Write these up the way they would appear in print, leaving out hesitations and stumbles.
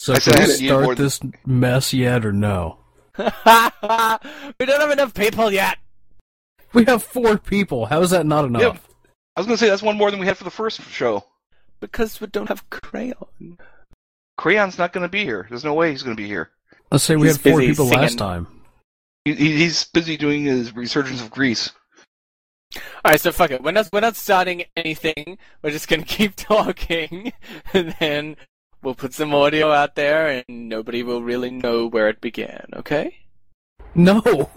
So I can said we I need more start this mess yet or no? We don't have enough people yet. We have 4 people. How is that not enough? Yep. I was going to say that's one more than we had for the first show. Because we don't have Crayon. Crayon's not going to be here. There's no way he's going to be here. Let's say we He's had 4 busy people singing. last time. He's busy doing his Resurgence of Greece. Alright, so fuck it. We're not starting anything. We're just gonna keep talking, and then we'll put some audio out there, and nobody will really know where it began, okay? No!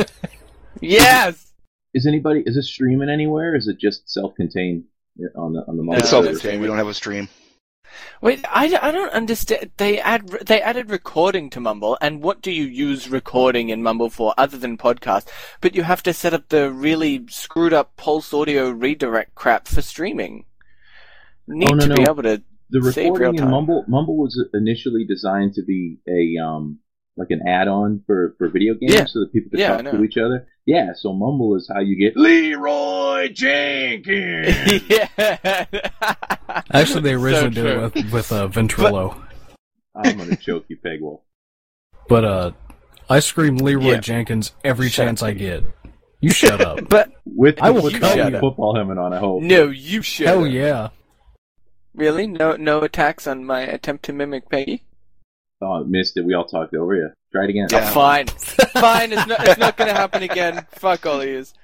Yes! Is this streaming anywhere? Or is it just self-contained on the mobile? It's No, self-contained. We don't have a stream. Wait, I don't understand. They added recording to Mumble, and what do you use recording in Mumble for other than podcast? But you have to set up the really screwed up Pulse Audio redirect crap for streaming. Be able to The save real recording in time. Mumble was initially designed to be a like an add-on for video games, Yeah. so that people could Yeah, I talk know. to each other. Yeah, so Mumble is how you get Leroy Jenkins. Yeah. Actually, they originally So did it with Ventrilo. I'm gonna choke you, Pegwell. But I scream Leroy Yeah. Jenkins every Shut chance I get. You shut up. But With I will the cut Kentucky you. football helmet on, I hope. no, you should. Hell yeah. Really? No attacks on my attempt to mimic Peggy? Oh, missed it. We all talked over you. Try it again. Yeah. Oh, fine. Fine, it's not gonna happen again. Fuck all of yous.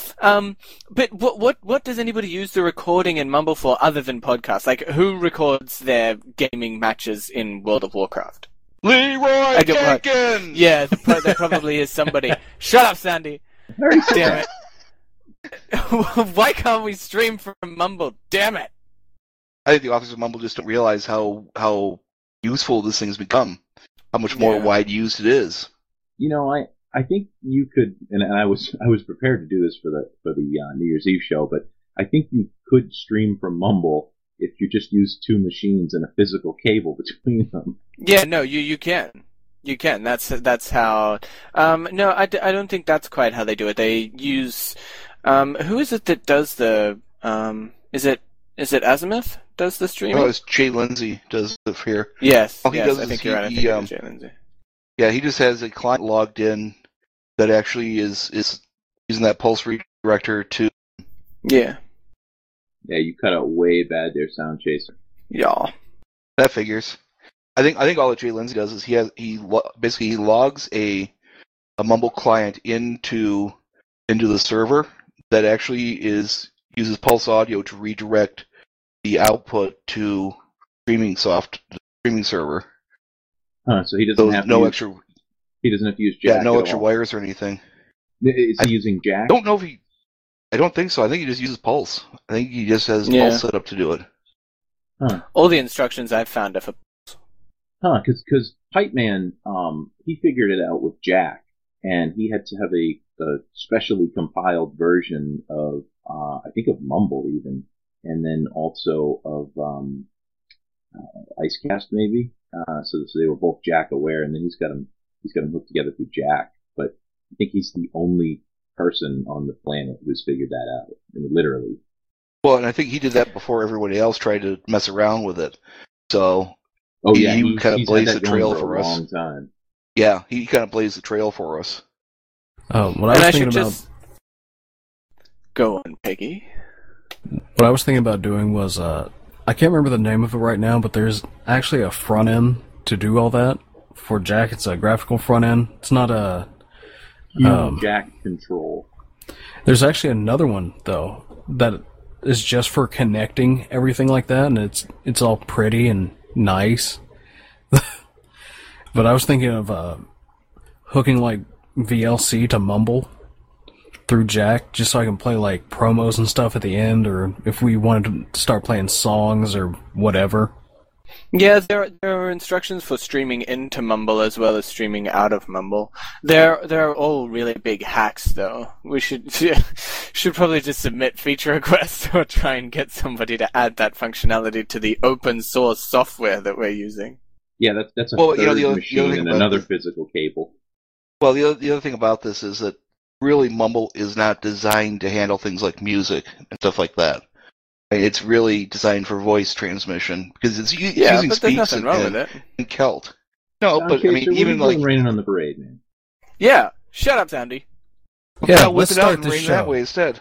But what does anybody use the recording in Mumble for other than podcasts? Like, who records their gaming matches in World of Warcraft? Leroy get what. Jenkins! Yeah, there probably is somebody. Shut up, Sandy. Very Damn it. Why can't we stream from Mumble? Damn it. I think the authors of Mumble just don't realize how useful this thing's become. How much more Yeah. wide used it is. You know, I think you could, and I was prepared to do this for the New Year's Eve show, but I think you could stream from Mumble if you just use 2 machines and a physical cable between them. Yeah, no, you can. You can. That's how. No, I don't think that's quite how they do it. They use. Who is it that does the? Is it Azimuth does the streaming? Oh, it's Jay Lindsay does it here. Yes. All he yes, does I is think you're right. I he, think it is Jay Lindsay. Yeah, he just has a client logged in that actually is using that Pulse redirector to. Yeah. Yeah, you cut out way bad there, Sound Chaser. Yeah. That figures. I think all that Jay Lindsay does is he basically logs a Mumble client into the server that actually uses Pulse Audio to redirect the output to the streaming server. Huh, so he doesn't have to use, he doesn't have to use Jack. no at extra all. wires or anything. Is he using Jack? I don't know if I don't think so. I think he just uses Pulse. I think he just has Yeah. Pulse set up to do it. All the instructions I've found are for. Huh, because Pipe Man, he figured it out with Jack, and he had to have a specially compiled version of, I think of Mumble even, and then also of Icecast maybe. So they were both Jack aware, and then he's got them hooked together through Jack. But I think he's the only person on the planet who's figured that out, literally. Well, and I think he did that before everybody else tried to mess around with it. So Oh he yeah, kind of he's blazed had the that going trail for for a us. long time. Yeah, he kind of blazed the trail for us. What I was thinking about. Go on, Peggy. What I was thinking about doing was, I can't remember the name of it right now, but there's actually a front end to do all that. For Jack, it's a graphical front end. It's not a... Jack control. There's actually another one, though, that is just for connecting everything like that, and it's all pretty and nice. But I was thinking of hooking, like, VLC to Mumble through Jack, just so I can play like promos and stuff at the end, or if we wanted to start playing songs or whatever. Yeah, there are instructions for streaming into Mumble as well as streaming out of Mumble. They're all really big hacks, though. We should probably just submit feature requests or try and get somebody to add that functionality to the open source software that we're using. Yeah, that's a Well, third the other machine thing and about another this- physical cable. Well, the other thing about this is that really Mumble is not designed to handle things like music and stuff like that. It's really designed for voice transmission because it's using but there's speaks nothing wrong with it. and Celt. No, but Okay, I mean, so even what are you like doing raining on the parade, man? Yeah, shut up, Sandy. Yeah, whip let's it out start and this rain show. that way instead.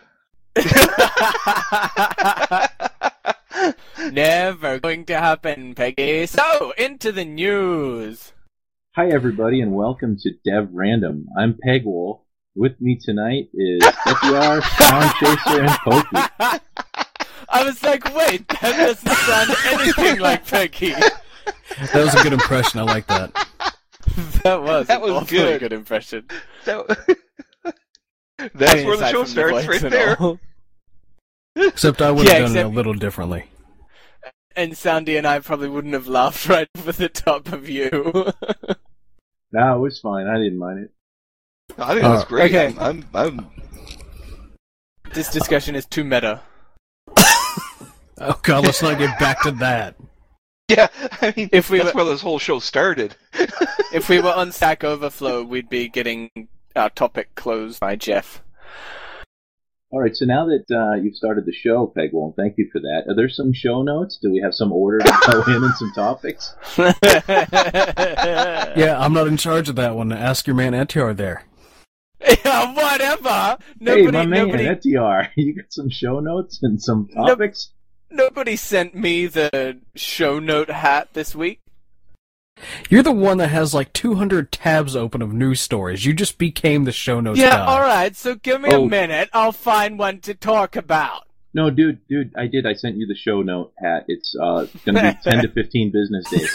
Never going to happen, Peggy. So, into the news. Hi, everybody, and welcome to Dev Random. I'm Peg Wolf. With me tonight is FDR, Sean Chaser, and Pokey. I was like, wait, that doesn't sound anything like Peggy. That was a good impression. I like that. That was That was an awfully good. impression. That's I mean, where the aside show from starts, voice right and there. all. Except I would have Yeah, done it a except- little differently. And Sandy and I probably wouldn't have laughed right over the top of you. No, it was fine. I didn't mind it. I think that's great. Okay. I'm This discussion is too meta. Oh god, let's not get back to that. yeah. I mean, If we that's were- where this whole show started. If we were on Stack Overflow, we'd be getting our topic closed by Jeff. All right, so now that you've started the show, Peg Wolf, thank you for that. Are there some show notes? Do we have some order to go in and some topics? Yeah, I'm not in charge of that one. Ask your man Etiar there. Yeah, whatever. Hey, my man, FDR, you got some show notes and some topics? Nobody sent me the show note hat this week. You're the one that has like 200 tabs open of news stories. You just became the show notes Yeah, guy. alright, so give me a minute. I'll find one to talk about. No, dude, I did. I sent you the show note hat. It's going to be 10 to 15 business days.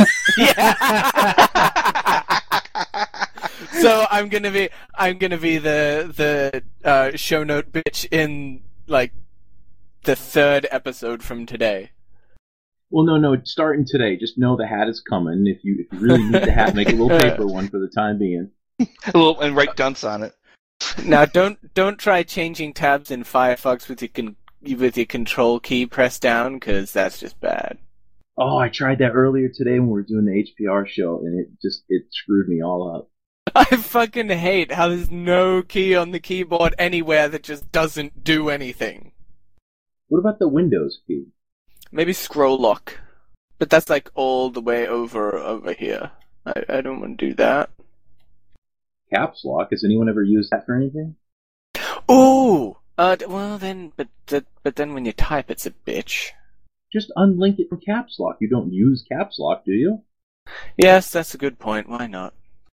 Yeah. So I'm gonna be the show note bitch in like the third episode from today. Well, no, starting today. Just know the hat is coming. If you really need the hat, make a little paper one for the time being. And write dunce on it. Now don't try changing tabs in Firefox with your control key pressed down, because that's just bad. Oh, I tried that earlier today when we were doing the HPR show, and it screwed me all up. I fucking hate how there's no key on the keyboard anywhere that just doesn't do anything. What about the Windows key? Maybe scroll lock. But that's like all the way over here. I don't want to do that. Caps lock? Has anyone ever used that for anything? Ooh! Well then, but then when you type, it's a bitch. Just unlink it from caps lock. You don't use caps lock, do you? Yes, that's a good point. Why not?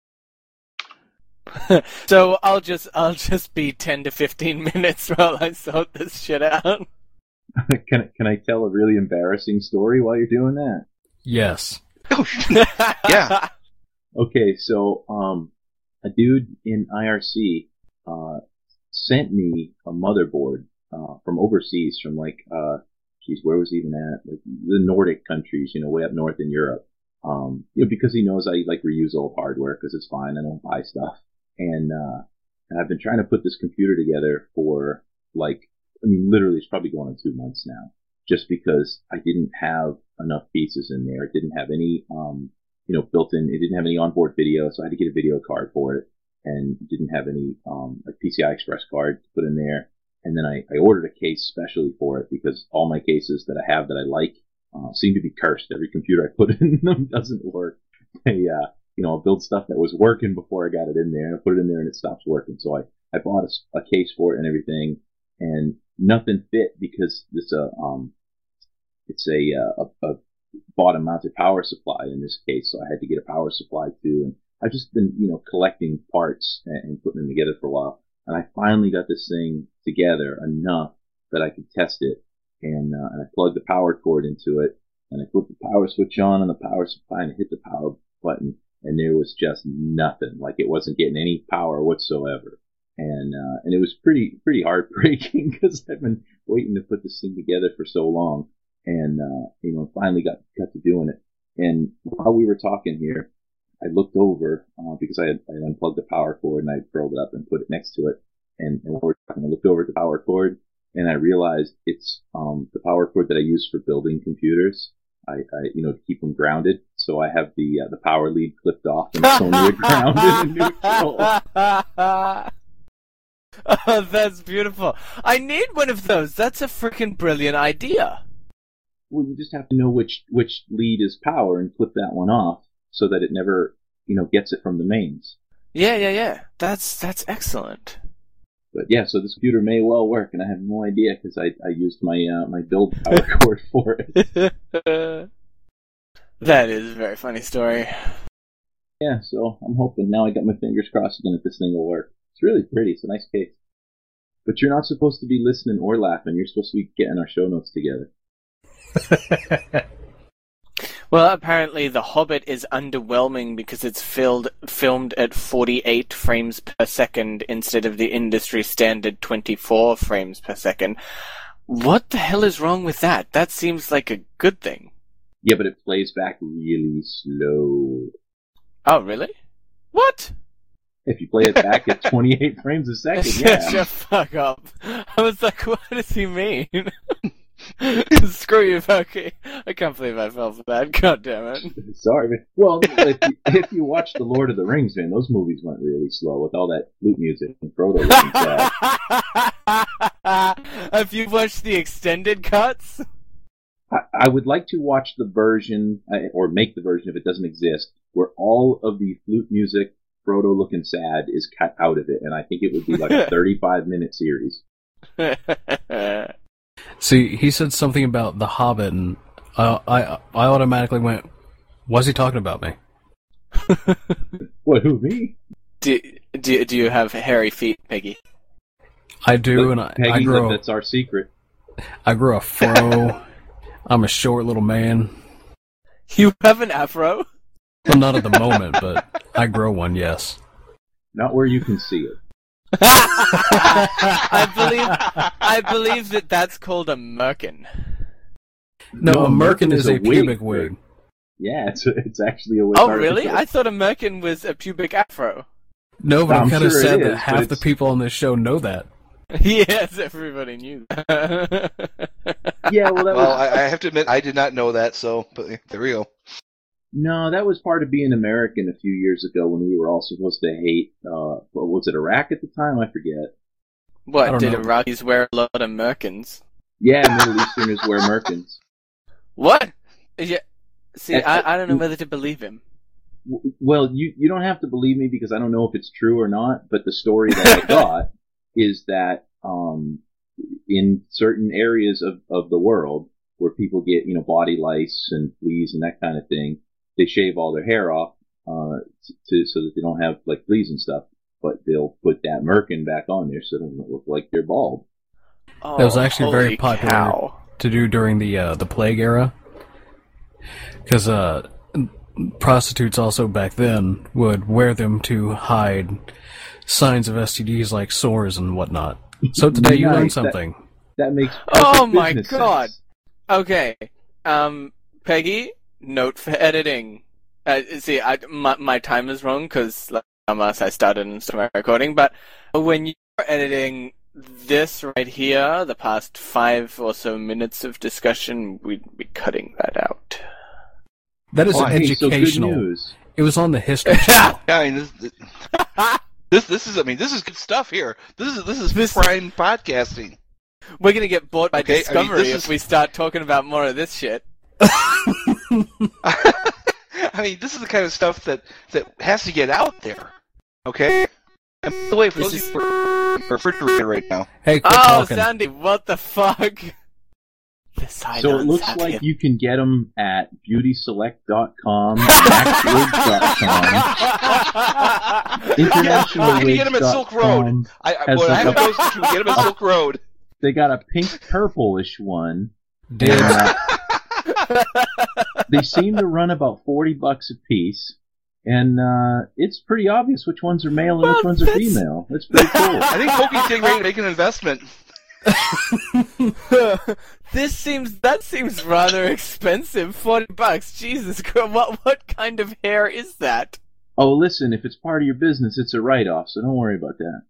So I'll just be 10 to 15 minutes while I sort this shit out. Can I tell a really embarrassing story while you're doing that? Yes. Yeah. Okay, so a dude in IRC sent me a motherboard from overseas, from like where was he even at? Like the Nordic countries, way up north in Europe. Because he knows I like reuse old hardware because it's fine. I don't buy stuff, and I've been trying to put this computer together for literally it's probably going on 2 months now, just because I didn't have enough pieces in there. It didn't have any, built-in, it didn't have any onboard video, so I had to get a video card for it, and it didn't have any, PCI Express card to put in there. And then I ordered a case specially for it because all my cases that I have that I like, seem to be cursed. Every computer I put in them doesn't work. I'll build stuff that was working before I got it in there, and I put it in there and it stops working. So I bought a case for it and everything, and nothing fit because it's a bottom mounted power supply in this case, so I had to get a power supply too. And I've just been, collecting parts and putting them together for a while. And I finally got this thing together enough that I could test it. And I plugged the power cord into it, and I put the power switch on the power supply, and I hit the power button, and there was just nothing. Like, it wasn't getting any power whatsoever. And it was pretty heartbreaking because I've been waiting to put this thing together for so long, and finally got to doing it. And while we were talking here, I looked over because I had unplugged the power cord and I curled it up and put it next to it. And while we're talking, I looked over at the power cord and I realized it's the power cord that I use for building computers. I to keep them grounded. So I have the power lead clipped off and it's only grounded and neutral. Oh, that's beautiful. I need one of those. That's a freaking brilliant idea. Well, you just have to know which lead is power and flip that one off so that it never, gets it from the mains. Yeah. That's excellent. But yeah, so this computer may well work, and I have no idea because I used my my build power cord for it. That is a very funny story. Yeah, so I'm hoping now I got my fingers crossed again that this thing will work. It's really pretty. It's a nice case. But you're not supposed to be listening or laughing. You're supposed to be getting our show notes together. Well, apparently The Hobbit is underwhelming because it's filmed at 48 frames per second instead of the industry standard 24 frames per second. What the hell is wrong with that? That seems like a good thing. Yeah, but it plays back really slow. Oh, really? What? If you play it back at 28 frames a second, yeah. Shut fuck up. I was like, what does he mean? Screw you, Bucky. I can't believe I fell for that. God damn it. Sorry, man. Well, if you watch The Lord of the Rings, man, those movies went really slow with all that flute music and Frodo looking sad. Have you watched the extended cuts? I would like to watch the version, or make the version if it doesn't exist, where all of the flute music, Frodo looking sad, is cut out of it, and I think it would be like a 35-minute series. See, he said something about The Hobbit, and I automatically went, "Was he talking about me?" What? Who? Me? Do you have hairy feet, Peggy? I do, and Peggy, I grow. that's our secret. I grow a fro. I'm a short little man. You have an afro? Well, not at the moment, but I grow one. Yes. Not where you can see it. I believe that's called a merkin. No, a merkin is a pubic wig. Yeah, it's actually a wig. Oh, really? I thought a merkin was a pubic afro. No, but I'm kind of sure sad it that is, half the people on this show know that. Yes, everybody knew that. Yeah, well, I have to admit, I did not know that, so but there we go. No, that was part of being American a few years ago when we were all supposed to hate, what was it, Iraq at the time? I forget. What, did know. Iraqis wear a lot of merkins? Yeah, Middle Easterners wear merkins. What? Yeah. See, I don't know whether to believe him. Well, you don't have to believe me because I don't know if it's true or not, but the story that I got is that in certain areas of the world where people get, body lice and fleas and that kind of thing, they shave all their hair off so that they don't have like fleas and stuff, but they'll put that merkin back on there so it doesn't look like they're bald. Oh, That was actually very holy popular cow. to do during the plague era, because prostitutes also back then would wear them to hide signs of STDs like sores and whatnot. So today you learned Nice. something. That makes Oh perfect my business God. sense. Okay. Peggy, note for editing. See, my time is wrong because unless I started and started my recording, but when you're editing this right here, the past 5 or so minutes of discussion, we'd be cutting that out. That is Why? Hey, so good educational. news. It was on the History Channel. Yeah, I mean, this is good stuff here. This is prime podcasting. We're gonna get bought by Okay, I mean, Discovery this if is- we start talking about more of this shit. I mean, this is the kind of stuff that has to get out there. Okay. And by the way, for This those is- of you who are refrigerator right now, Hey, quit Oh, talking. Sandy, what the fuck? The So it looks silence like happened. you can get them at beautyselect.com, maxwigs.com, internationalwigs.com. You can get 'em at Silk Road. I Has what I like have a- those to get them at Silk Road. They got a pink purplish one. Did They seem to run about $40 a piece. And it's pretty obvious which ones are male and Well, which ones are that's- female. It's pretty cool. I think Pokey's getting ready to make an investment. That seems rather expensive. $40. Jesus Christ! What kind of hair is that? Oh, listen, if it's part of your business, it's a write-off, so don't worry about that.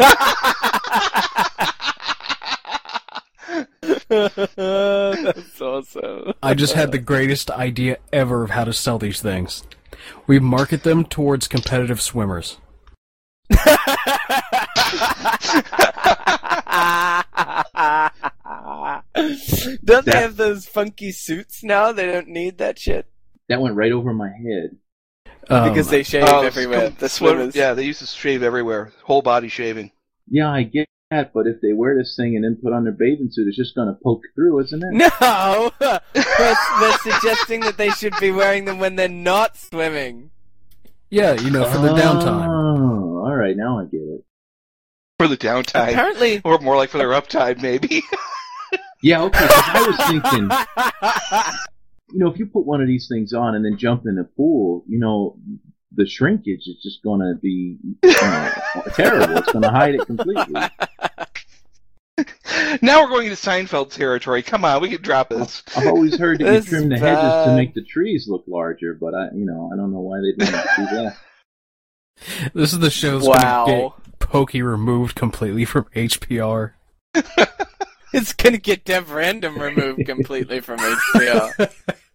That's awesome. I just had the greatest idea ever of how to sell these things. We market them towards competitive swimmers. Don't they have those funky suits now. They don't need that shit That went right over my head. because they shave everywhere. The swimmers. Yeah, they used to shave everywhere, whole body shaving. Yeah, I get that, but if they wear this thing and then put on their bathing suit, it's just going to poke through, isn't it? No, they're suggesting that they should be wearing them when they're not swimming. Yeah, for the downtime. Oh, all right, now I get it. For the downtime. Apparently, Or more like for their uptime, maybe. Yeah, okay, 'cause I was thinking, if you put one of these things on and then jump in the pool, the shrinkage is just going to be terrible. It's going to hide it completely. Now we're going into Seinfeld territory. Come on, we can drop this. I've always heard that you This trim the is hedges to bad. make the trees look larger, but I don't know why they didn't do that. This is the show's Wow. gonna get Pokey removed completely from HPR. It's gonna get Dev Random removed completely from HBO.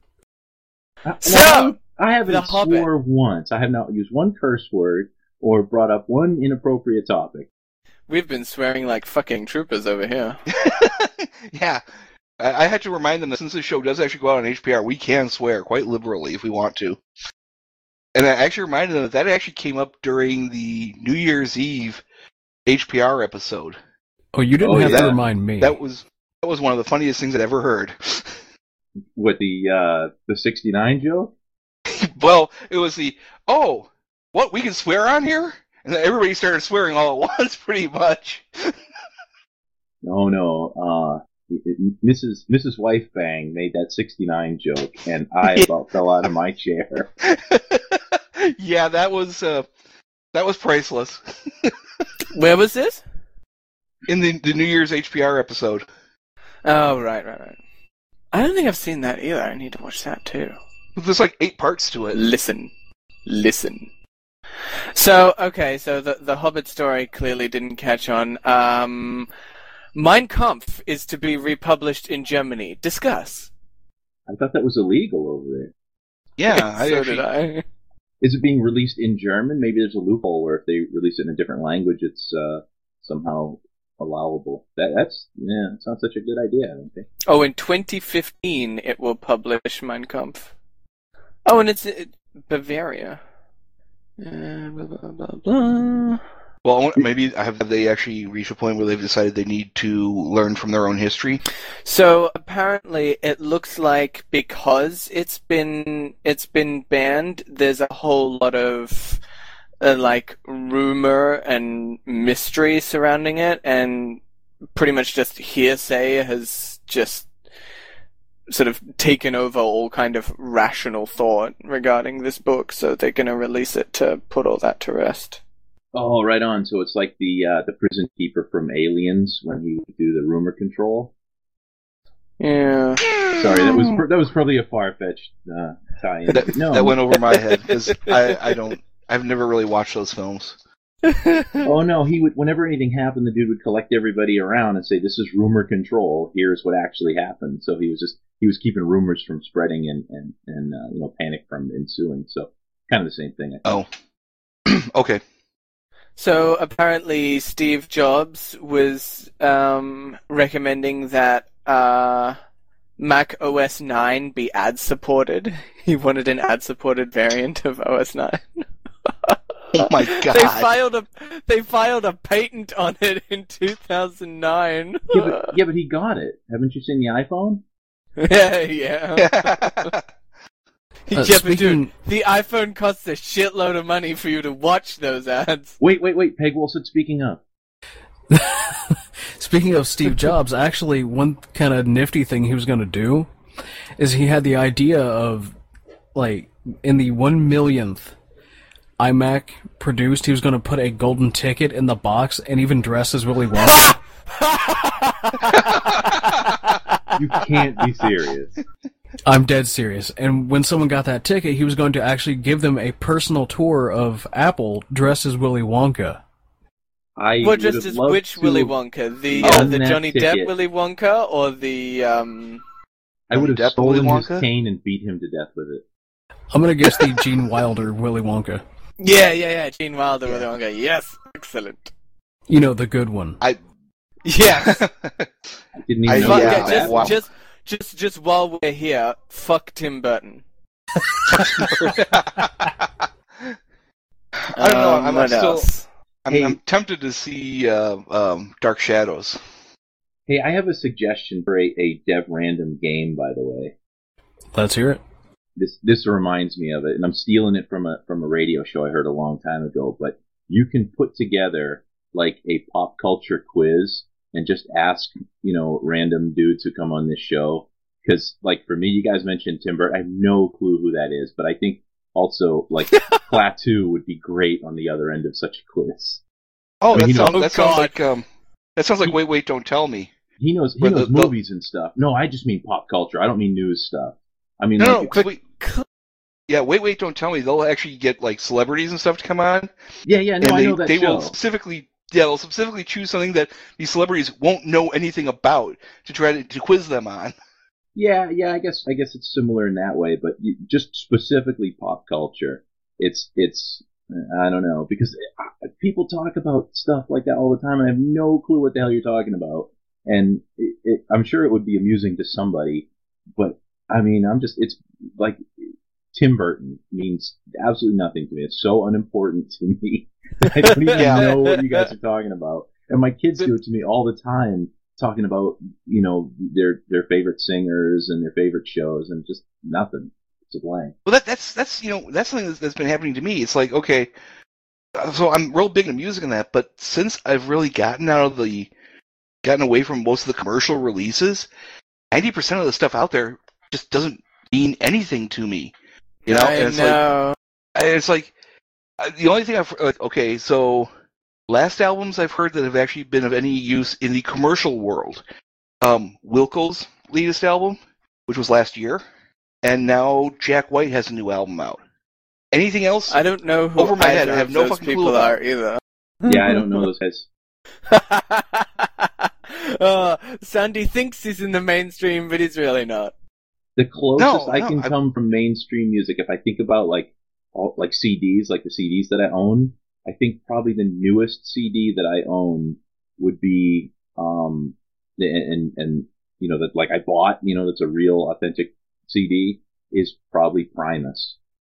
So, I haven't The Hobbit. swore once. I have not used one curse word or brought up one inappropriate topic. we've been swearing like fucking troopers over here. Yeah. I had to remind them that since this show does actually go out on HPR, we can swear quite liberally if we want to. And I actually reminded them that actually came up during the New Year's Eve HPR episode. Oh, you didn't have to yeah. remind me. That was one of the funniest things I'd ever heard. What, the 69 joke? Well, it was what, we can swear on here? And then everybody started swearing all at once, pretty much. No. Mrs. Wifebang made that 69 joke, and I about fell out of my chair. Yeah, that was priceless. Where was this? In the New Year's HPR episode. Oh, right. I don't think I've seen that either. I need to watch that too. There's like 8 parts to it. Listen. So, okay, so the Hobbit story clearly didn't catch on. Mein Kampf is to be republished in Germany. Discuss. I thought that was illegal over there. Yeah, Did I. Is it being released in German? Maybe there's a loophole where if they release it in a different language, it's somehow allowable. That sounds such a good idea, I don't think. Oh, in 2015 it will publish Mein Kampf. Oh, and it's Bavaria. Blah, blah, blah, blah. Well, maybe have they actually reached a point where they've decided they need to learn from their own history? So apparently, it looks like because it's been banned, there's a whole lot of rumor and mystery surrounding it, and pretty much just hearsay has just sort of taken over all kind of rational thought regarding this book. So they're going to release it to put all that to rest. Oh, right on. So it's like the prison keeper from Aliens when he would do the rumor control. Yeah. Sorry, that was probably a far-fetched tie-in. That went over my head because I've never really watched those films. Oh no, he would. Whenever anything happened, the dude would collect everybody around and say, "This is rumor control. Here's what actually happened." So he was keeping rumors from spreading and panic from ensuing. So kind of the same thing. I think. Oh, okay. So apparently Steve Jobs was recommending that Mac OS 9 be ad-supported. He wanted an ad-supported variant of OS 9. Oh my god. They filed a patent on it in 2009. Yeah, but he got it. Haven't you seen the iPhone? Yeah. But dude, the iPhone costs a shitload of money for you to watch those ads. Wait. Peg Wilson, speaking of. Speaking of Steve Jobs, actually, one kind of nifty thing he was going to do is he had the idea of, in the 1/1,000th iMac produced, he was going to put a golden ticket in the box and even dress as Willy Wonka. You can't be serious. I'm dead serious. And when someone got that ticket, he was going to actually give them a personal tour of Apple dressed as Willy Wonka. Well, just as which Willy Wonka? The Johnny Depp Willy Wonka or the I would have stolen his cane and beat him to death with it. I'm going to guess the Gene Wilder Willy Wonka. Yeah, Gene Wilder Willy Wonka. Yes, excellent. The good one. Yes. I didn't even know that. just while we're here, fuck Tim Burton. I don't know. What else? I'm tempted to see Dark Shadows. Hey, I have a suggestion for a Dev Random game, by the way. Let's hear it. This reminds me of it, and I'm stealing it from a radio show I heard a long time ago. But you can put together like a pop culture quiz and just ask, random dudes who come on this show. Because, like, for me, you guys mentioned Tim Burton. I have no clue who that is, but I think also, like, Klaatu would be great on the other end of such a quiz. Oh, I mean, that sounds like Wait, Don't Tell Me. He knows movies and stuff. No, I just mean pop culture. I don't mean news stuff. I mean, Wait, Don't Tell Me. They'll actually get like celebrities and stuff to come on. Yeah, no, I know that they show. will specifically choose something that these celebrities won't know anything about to try to quiz them on. Yeah, I guess it's similar in that way, but just specifically pop culture. It's I don't know, because people talk about stuff like that all the time, and I have no clue what the hell you're talking about. And I'm sure it would be amusing to somebody, but I mean, it's like Tim Burton means absolutely nothing to me. It's so unimportant to me. I don't even know what you guys are talking about. And my kids do it to me all the time, talking about, their favorite singers and their favorite shows, and just nothing. It's a blank. Well, that's something that's been happening to me. It's like, okay, so I'm real big into music and that, but since I've really gotten away from most of the commercial releases, 90% of the stuff out there just doesn't mean anything to me. It's like the only thing so last albums I've heard that have actually been of any use in the commercial world. Wilco's latest album, which was last year, and now Jack White has a new album out. Anything else? I don't know who over my head. I have no fucking clue about are either. Yeah, I don't know those guys. Sandy thinks he's in the mainstream, but he's really not. The closest I can come from mainstream music, if I think about like CDs, like the CDs that I own, I think probably the newest CD that I own would be that like I bought, that's a real authentic CD, is probably Primus.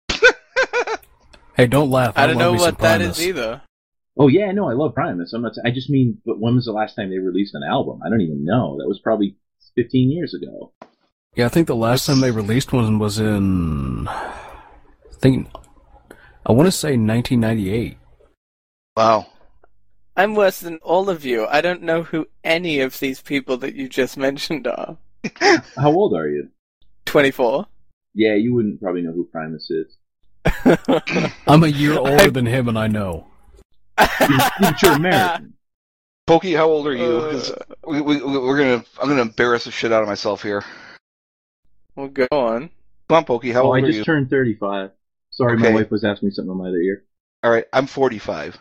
Hey, don't laugh. I don't know what that is either. Oh yeah, no, I love Primus. I just mean, but when was the last time they released an album? I don't even know. That was probably 15 years ago. Yeah, I think the last time they released one was in, I want to say 1998. Wow. I'm worse than all of you. I don't know who any of these people that you just mentioned are. How old are you? 24. Yeah, you wouldn't probably know who Primus is. I'm a year older than him, and I know. You're American. Pokey, how old are you? 'Cause I'm gonna embarrass the shit out of myself here. Well, go on. Come on, Pokey, how old are you? I just turned 35. Sorry, Okay. My wife was asking me something on my other ear. All right, I'm 45.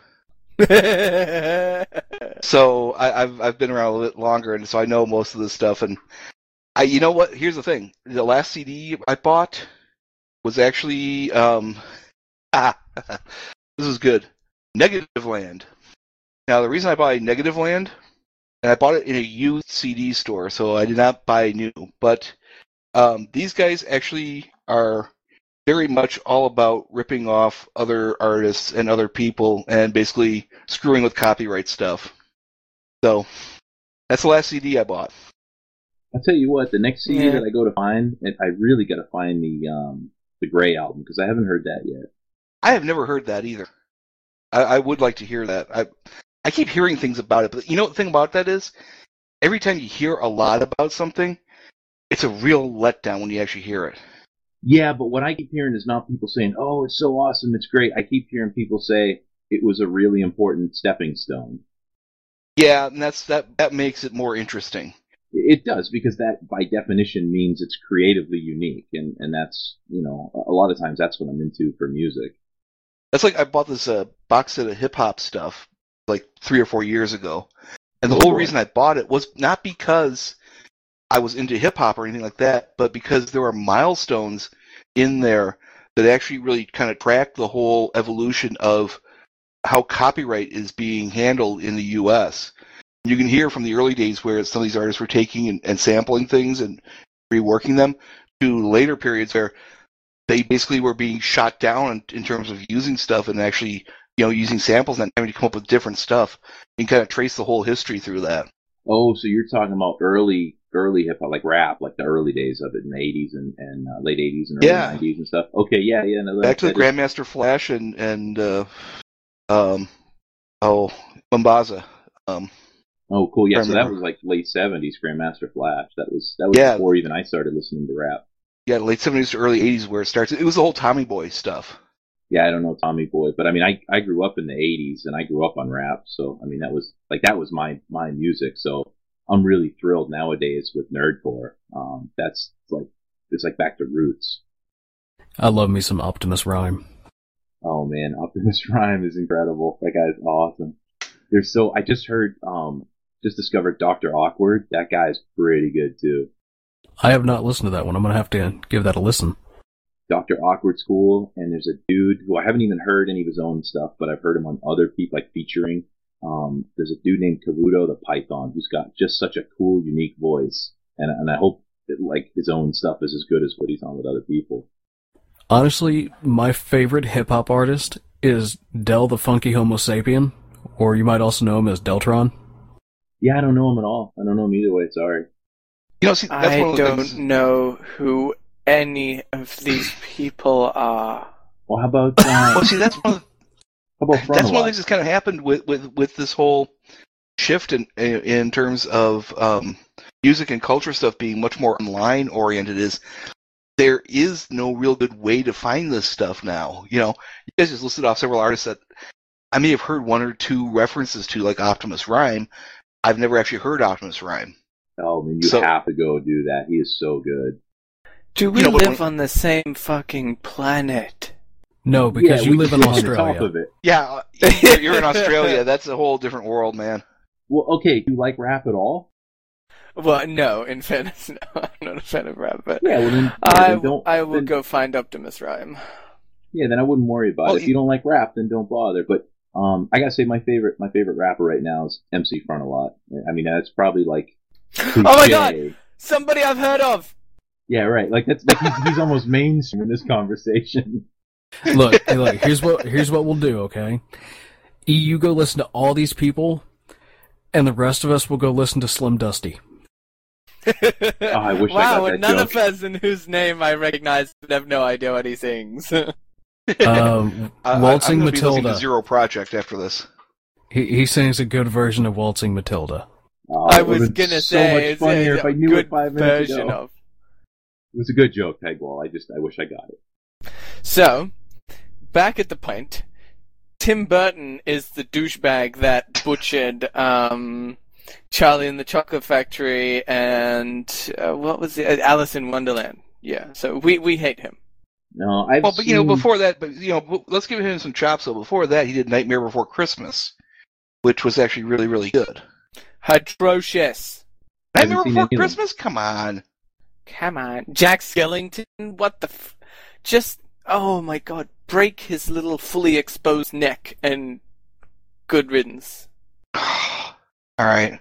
So I've been around a little bit longer, and so I know most of this stuff. And you know what? Here's the thing: the last CD I bought was actually this is good. Negativland. Now the reason I buy Negativland, and I bought it in a used CD store, so I did not buy new. But these guys actually are very much all about ripping off other artists and other people and basically screwing with copyright stuff. So that's the last CD I bought. I'll tell you what, the next CD that I go to find, and I really got to find the Grey album, because I haven't heard that yet. I have never heard that either. I would like to hear that. I keep hearing things about it, but you know what the thing about that is? Every time you hear a lot about something, it's a real letdown when you actually hear it. Yeah, but what I keep hearing is not people saying, oh, it's so awesome, it's great. I keep hearing people say it was a really important stepping stone. Yeah, and that makes it more interesting. It does, because that, by definition, means it's creatively unique, and that's, a lot of times that's what I'm into for music. That's like I bought this box set of hip-hop stuff like 3 or 4 years ago, and the whole reason I bought it was not because I was into hip-hop or anything like that, but because there were milestones in there that actually really kind of track the whole evolution of how copyright is being handled in the U.S. You can hear from the early days where some of these artists were taking and sampling things and reworking them, to later periods where they basically were being shot down in terms of using stuff and actually, using samples and having to come up with different stuff. You can kind of trace the whole history through that. Oh, so you're talking about early hip hop, like rap, like the early days of it in the 80s and late 80s and early 90s and stuff. Okay, yeah. No, back to the Grandmaster Flash and Mombasa. Oh, cool. Yeah, so that was like late 70s Grandmaster Flash. That was before even I started listening to rap. Yeah, late 70s to early 80s where it starts. It was the whole Tommy Boy stuff. Yeah, I don't know Tommy Boy, but I mean, I grew up in the 80s and I grew up on rap, so I mean, that was my music. So I'm really thrilled nowadays with Nerdcore. It's like back to roots. I love me some Optimus Rhyme. Oh man, Optimus Rhyme is incredible. That guy's awesome. I just discovered Dr. Awkward. That guy's pretty good too. I have not listened to that one. I'm gonna have to give that a listen. Dr. Awkward's cool, and there's a dude who I haven't even heard any of his own stuff, but I've heard him on other people, like featuring. There's a dude named Kabuto the Python who's got just such a cool, unique voice, and I hope that, like, his own stuff is as good as what he's on with other people. Honestly, my favorite hip-hop artist is Del the Funky Homo Sapien, or you might also know him as Deltron. Yeah, I don't know him at all. I don't know him either way, sorry. See, that's I one of the don't things. know who any of these people are. Well, how about... Well, see, that's one of the... How about That's one of the things that's kind of happened with this whole shift in terms of music and culture stuff being much more online oriented. Is there is no real good way to find this stuff now. You guys just listed off several artists that I may have heard one or two references to, like Optimus Rhyme. I've never actually heard Optimus Rhyme. Oh, man, you have to go do that. He is so good. Do we live on the same fucking planet? No, because you live in On Australia. top of it. Yeah, you're in Australia. That's a whole different world, man. Well, okay, do you like rap at all? Well, no, in fairness, no, I'm not a fan of rap, but Yeah, well then, I will go find Optimus Rhyme. Yeah, then I wouldn't worry about it. If you don't like rap, then don't bother. But I gotta say, my favorite rapper right now is MC Frontalot. I mean, that's probably like cliche. Oh my god! Somebody I've heard of! Yeah, right. Like that's like he's almost mainstream in this conversation. Look, here's what we'll do, okay? You go listen to all these people, and the rest of us will go listen to Slim Dusty. I wish I wow, got that another joke. person whose name I recognize but have no idea what he sings. Waltzing I'm gonna be listening Matilda. to Zero Project after this. He sings a good version of Waltzing Matilda. I it would've was been gonna so say much it's funnier a if I knew good it 5 minutes version ago. of. It was a good joke, Pegwall. I wish I got it. So, back at the point, Tim Burton is the douchebag that butchered Charlie and the Chocolate Factory and what was it? Alice in Wonderland. Yeah, so we hate him. No, But before that, let's give him some chops. So before that, he did Nightmare Before Christmas, which was actually really, really good. Atrocious. Nightmare seen Before any of them. Christmas? Come on. Come on. Jack Skellington? What the just, oh my god, break his little fully exposed neck and good riddance. All right.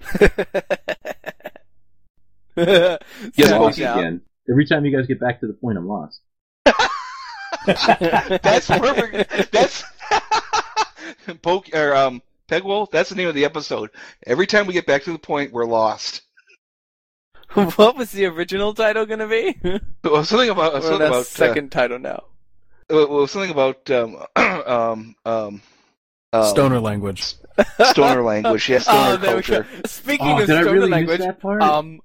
Yes, So, lost yeah. again. Every time you guys get back to the point, I'm lost. That's perfect. That's Pegwolf. That's the name of the episode. Every time we get back to the point, we're lost. What was the original title going to be? Well, something about We're on something our about second title now. something about Stoner language. stoner language. Yeah, stoner there we go. culture. Speaking of did I stoner really language, miss that part?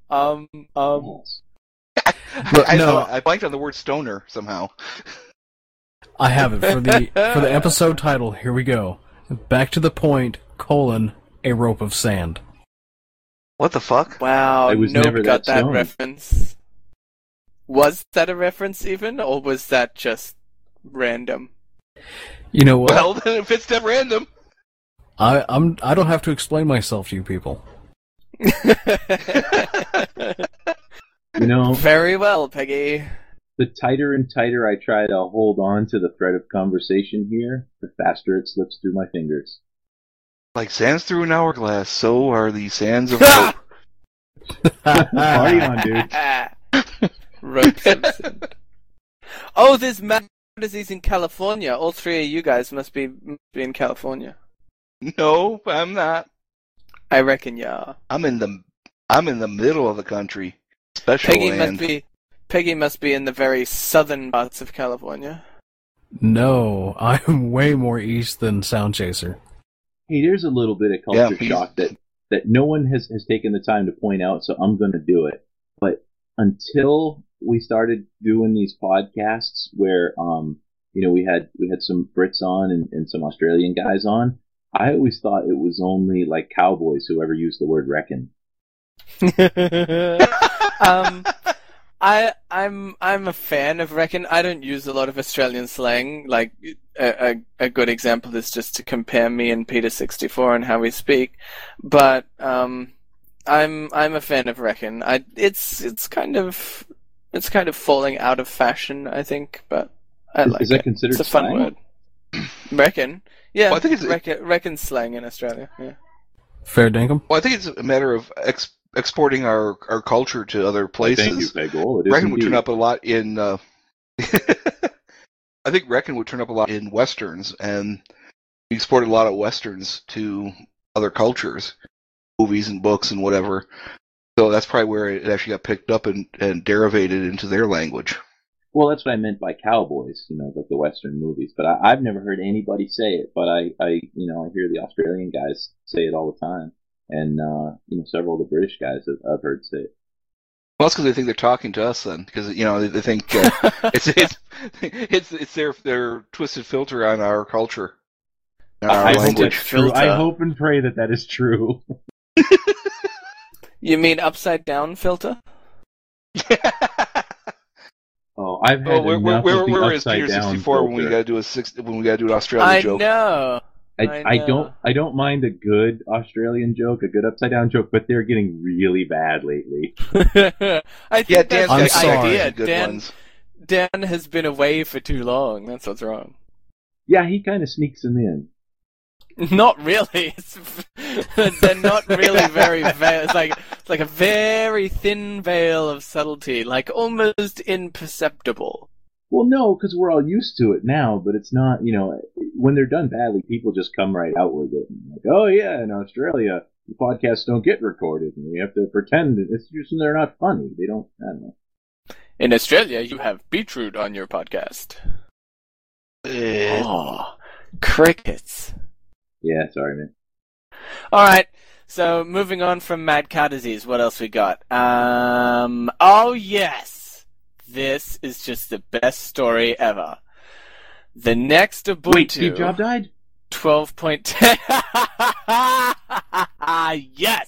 Look, I no. blanked on the word stoner somehow. I have it for the episode title. Here we go. Back to the point, a rope of sand. What the fuck? wow, I was Nope never got that that stoned. reference. Was that a reference even, or was that just random? You know what? Well, then it fits that random. I don't have to explain myself to you people. You know, Very well, Peggy. the tighter and tighter I try to hold on to the thread of conversation here, the faster it slips through my fingers. Like sands through an hourglass, so are the sands of hope. Party on, dude. Rope Simpson. Oh, there's mad disease in California. All three of you guys must be in California. No, I'm not. I reckon, yeah. I'm in the middle of the country. Special land. Peggy must be in the very southern parts of California. No, I'm way more east than Sound Chaser. Hey, there's a little bit of culture shock that no one has taken the time to point out, so I'm going to do it. But until we started doing these podcasts where, we had some Brits on and some Australian guys on, I always thought it was only like cowboys who ever used the word reckon. I'm a fan of reckon. I don't use a lot of Australian slang. Like a good example is just to compare me and Peter 64 and how we speak. But I'm a fan of reckon. It's kind of falling out of fashion, I think. But I like it. Is that considered it's a fun slang? word. Reckon, yeah. Well, I think it's reckon slang in Australia. Yeah. Fair dinkum. Well, I think it's a matter of exporting our culture to other places. Thank you, Peggle. It is Reckon would turn indeed. up a lot in. I think Reckon would turn up a lot in westerns, and we exported a lot of westerns to other cultures, movies and books and whatever. So that's probably where it actually got picked up and derivated into their language. Well, that's what I meant by cowboys, like the Western movies. But I've never heard anybody say it. But I hear the Australian guys say it all the time, and several of the British guys I've heard say it. Well, that's because they think they're talking to us then, because they think it's their twisted filter on our culture, on our I hope language. that's true. I hope and pray that is true. You mean upside down filter? Oh, I've had enough of the where is upside Peter down 64 when we filter. gotta do an Australian joke? I know. I don't mind a good Australian joke, a good upside down joke, but they're getting really bad lately. I think Yeah, that's Dan's I'm the sorry. idea. Good ones. Dan has been away for too long. That's what's wrong. Yeah, he kind of sneaks them in. Not really. They're not really very. It's like a very thin veil of subtlety, like almost imperceptible. Well, no, because we're all used to it now, but it's not, when they're done badly, people just come right out with it. Like, oh yeah, in Australia, the podcasts don't get recorded, and we have to pretend it's just they're not funny. They don't, I don't know. In Australia, you have beetroot on your podcast. Oh, crickets. Yeah, sorry, man. All right. So moving on from mad cow disease, what else we got? Oh yes, this is just the best story ever. The next Ubuntu. Wait, Steve Jobs died? 12.10.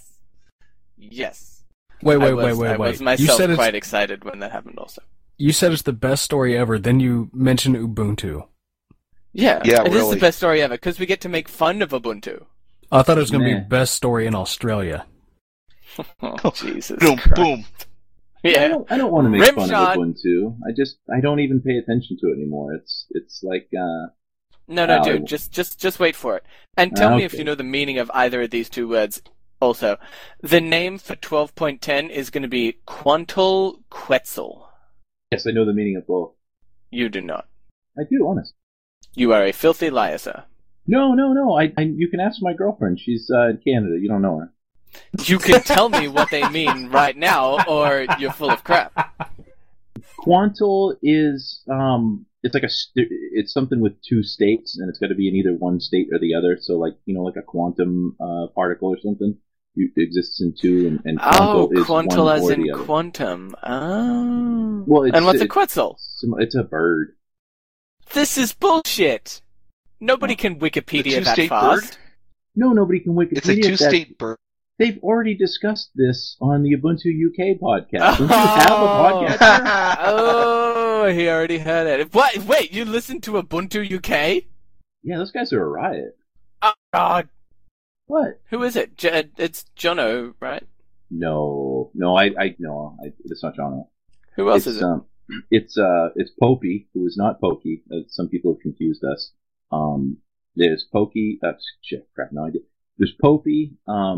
Yes. Wait. I was myself You said quite excited when that happened. Also. You said it's the best story ever. Then you mentioned Ubuntu. Yeah. Yeah, It is really. the best story ever because we get to make fun of Ubuntu. I thought it was going to be Nah. best story in Australia. Oh, Jesus. Boom, Christ. boom. Yeah. I don't want to make fun Rimshot. of Ubuntu. I don't even pay attention to it anymore. It's like, No, dude. Just wait for it. And tell me if Okay. you know the meaning of either of these two words. Also, the name for 12.10 is going to be Quantal Quetzal. yes, I know the meaning of both. You do not. I do, honest. You are a filthy liar, sir. No. You can ask my girlfriend. She's in Canada. You don't know her. You can tell me what they mean right now, or you're full of crap. Quantal is it's like it's something with two states, and it's got to be in either one state or the other. So like like a quantum particle or something exists in two, and Oh, quantal is Quantal one as or in the other. quantum. Oh. Well, And what's a Quetzal? It's a bird. This is bullshit. Nobody can Wikipedia that two-state fast. bird? No, nobody can Wikipedia It's a that. two-state bird. They've already discussed this on the Ubuntu UK podcast. Don't you have a podcast? Oh, he already had it. What? Wait, you listened to Ubuntu UK? Yeah, those guys are a riot. Oh, God. What? Who is it? It's Jono, right? No, it's not Jono. Who else is it? It's Popey, who is not Pokey. Some people have confused us. There's Pokey. Shit, crap. No idea. There's Popey.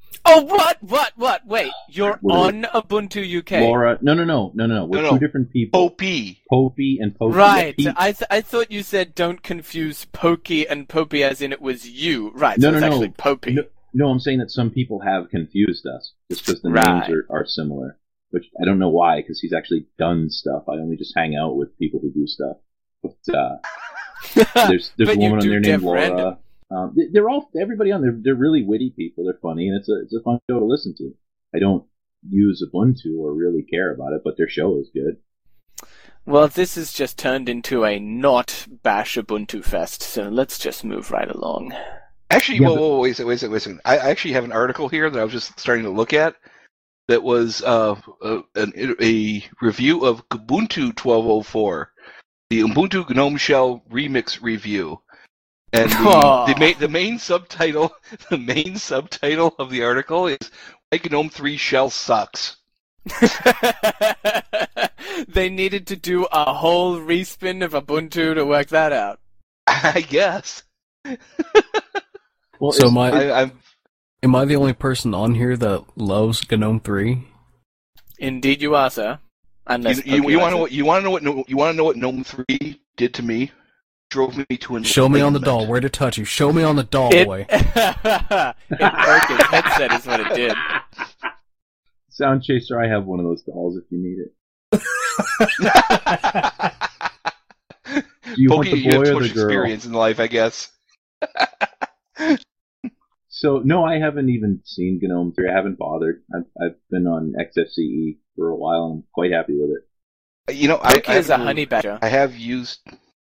Oh, what? Wait, you're What on Ubuntu UK. Laura, no. We're No. two different people. Popey. Popey and Popey. Right, Yeah, I thought you said don't confuse Pokey and Popey as in it was you. Right, No, so it's no. actually Popey. No, I'm saying that some people have confused us just because the Right. names are similar. Which I don't know why, because he's actually done stuff. I only just hang out with people who do stuff. But there's But a you woman on do there named Dev Laura. Random. They're all everybody on there. They're really witty people. They're funny, and it's a fun show to listen to. I don't use Ubuntu or really care about it, but their show is good. Well, this has just turned into a not bash Ubuntu fest, so let's just move right along. Actually, Yeah, whoa, wait a second. I actually have an article here that I was just starting to look at that was a review of Ubuntu 12.04, the Ubuntu GNOME Shell Remix review. And the main subtitle of the article is "Why GNOME 3 Shell Sucks." They needed to do a whole respin of Ubuntu to work that out. I guess. Well, So I'm am I the only person on here that loves GNOME 3? Indeed, you are, sir. Unless you Pokey want likes to know what GNOME 3 did to me? Drove me to an Show me on the enlightenment. doll. Where to touch you? Show me on the doll, it. boy. It broke his headset, is what it did. Sound Chaser, I have one of those dolls if you need it. Do you want Pokey, the you have boy too or much the girl? experience in life, I guess. So, no, I haven't even seen GNOME 3. I haven't bothered. I've been on XFCE for a while, and I'm quite happy with it. You know, Pokey is a haven't- honey badger. I have used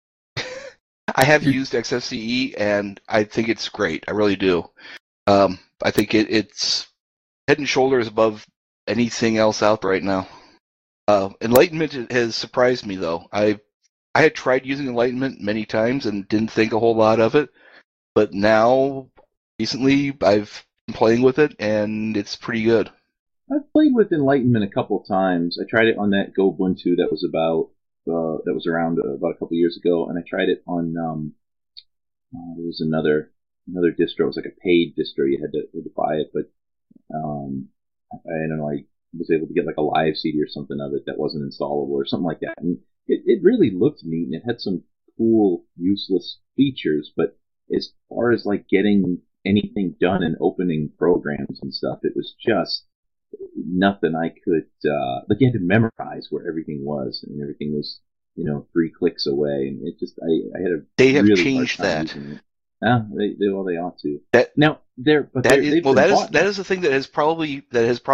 XFCE, and I think it's great. I really do. I think it's head and shoulders above anything else out there right now. Enlightenment has surprised me, though. I had tried using Enlightenment many times and didn't think a whole lot of it, but now, recently, I've been playing with it, and it's pretty good. I've played with Enlightenment a couple times. I tried it on that GoBuntu that was around about a couple years ago, and I tried it on there was another distro. It was like a paid distro. You had to buy it, but I don't know. I was able to get like a live CD or something of it that wasn't installable or something like that. And it really looked neat, and it had some cool, useless features. But as far as like getting anything done and opening programs and stuff, it was just nothing I could, like you had to memorize where everything was, and everything was, 3 clicks away, and it just, I had a They have really changed hard time that. using it. Yeah, they ought to. That- Now, they've That been bought now. is the thing that has probably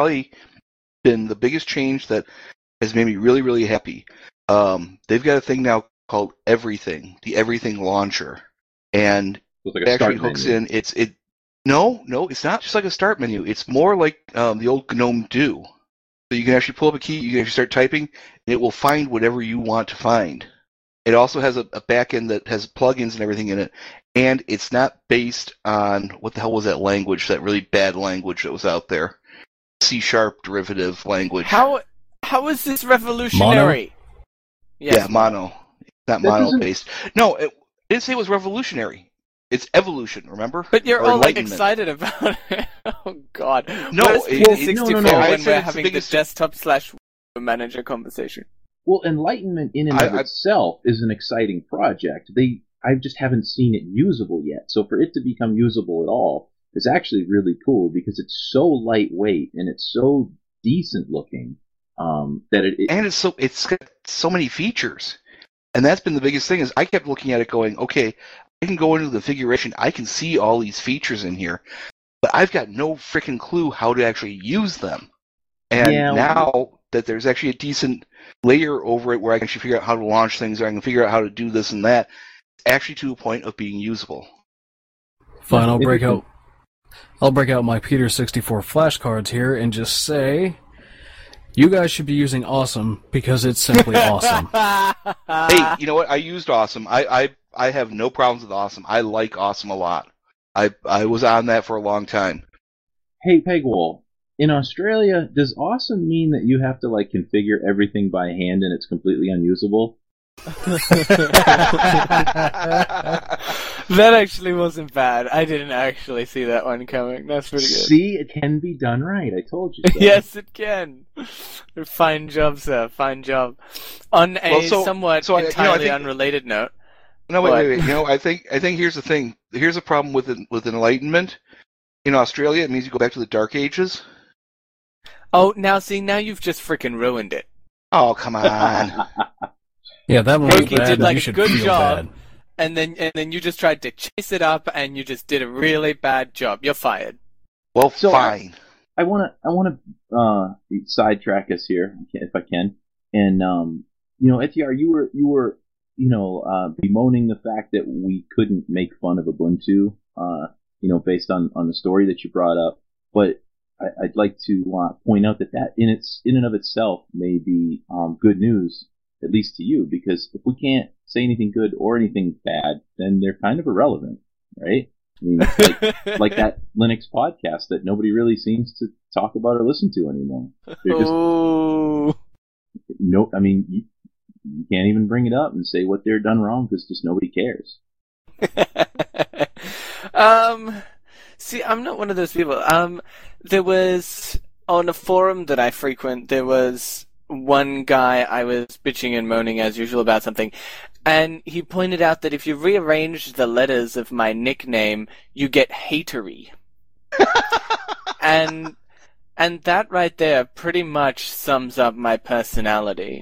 been the biggest change that has made me really, really happy. They've got a thing now called Everything, the Everything Launcher, and It was like it a actually start hooks menu. in. No, it's not just like a start menu. It's more like the old GNOME Do. So you can actually pull up a key, you can actually start typing, and it will find whatever you want to find. It also has a backend that has plugins and everything in it, and it's not based on, what the hell was that language, that really bad language that was out there? C# derivative language. How is this revolutionary? Yeah, mono. It's not That mono doesn't- based. No, it didn't say it was revolutionary. It's evolution, remember? But you're Or all like enlightenment. excited about it. Oh God! No, What is it- P64 no, I'd when say we're it's the having biggest- the desktop / manager conversation? Well, Enlightenment in and of I- itself is an exciting project. I just haven't seen it usable yet. So for it to become usable at all is actually really cool because it's so lightweight and it's so decent looking that it And it's got so many features. And that's been the biggest thing, is I kept looking at it going, okay, I can go into the configuration, I can see all these features in here, but I've got no freaking clue how to actually use them. And Yeah, now that there's actually a decent layer over it where I can actually figure out how to launch things, or I can figure out how to do this and that, it's actually to a point of being usable. Fine, I'll If break you out my Peter 64 flashcards here and just say, you guys should be using Awesome because it's simply awesome. Hey, you know what? I used Awesome. I have no problems with Awesome. I like Awesome a lot. I was on that for a long time. Hey, Pegwall, in Australia, does awesome mean that you have to like configure everything by hand and it's completely unusable? That actually wasn't bad. I didn't actually see that one coming. That's pretty good. See, it can be done right. I told you so. Yes, it can. Fine job, sir. Fine job. On a somewhat entirely unrelated note. No, wait. I think here's the thing. Here's a problem with Enlightenment. In Australia, it means you go back to the Dark Ages. Oh, now you've just freaking ruined it. Oh, come on. Yeah, that one was Frankie bad. did like you a should good feel job, bad. and then you just tried to chase it up, and you just did a really bad job. You're fired. Well, So, fine. I want to sidetrack us here if I can. And Etiar, you were bemoaning the fact that we couldn't make fun of Ubuntu, based on the story that you brought up. But I'd like to point out that in and of itself may be good news, at least to you, because if we can't say anything good or anything bad, then they're kind of irrelevant, right? I mean, it's like that Linux podcast that nobody really seems to talk about or listen to anymore. They're just you can't even bring it up and say what they're done wrong because just nobody cares. See, I'm not one of those people. There was, on a forum that I frequent, there was one guy I was bitching and moaning as usual about something, and he pointed out that if you rearrange the letters of my nickname, you get hatery. and that right there pretty much sums up my personality.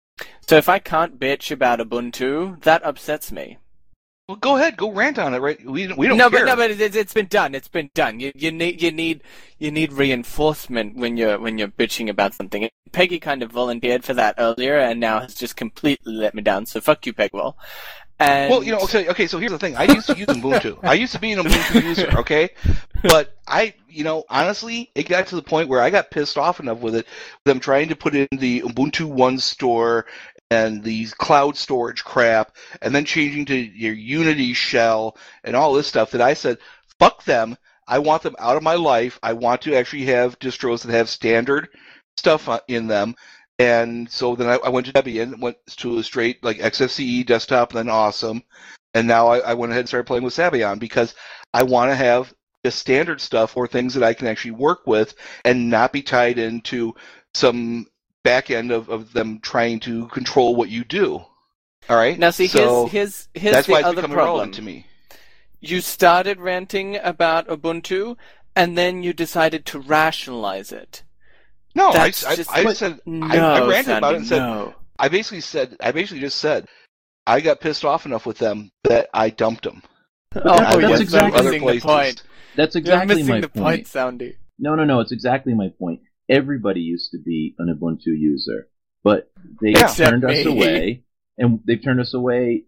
So if I can't bitch about Ubuntu, that upsets me. Well, go ahead, go rant on it, right? We don't care. But it's been done. It's been done. You need reinforcement when you're bitching about something. Peggy kind of volunteered for that earlier, and now has just completely let me down. So fuck you, Pegwell. And... Well, okay. So here's the thing. I used to use Ubuntu. I used to be an Ubuntu user, okay? But honestly, it got to the point where I got pissed off enough with it. Them trying to put in the Ubuntu One store and these cloud storage crap, and then changing to your Unity shell and all this stuff that I said, fuck them. I want them out of my life. I want to actually have distros that have standard stuff in them. And so then I went to Debian, went to a straight like XFCE desktop, and then Awesome. And now I went ahead and started playing with Sabian because I want to have just standard stuff or things that I can actually work with and not be tied into some back end of them trying to control what you do. All right. Now, see, so here's that's the why it's other become problem irrelevant to me. You started ranting about Ubuntu, and then you decided to rationalize it. No, I Sandy, ranted about it and said no. I basically just said I got pissed off enough with them that I dumped them. Oh, that's exactly other places. The point. That's exactly You're my missing the point, Soundy. No, it's exactly my point. Everybody used to be an Ubuntu user, but they turned us away, and they've turned us away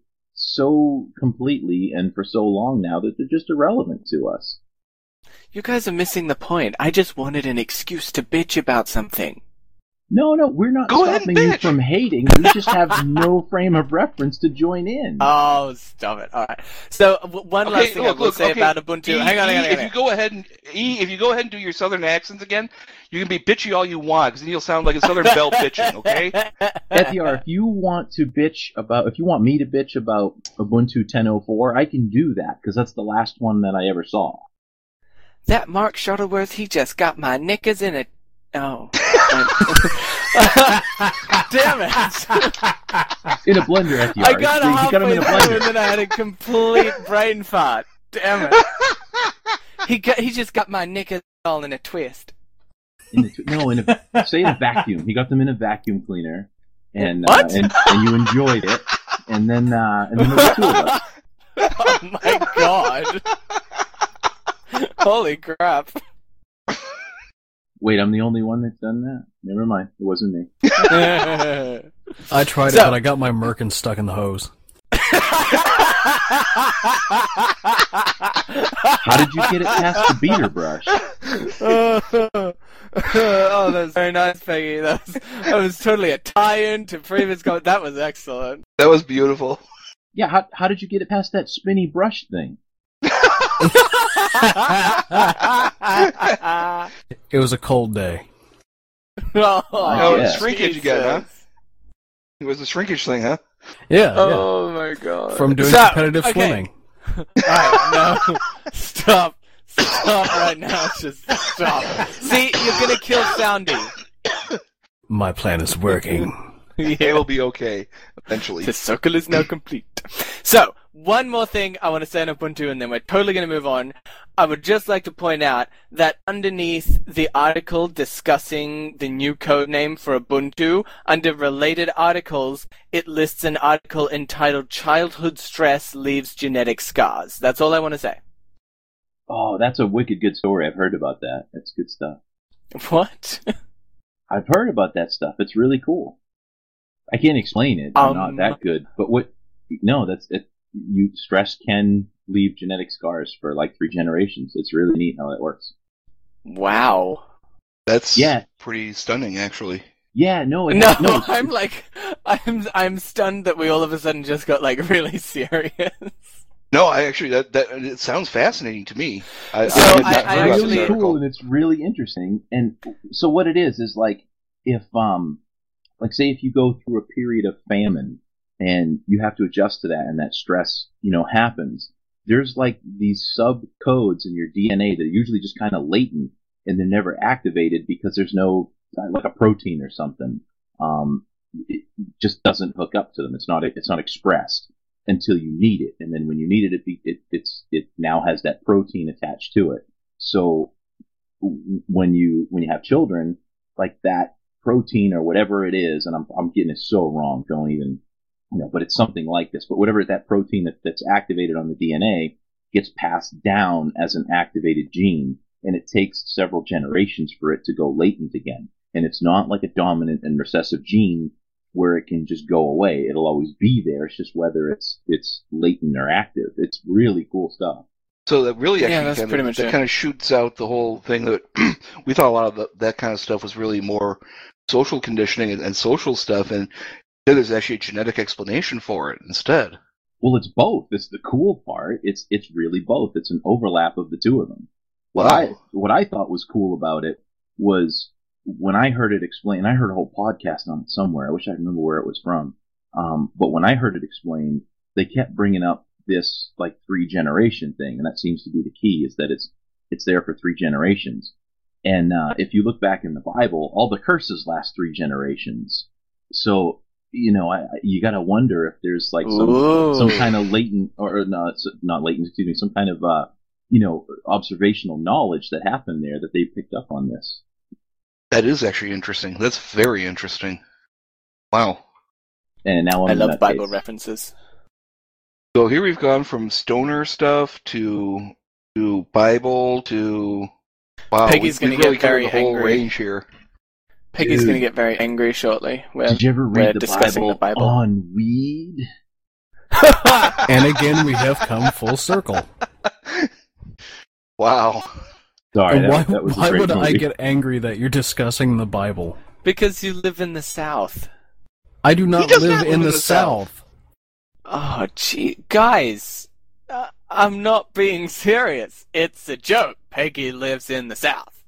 so completely and for so long now that they're just irrelevant to us. You guys are missing the point. I just wanted an excuse to bitch about something. No, we're not stopping you from hating. We just have no frame of reference to join in. Oh, stop it! All right. So one last thing I will say about Ubuntu. Hang on. If you go ahead and do your southern accents again, you can be bitchy all you want, because then you'll sound like a Southern Belle bitching. Okay. Etiar, if you want me to bitch about Ubuntu 10.04, I can do that because that's the last one that I ever saw. That Mark Shuttleworth, he just got my knickers in a... Oh. Damn it. In a blender, Etiar. I got halfway in a through blender. and then I had a complete brain fart. Damn it. He just got my knickers all in a twist. Say in a vacuum. He got them in a vacuum cleaner. And, what? And you enjoyed it. And then there were two of us. Oh my god. Holy crap. Wait, I'm the only one that's done that? Never mind. It wasn't me. I tried it, but I got my merkin stuck in the hose. How did you get it past the beater brush? Oh, that's very nice, Peggy. That was totally a tie-in to previous comment. That was excellent. That was beautiful. Yeah, how did you get it past that spinny brush thing? It was a cold day. Oh, yeah. Shrinkage again, huh? It was a shrinkage thing, huh? Yeah. Oh my god. From doing competitive swimming. Alright, no. Stop. Stop right now. Just stop. See, you're gonna kill Soundy. My plan is working. It will be okay eventually. The circle is now complete. So, one more thing I want to say on Ubuntu, and then we're totally going to move on. I would just like to point out that underneath the article discussing the new code name for Ubuntu, under related articles, it lists an article entitled Childhood Stress Leaves Genetic Scars. That's all I want to say. Oh, that's a wicked good story. I've heard about that. That's good stuff. What? I've heard about that stuff. It's really cool. I can't explain it. I'm not that good. But that's it. Stress can leave genetic scars for like 3 generations. It's really neat how that works. Wow. That's pretty stunning, actually. Yeah, I'm stunned that we all of a sudden just got like really serious. No, that it sounds fascinating to me. It's really cool and it's really interesting. And so what it is like if like say if you go through a period of famine and you have to adjust to that and that stress, happens, there's like these sub codes in your DNA that are usually just kind of latent and they're never activated because there's no, like a protein or something. It just doesn't hook up to them. It's not expressed until you need it. And then when you need it, it now has that protein attached to it. So when you have children, like that protein or whatever it is, and I'm getting it so wrong, don't even, but it's something like this, but whatever that protein that's activated on the DNA gets passed down as an activated gene, and it takes several generations for it to go latent again. And it's not like a dominant and recessive gene where it can just go away. It'll always be there. It's just whether it's latent or active. It's really cool stuff. So that really actually kind of shoots out the whole thing that we thought a lot of that kind of stuff was really more social conditioning and social stuff, and then there's actually a genetic explanation for it instead. Well, it's both. It's the cool part. It's really both. It's an overlap of the two of them. Wow. What I thought was cool about it was when I heard it explained, I heard a whole podcast on it somewhere. I wish I remember where it was from. But when I heard it explained, they kept bringing up this like 3 generation thing, and that seems to be the key, is that it's there for 3 generations. And if you look back in the Bible, all the curses last 3 generations. So you got to wonder if there's like some kind of latent, or not latent, excuse me, some kind of observational knowledge that happened there that they picked up on this. That is actually interesting. That's very interesting. Wow. And now I love Bible references. So here we've gone from stoner stuff to Bible to wow. Peggy's going to really get very the whole angry. Range here. Peggy's going to get very angry shortly. Did you ever read the Bible on weed? And again, we have come full circle. Wow. Sorry, why would I get angry that you're discussing the Bible? Because you live in the South. I do not live in the South. Oh, gee, guys, I'm not being serious. It's a joke. Peggy lives in the South.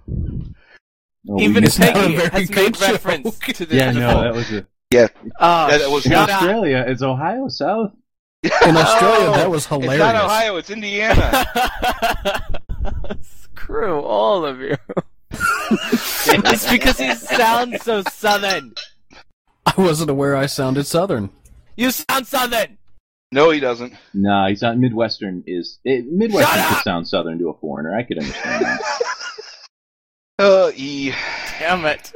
Even Peggy has made reference to the. Yeah, no, that was a. Yeah. That was in Australia. It's Ohio South. In Australia, that was hilarious. It's not Ohio. It's Indiana. Screw all of you. It's because he sounds so Southern. I wasn't aware I sounded Southern. You sound Southern! No, he doesn't. No, he's not. Midwestern Midwestern could sound Southern to a foreigner. I could understand that. Damn it.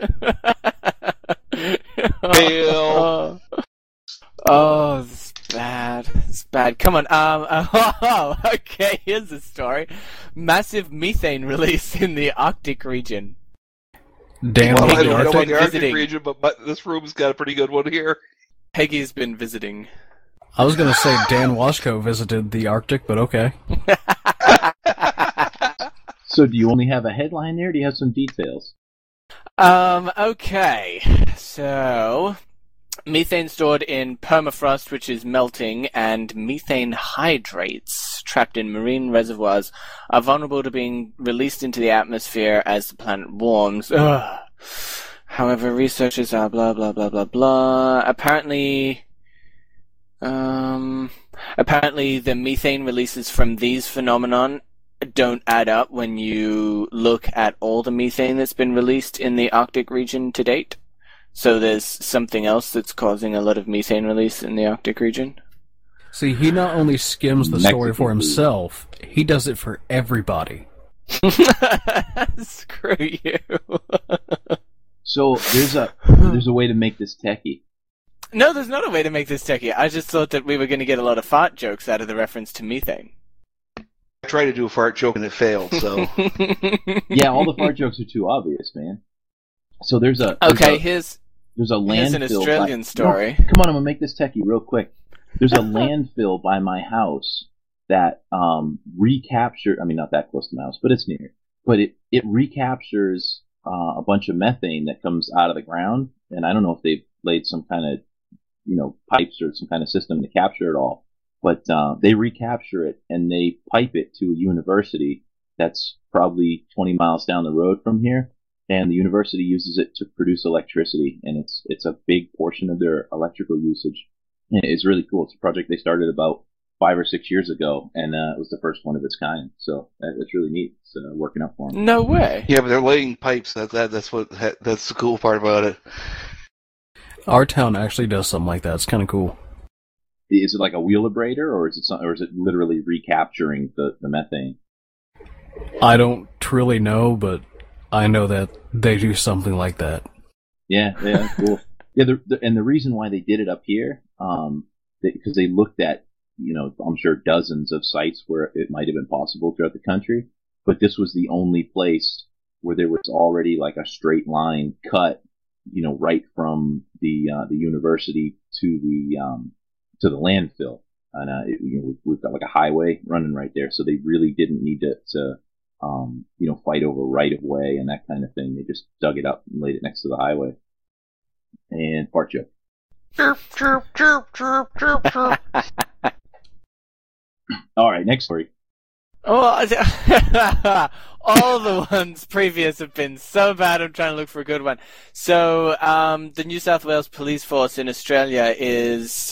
Fail. Oh, this is bad. It's bad. Come on. Okay, here's the story. Massive methane release in the Arctic region. Dan, I don't know Arctic? about the Arctic region, but this room's got a pretty good one here. Peggy's been visiting. I was going to say Dan Washko visited the Arctic, but okay. So do you only have a headline there, or do you have some details? Okay. So, methane stored in permafrost, which is melting, and methane hydrates trapped in marine reservoirs are vulnerable to being released into the atmosphere as the planet warms. Ugh. However, researchers are blah, blah, blah, blah, blah. Apparently, Apparently, the methane releases from these phenomenon don't add up when you look at all the methane that's been released in the Arctic region to date. So there's something else that's causing a lot of methane release in the Arctic region. See, he not only skims the story for himself, he does it for everybody. Screw you. So there's a way to make this techie. No, there's not a way to make this techie. I just thought that we were going to get a lot of fart jokes out of the reference to methane. I tried to do a fart joke and it failed, so... Yeah, all the fart jokes are too obvious, man. So there's a landfill. Here's an Australian story. No, come on, I'm going to make this techie real quick. There's a landfill by my house that recaptured... I mean, not that close to my house, but it's near. But it recaptures a bunch of methane that comes out of the ground, and I don't know if they've laid some kind of pipes or some kind of system to capture it all. But they recapture it and they pipe it to a university that's probably 20 miles down the road from here. And the university uses it to produce electricity, and it's a big portion of their electrical usage. And it's really cool. It's a project they started about 5 or 6 years ago, and it was the first one of its kind. So it's really neat. It's working out for them. No way. Yeah, but they're laying pipes. That's the cool part about it. Our town actually does something like that. It's kind of cool. Is it like a wheelabrator, or is it literally recapturing the methane? I don't truly know, but I know that they do something like that. Yeah, cool. Yeah, and the reason why they did it up here, because they looked at, I'm sure dozens of sites where it might have been possible throughout the country, but this was the only place where there was already like a straight line cut, right from the university to the landfill, and we've got like a highway running right there, so they really didn't need to fight over right of way and that kind of thing. They just dug it up and laid it next to the highway. And fart joke. All right, next story. Oh, all the ones previous have been so bad. I'm trying to look for a good one. So, the New South Wales Police Force in Australia is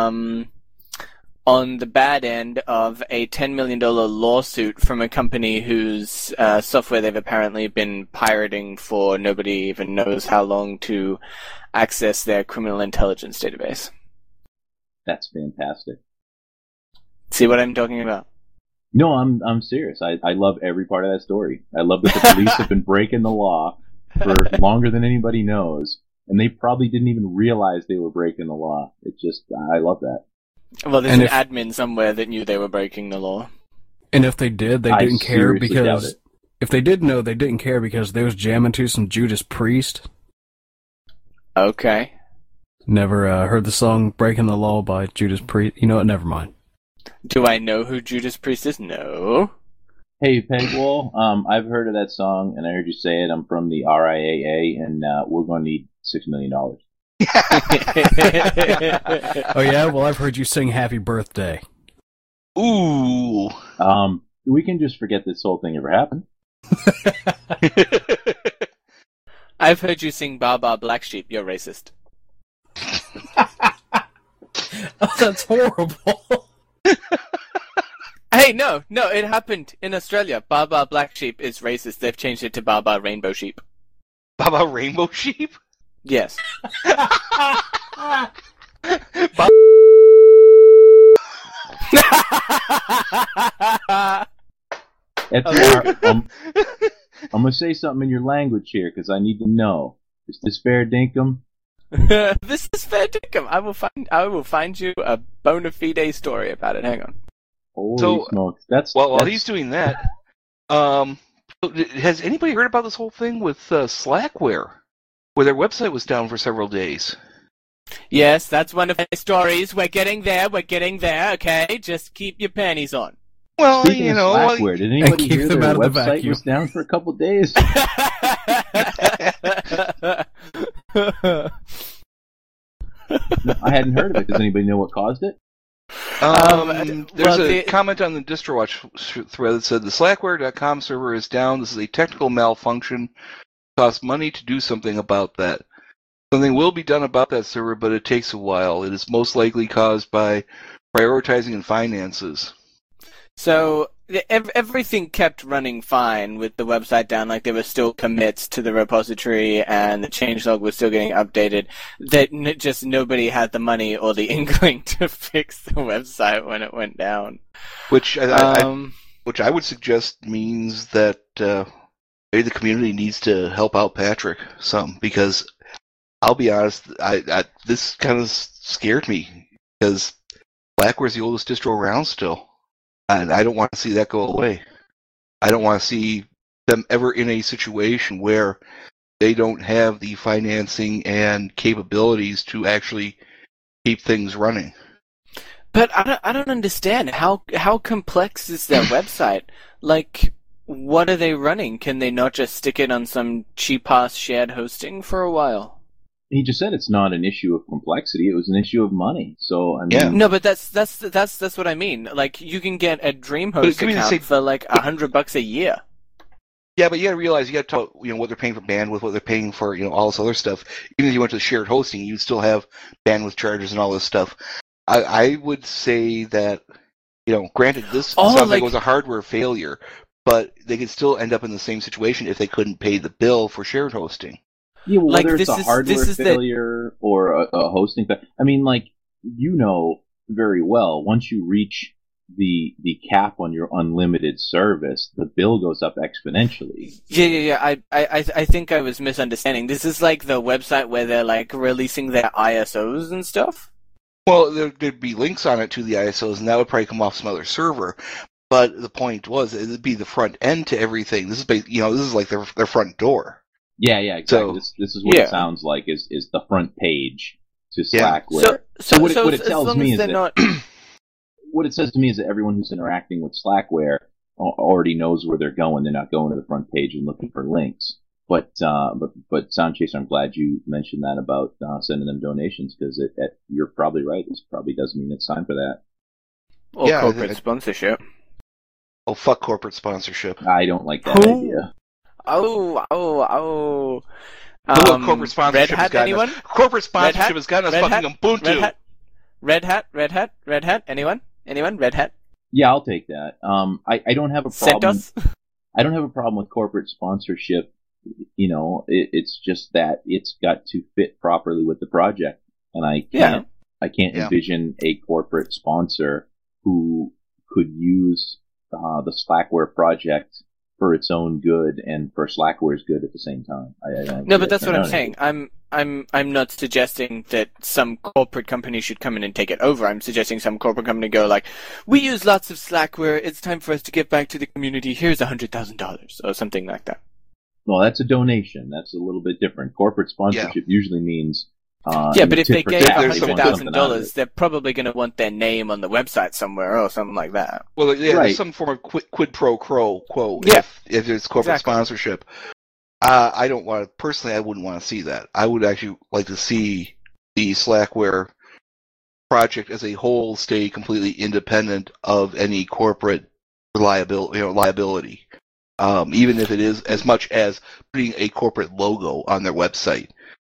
on the bad end of a $10 million lawsuit from a company whose software they've apparently been pirating for nobody even knows how long to access their criminal intelligence database. That's fantastic. See what I'm talking about? No, I'm serious. I love every part of that story. I love that the police have been breaking the law for longer than anybody knows, and they probably didn't even realize they were breaking the law. I love that. Well, there's an admin somewhere that knew they were breaking the law. And if they did, they didn't care because... If they did know, they didn't care because they was jamming to some Judas Priest. Okay. Never heard the song Breaking the Law by Judas Priest? You know what? Never mind. Do I know who Judas Priest is? No. Hey, Pegwall, I've heard of that song, and I heard you say it. I'm from the RIAA, and we're going to need $6 million. Oh, yeah? Well, I've heard you sing Happy Birthday. Ooh. We can just forget this whole thing ever happened. I've heard you sing Ba Ba Black Sheep. You're racist. Oh, that's horrible. Hey, no, it happened in Australia. Ba Ba Black Sheep is racist. They've changed it to Ba Ba Rainbow Sheep. Ba Ba Rainbow Sheep? Yes. I'm going to say something in your language here because I need to know. Is this fair dinkum? This is fair dinkum. I will find you a bona fide story about it. Hang on. Holy smokes. While he's doing that, has anybody heard about this whole thing with Slackware, where their website was down for several days? Yes, that's one of my stories. We're getting there, okay? Just keep your panties on. Well, Speaking of Slackware, did anybody hear their website was down for a couple days? I hadn't heard of it. Does anybody know what caused it? There's a comment on the DistroWatch thread that said the Slackware.com server is down. This is a technical malfunction. It costs money to do something about that. Something will be done about that server, but it takes a while. It is most likely caused by prioritizing and finances. So everything kept running fine with the website down, like there were still commits to the repository and the changelog was still getting updated, that just nobody had the money or the inkling to fix the website when it went down. Which I would suggest means that maybe the community needs to help out Patrick some, because I'll be honest, this kind of scared me, because Slackware's the oldest distro around still. And I don't want to see that go away. I don't want to see them ever in a situation where they don't have the financing and capabilities to actually keep things running. But I don't understand. How complex is their website? Like, what are they running? Can they not just stick it on some cheap-ass shared hosting for a while? He just said it's not an issue of complexity; it was an issue of money. So I mean, Yeah. No, but that's what I mean. Like, you can get a DreamHost account for like $100 a year. Yeah, but you got to realize you got to talk, what they're paying for bandwidth, what they're paying for, all this other stuff. Even if you went to the shared hosting, you'd still have bandwidth charges and all this stuff. I would say that, granted, this sounds like it was a hardware failure, but they could still end up in the same situation if they couldn't pay the bill for shared hosting. Yeah, well, Like, whether it's a hardware failure or a hosting failure. I mean, like, very well, once you reach the cap on your unlimited service, the bill goes up exponentially. Yeah. I think I was misunderstanding. This is like the website where they're like releasing their ISOs and stuff? Well, there'd be links on it to the ISOs, and that would probably come off some other server. But the point was, it'd be the front end to everything. This is, this is like their front door. Yeah, exactly. So, this is what it sounds like is the front page to Slackware. So what it tells me is that not... what it says to me is that everyone who's interacting with Slackware already knows where they're going. They're not going to the front page and looking for links. But Sound Chaser, I'm glad you mentioned that about sending them donations, because you're probably right. This probably does mean it's time for that. Or corporate sponsorship. Oh, fuck corporate sponsorship. I don't like that idea. Oh. Corporate sponsorship has gotten us. Corporate sponsorship has gotten us fucking Ubuntu. Red Hat. Anyone? Red Hat? Yeah, I'll take that. I don't have a problem. CentOS? I don't have a problem with corporate sponsorship. It's just that it's got to fit properly with the project, and I can't envision a corporate sponsor who could use the Slackware project for its own good and for Slackware's good at the same time. No, but that's what I'm saying. I'm not suggesting that some corporate company should come in and take it over. I'm suggesting some corporate company go like, we use lots of Slackware. It's time for us to give back to the community. Here's $100,000 or something like that. Well, that's a donation. That's a little bit different. Corporate sponsorship usually means. But if they gave $100,000, they're probably going to want their name on the website somewhere or something like that. Well, there's some form of quid pro quo. If it's corporate sponsorship. I don't want to, personally, I wouldn't want to see that. I would actually like to see the Slackware project as a whole stay completely independent of any corporate liability. Even if it is as much as putting a corporate logo on their website.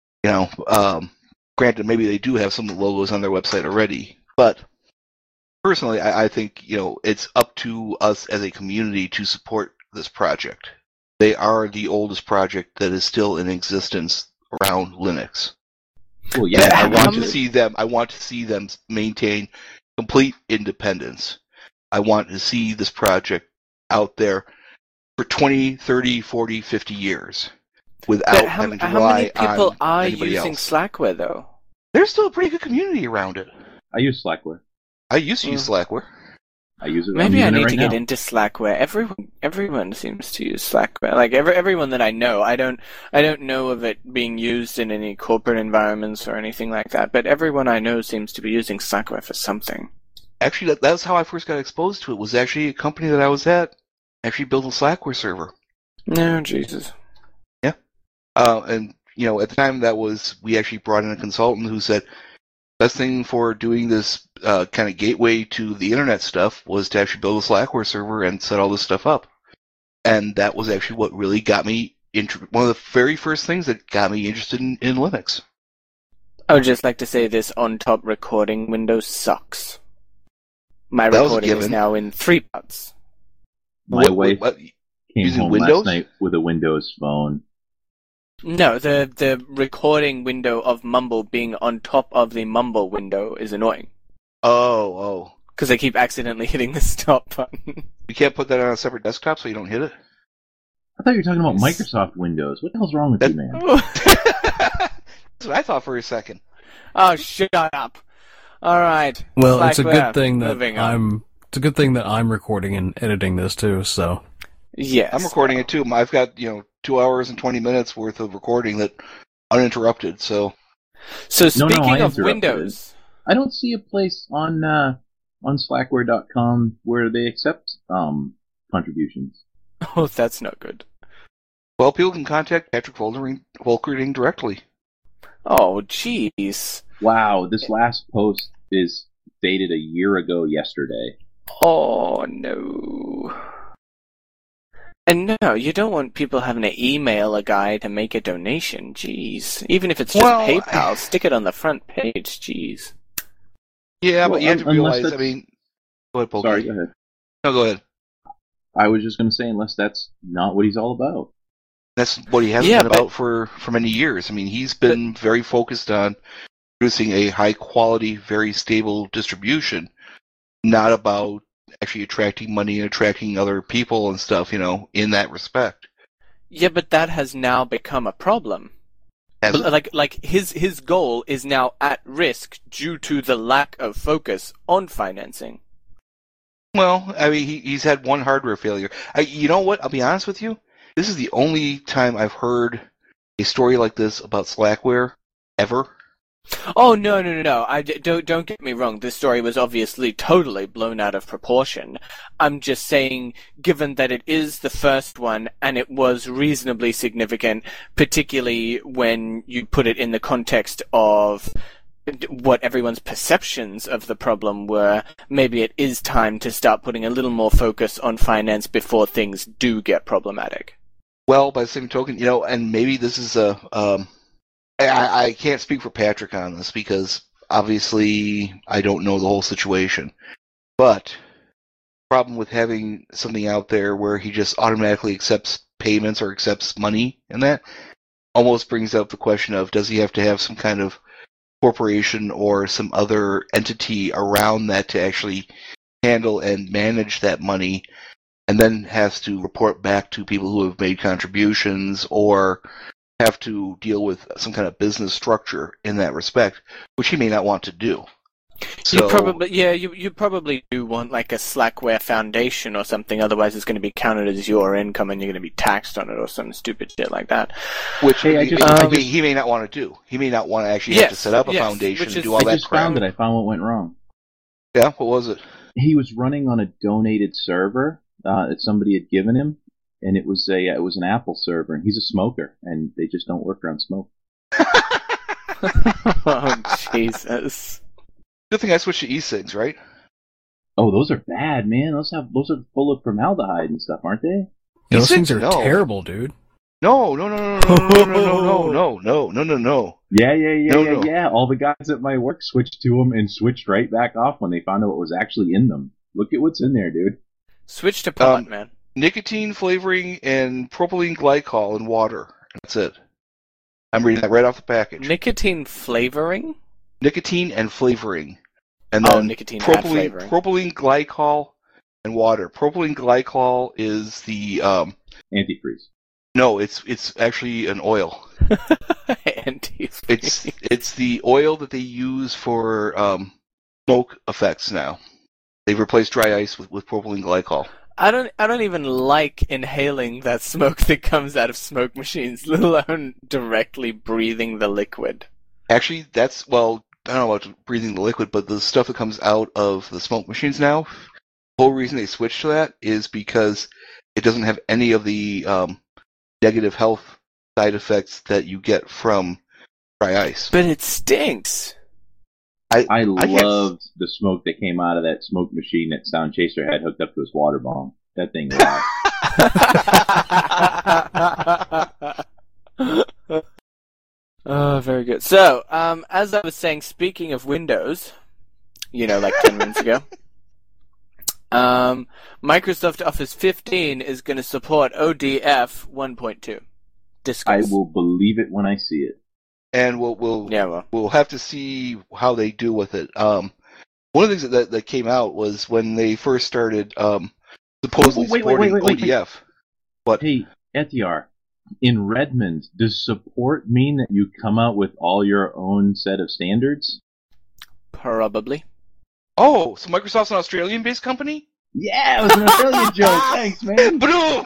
Granted, maybe they do have some of the logos on their website already, but personally, I think, it's up to us as a community to support this project. They are the oldest project that is still in existence around Linux. Well, yeah, I want to see them maintain complete independence. I want to see this project out there for 20, 30, 40, 50 years without having to rely on anybody else. How many people are using Slackware, though? There's still a pretty good community around it. I use Slackware. I used to use Slackware. I use it. Maybe I need to get into Slackware. Everyone seems to use Slackware. Like everyone that I know, I don't know of it being used in any corporate environments or anything like that. But everyone I know seems to be using Slackware for something. Actually, that's how I first got exposed to it. Was actually a company that I was at actually built a Slackware server. No, Jesus. Yeah, and at the time we actually brought in a consultant who said, best thing for doing this kind of gateway to the internet stuff was to actually build a Slackware server and set all this stuff up. And that was actually what really got me one of the very first things that got me interested in Linux. I would just like to say this on-top recording window sucks. My That was a recording is given. now in 3 parts. My wife what, came using home Windows? last night with a Windows phone. No, the recording window of Mumble being on top of the Mumble window is annoying. Oh. Because I keep accidentally hitting the stop button. You can't put that on a separate desktop so you don't hit it? I thought you were talking about Yes. Microsoft Windows. What the hell's wrong with That- you, man? That's what I thought for a second. Oh, shut up. Alright. Well, it's a Slackware. good thing that Moving on. It's a good thing that I'm recording and editing this too. So Yes. I'm recording it too. I've got 2 hours and 20 minutes worth of recording that uninterrupted. So So No, speaking I of interrupted Windows... I don't see a place on Slackware.com where they accept contributions. Oh, that's not good. well, people can contact Patrick Volkerding directly. Oh, jeez. Wow, this last post is dated a year ago yesterday. Oh, no. And no, you don't want people having to email a guy to make a donation. Jeez. Even if it's just Well, PayPal, stick it on the front page. Jeez. Yeah, Well, but you have to unless realize. that's- Go ahead, Polky. Sorry, go ahead. No, go ahead. I was just going to say, unless that's not what he's all about. That's what he hasn't Yeah, been but- about for many years. I mean, he's been very focused on producing a high quality, very stable distribution, not about actually attracting money and attracting other people and stuff, in that respect. Yeah, but that has now become a problem. As- Like his goal is now at risk due to the lack of focus on financing. Well, I mean, he's had one hardware failure. You know what? I'll be honest with you. This is the only time I've heard a story like this about Slackware ever. Oh no! Don't get me wrong. This story was obviously totally blown out of proportion. I'm just saying, given that it is the first one and it was reasonably significant, particularly when you put it in the context of what everyone's perceptions of the problem were, maybe it is time to start putting a little more focus on finance before things do get problematic. Well, by the same token, and maybe this is I can't speak for Patrick on this because obviously I don't know the whole situation. But the problem with having something out there where he just automatically accepts payments or accepts money and that almost brings up the question of, does he have to have some kind of corporation or some other entity around that to actually handle and manage that money, and then has to report back to people who have made contributions or have to deal with some kind of business structure in that respect, which he may not want to do. So, You probably do want like a Slackware Foundation or something, otherwise it's going to be counted as your income and you're going to be taxed on it or some stupid shit like that. which Hey, he may not want to do. He may not want to actually have to set up a foundation which and is- do all I that just crap. found it. I found what went wrong. Yeah, what was it? He was running on a donated server that somebody had given him, and it was an Apple server, and he's a smoker, and they just don't work around smoke. Oh, Jesus. Good thing I switched to e-cigs, right? Oh, those are bad, man. Those are full of formaldehyde and stuff, aren't they? those said things are no. terrible, dude. No. Yeah. All the guys at my work switched to them and switched right back off when they found out what was actually in them. Look at what's in there, dude. Switch to pot, man. Nicotine flavoring and propylene glycol in water. That's it. I'm reading that right off the package. Nicotine flavoring? Nicotine and flavoring. And then nicotine and flavoring. propylene glycol and water. Propylene glycol is the Antifreeze. no, it's actually an oil. Antifreeze. It's the oil that they use for smoke effects now. They've replaced dry ice with propylene glycol. I don't even like inhaling that smoke that comes out of smoke machines, let alone directly breathing the liquid. Actually, I don't know about breathing the liquid, but the stuff that comes out of the smoke machines now, the whole reason they switched to that is because it doesn't have any of the negative health side effects that you get from dry ice. But it stinks. I guess- loved the smoke that came out of that smoke machine that Sound Chaser had hooked up to his water bomb. That thing rocked. Oh, very good. So, as I was saying, speaking of Windows, like 10 minutes ago, Microsoft Office 15 is going to support ODF 1.2. Discuss. I will believe it when I see it. And we'll have to see how they do with it. One of the things that came out was when they first started supposedly supporting ODF. What? Hey, Etiar, in Redmond, does support mean that you come out with all your own set of standards? Probably. Oh, so Microsoft's an Australian-based company? Yeah, it was an Australian joke. Thanks, man. Boom!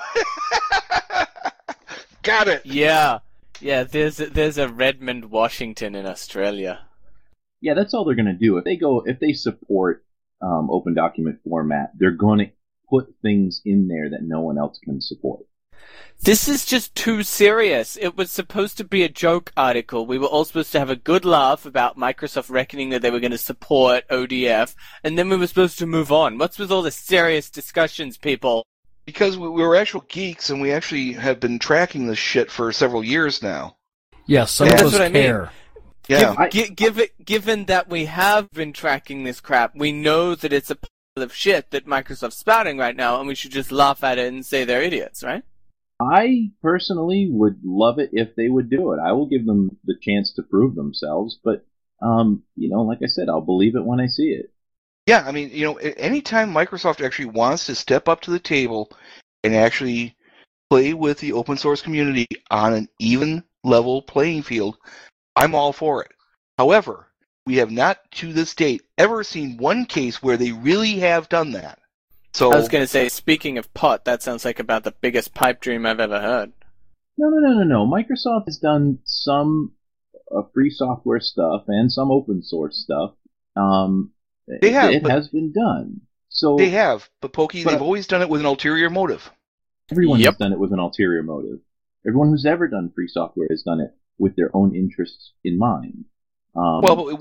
Got it. Yeah. There's a Redmond, Washington in Australia. Yeah, that's all they're going to do. If they support open document format, they're going to put things in there that no one else can support. This is just too serious. It was supposed to be a joke article. We were all supposed to have a good laugh about Microsoft reckoning that they were going to support ODF, and then we were supposed to move on. What's with all the serious discussions, people? Because we were actual geeks, and we actually have been tracking this shit for several years now. Yeah, some of That's us what I mean. care. Yeah. Given that we have been tracking this crap, we know that it's a pile of shit that Microsoft's spouting right now, and we should just laugh at it and say they're idiots, right? I personally would love it if they would do it. I will give them the chance to prove themselves, but, like I said, I'll believe it when I see it. Yeah, I mean, anytime Microsoft actually wants to step up to the table and actually play with the open source community on an even level playing field, I'm all for it. However, we have not, to this date, ever seen one case where they really have done that. So I was going to say, speaking of pot, that sounds like about the biggest pipe dream I've ever heard. No. Microsoft has done some free software stuff and some open source stuff. They have. It has been done. So they have, but Pokey, they've always done it with an ulterior motive. Everyone has done it with an ulterior motive. Everyone who's ever done free software has done it with their own interests in mind. But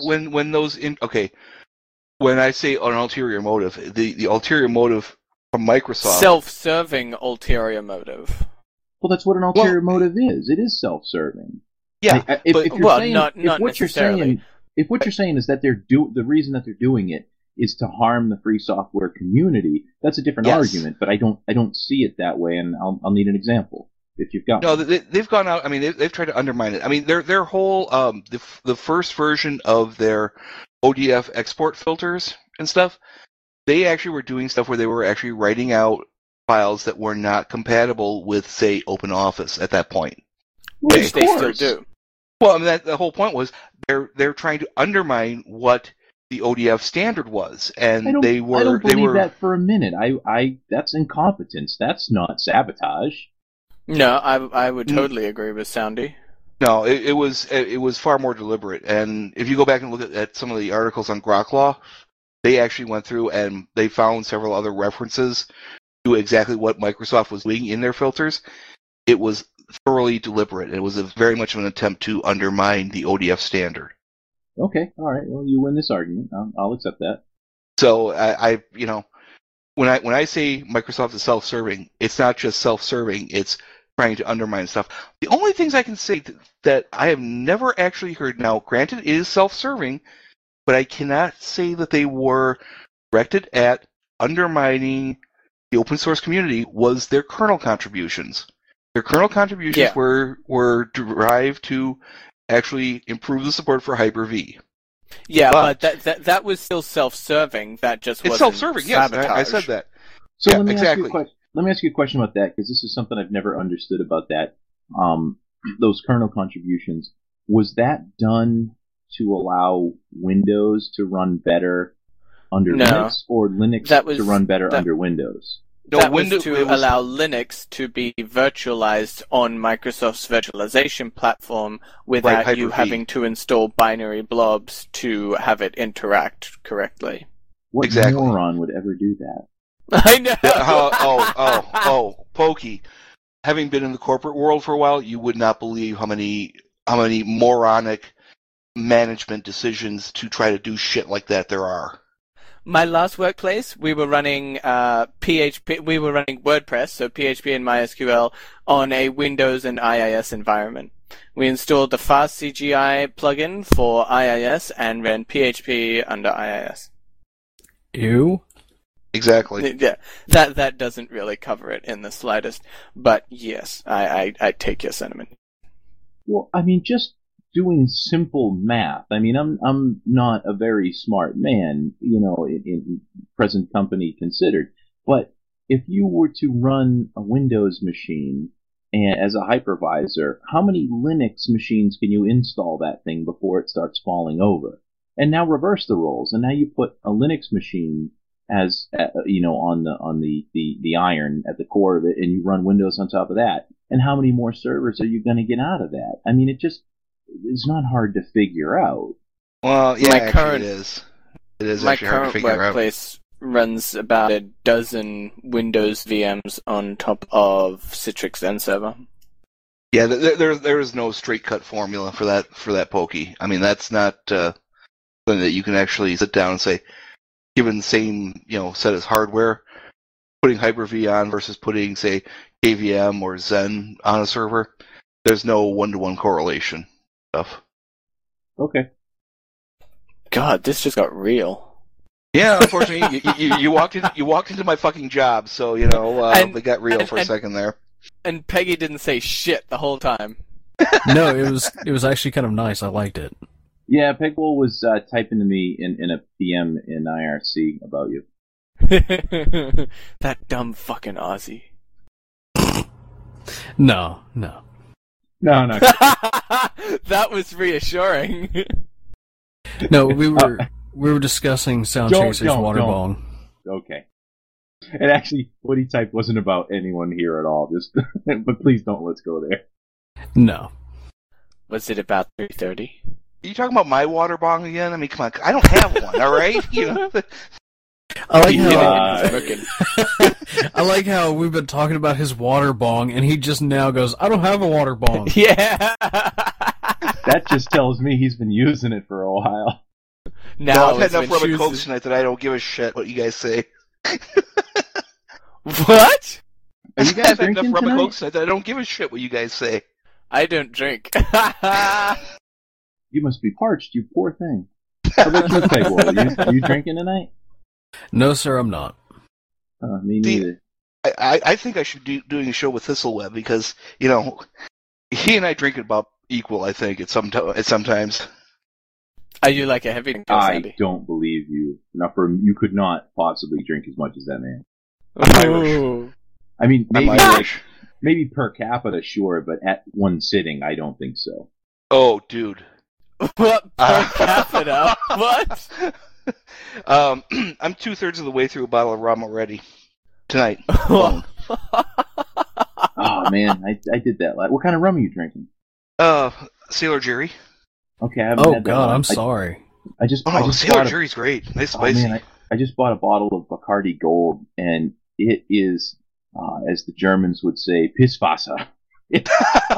when I say an ulterior motive, the ulterior motive from Microsoft... Self-serving ulterior motive. Well, that's what an ulterior motive is. It is self-serving. Yeah, not necessarily. If what you're saying is that the reason that they're doing it is to harm the free software community, that's a different argument. But I don't see it that way, and I'll need an example if you've got. No, they've gone out. I mean, they've tried to undermine it. I mean, their whole the first version of their ODF export filters and stuff, they actually were doing stuff where they were actually writing out files that were not compatible with, say, OpenOffice at that point. Which they still do. Well, I mean, the whole point was they're trying to undermine what the ODF standard was, and I don't believe that for a minute. That's incompetence. That's not sabotage. No, I would totally agree with Soundy. No, it was far more deliberate. And if you go back and look at some of the articles on Grok they actually went through and they found several other references to exactly what Microsoft was doing in their filters. It was thoroughly deliberate. It was very much of an attempt to undermine the ODF standard. Okay, all right. Well, you win this argument. I'll accept that. So when I say Microsoft is self-serving, it's not just self-serving. It's trying to undermine stuff. The only things I can say that I have never actually heard, now granted it is self-serving, but I cannot say that they were directed at undermining the open source community, was their kernel contributions. Their kernel contributions were derived to actually improve the support for Hyper-V. Yeah, but that was still self-serving. That just wasn't self-serving, sabotage. Yes, I said that. So yeah, let me exactly. Let me ask you a question about that, because this is something I've never understood about that. Those kernel contributions, was that done to allow Windows to run better under Linux, or Linux to run better under Windows? No, that was to allow Linux to be virtualized on Microsoft's virtualization platform without you having to install binary blobs to have it interact correctly. What moron would ever do that? I know. Pokey. Having been in the corporate world for a while, you would not believe how many moronic management decisions to try to do shit like that there are. My last workplace, we were running PHP. We were running WordPress, so PHP and MySQL on a Windows and IIS environment. We installed the FastCGI plugin for IIS and ran PHP under IIS. Ew. Exactly. Yeah, that doesn't really cover it in the slightest. But yes, I take your sentiment. Well, I mean, just doing simple math. I mean, I'm not a very smart man, in present company considered. But if you were to run a Windows machine and as a hypervisor, how many Linux machines can you install that thing before it starts falling over? And now reverse the roles, and now you put a Linux machine as on the iron at the core of it, and you run Windows on top of that. And how many more servers are you going to get out of that? I mean, it's not hard to figure out. Well, yeah, it is. It is actually hard to figure out. My current workplace runs about a dozen Windows VMs on top of Citrix XenServer. Yeah, there is no straight cut formula for that pokey. I mean, that's not something that you can actually sit down and say, given the same set as hardware, putting Hyper-V on versus putting, say, KVM or Zen on a server, there's no one-to-one correlation stuff. Okay. God, this just got real. Yeah, unfortunately, you walked into my fucking job, so they got real for a second there. And Peggy didn't say shit the whole time. No, it was actually kind of nice. I liked it. Yeah, Pegwell was typing to me in a PM in IRC about you. That dumb fucking Aussie. No. No. That was reassuring. No, we were discussing Sound Chaser's water bong. Okay. And actually, what he typed wasn't about anyone here at all. Just, but please let's go there. No. Was it about 3:30? Are you talking about my water bong again? I mean, come on, I don't have one. All right, I like how I like how we've been talking about his water bong, and he just now goes, "I don't have a water bong." Yeah. That just tells me he's been using it for a while. I've had enough rum and coke tonight that I don't give a shit what you guys say. What? Are you guys drinking enough rum tonight? and coke tonight that I don't give a shit what you guys say. I don't drink. You must be parched, you poor thing. How about you, Pegwell? You drinking tonight? No, sir, I'm not. Me neither. I think I should be doing a show with Thistleweb because, he and I drink about equal, I think, at sometimes. Are you like a heavy drinker, I don't believe you. You could not possibly drink as much as that man. Oh. I mean, maybe I'm Irish. Maybe per capita, sure, but at one sitting, I don't think so. Oh, dude. What? Per capita? What? I'm 2/3 of the way through a bottle of rum already. Tonight. Oh, man, I did that. What kind of rum are you drinking? Sailor Jerry. Okay, I haven't had that God, one. I'm sorry. Sailor Jerry's great. Nice spicy. Man, I just bought a bottle of Bacardi Gold, and it is, as the Germans would say, Pisswasser. It's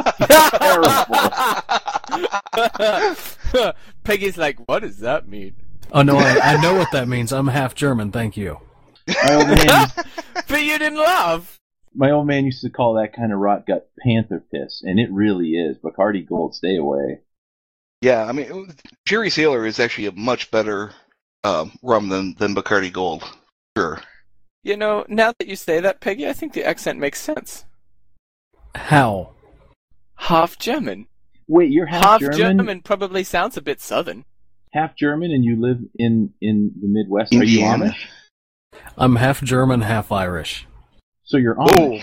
terrible. Peggy's like, what does that mean? Oh, no, I know what that means. I'm half German, thank you. My old man But you didn't laugh. My old man used to call that kind of rot gut panther piss, and it really is. Bacardi Gold, stay away. Yeah, I mean, Jerry Sailor is actually a much better rum than Bacardi Gold. Sure. Now that you say that, Peggy, I think the accent makes sense. How? Half German. Wait, you're half German? Half German probably sounds a bit southern. Half German, and you live in the Midwest. Indiana. Are you Amish? I'm half German, half Irish. So you're Amish.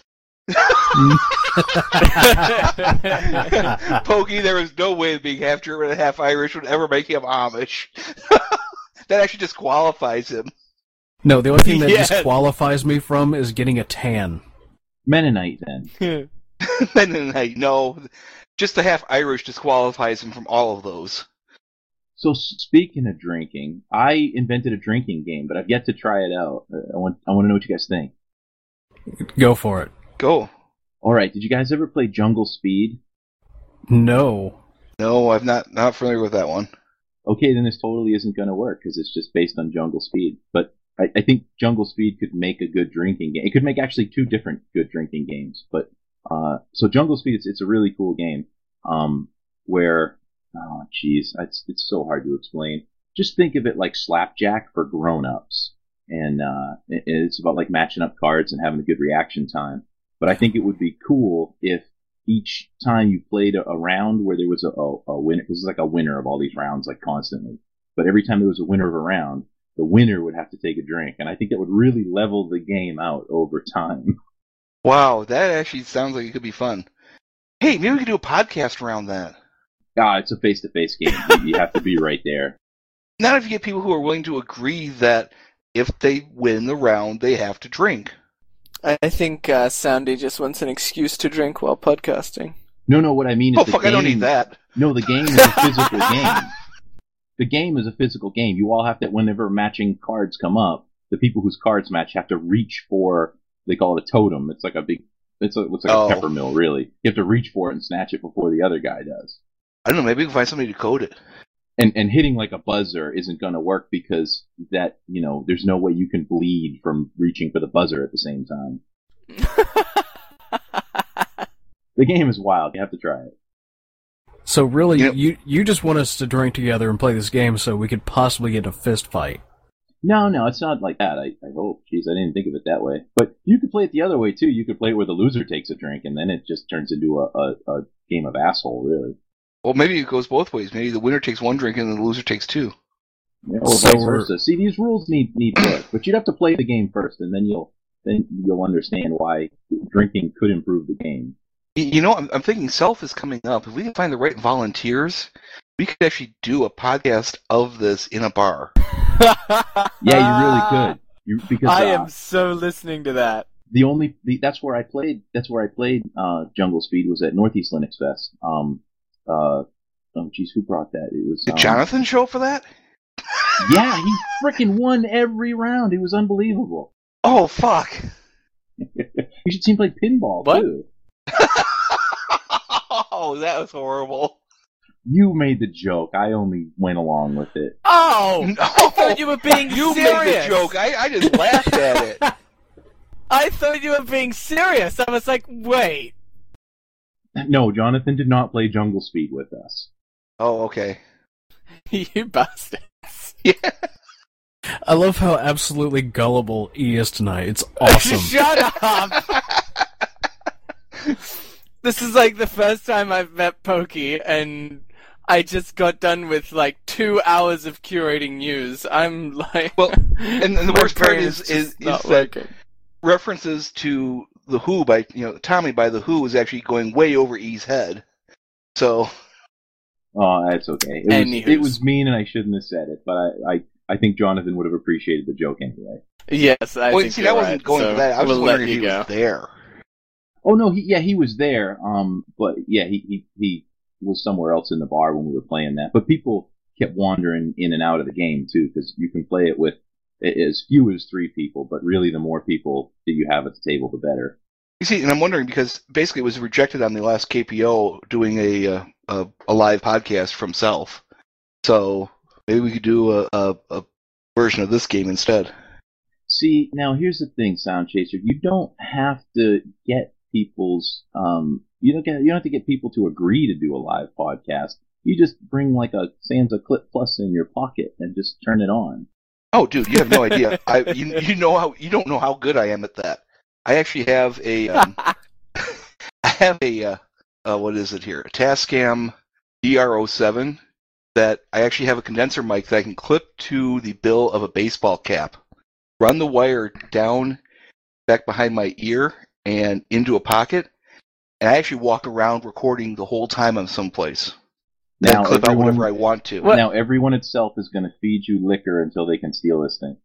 Pokey, there is no way that being half German and half Irish would ever make him Amish. That actually disqualifies him. No, the only thing that disqualifies me from is getting a tan. Mennonite, then. Mennonite, no. Just the half Irish disqualifies him from all of those. So speaking of drinking, I invented a drinking game, but I've yet to try it out. I want to know what you guys think. Go for it. Go. All right. Did you guys ever play Jungle Speed? No. No, I'm not familiar with that one. okay, then this totally isn't going to work because it's just based on Jungle Speed. But I think Jungle Speed could make a good drinking game. It could make actually two different good drinking games. But so Jungle Speed, it's a really cool game where, oh, geez, it's so hard to explain. Just think of it like Slapjack for grown-ups. And it's about like matching up cards and having a good reaction time. But I think it would be cool if each time you played a round where there was a winner, because it's like a winner of all these rounds, like constantly. But every time there was a winner of a round, the winner would have to take a drink. And I think that would really level the game out over time. Wow, that actually sounds like it could be fun. Hey, maybe we could do a podcast around that. It's a face-to-face game. You have to be right there. Not if you get people who are willing to agree that if they win the round, they have to drink. I think Sandy just wants an excuse to drink while podcasting. No, what I mean is I don't need that. No, the game is a physical game. The game is a physical game. You all have to, whenever matching cards come up, the people whose cards match have to reach for, they call it a totem. It's like a big, it looks like a pepper mill, really. You have to reach for it and snatch it before the other guy does. I don't know, maybe we can find somebody to code it. And hitting like a buzzer isn't going to work because that, there's no way you can bleed from reaching for the buzzer at the same time. The game is wild. You have to try it. So really, you just want us to drink together and play this game so we could possibly get in a fist fight. No, it's not like that. I hope. Jeez, I didn't think of it that way. But you could play it the other way, too. You could play it where the loser takes a drink, and then it just turns into a game of asshole, really. Well, maybe it goes both ways. Maybe the winner takes one drink and the loser takes two. Yeah, or vice versa. See, these rules need work, but you'd have to play the game first, and then you'll understand why drinking could improve the game. I'm thinking Self is coming up. If we can find the right volunteers, we could actually do a podcast of this in a bar. Yeah, you really could. Because I am so listening to that. That's where I played Jungle Speed was at Northeast Linux Fest. Who brought that? It was Did Jonathan show up for that? Yeah, he freaking won every round. It was unbelievable. Oh, fuck. You should see him play pinball, too. Oh, that was horrible. You made the joke. I only went along with it. Oh! No, I thought you were being you serious! You made the joke. I just laughed at it. I thought you were being serious. I was like, wait. No, Jonathan did not play Jungle Speed with us. Oh, okay. You bastards. Yeah. I love how absolutely gullible he is tonight. It's awesome. Shut up! This is like the first time I've met Pokey, and I just got done with like 2 hours of curating news. I'm like... Well, and the worst part is that working. References to The Who by, Tommy by The Who is actually going way over E's head. So... Oh, that's okay. It was mean and I shouldn't have said it, but I think Jonathan would have appreciated the joke anyway. Yes, I think I wasn't going for that. I was we'll wondering if he was there. Oh no, he was there. But yeah, he was somewhere else in the bar when we were playing that. But people kept wandering in and out of the game too, because you can play it with as few as 3 people, but really the more people that you have at the table, the better. You see, and I'm wondering because basically it was rejected on the last KPO doing a live podcast from Self. So maybe we could do a version of this game instead. See, now here's the thing, Sound Chaser. You don't have to get people's you don't have to get people to agree to do a live podcast. You just bring like a Sansa Clip Plus in your pocket and just turn it on. Oh, dude, you have no idea. You don't know how good I am at that. I actually have what is it here? A Tascam DR07 that I actually have a condenser mic that I can clip to the bill of a baseball cap, run the wire down back behind my ear and into a pocket, and I actually walk around recording the whole time I'm someplace. Now clip out whatever I want to. Now everyone itself is going to feed you liquor until they can steal this thing.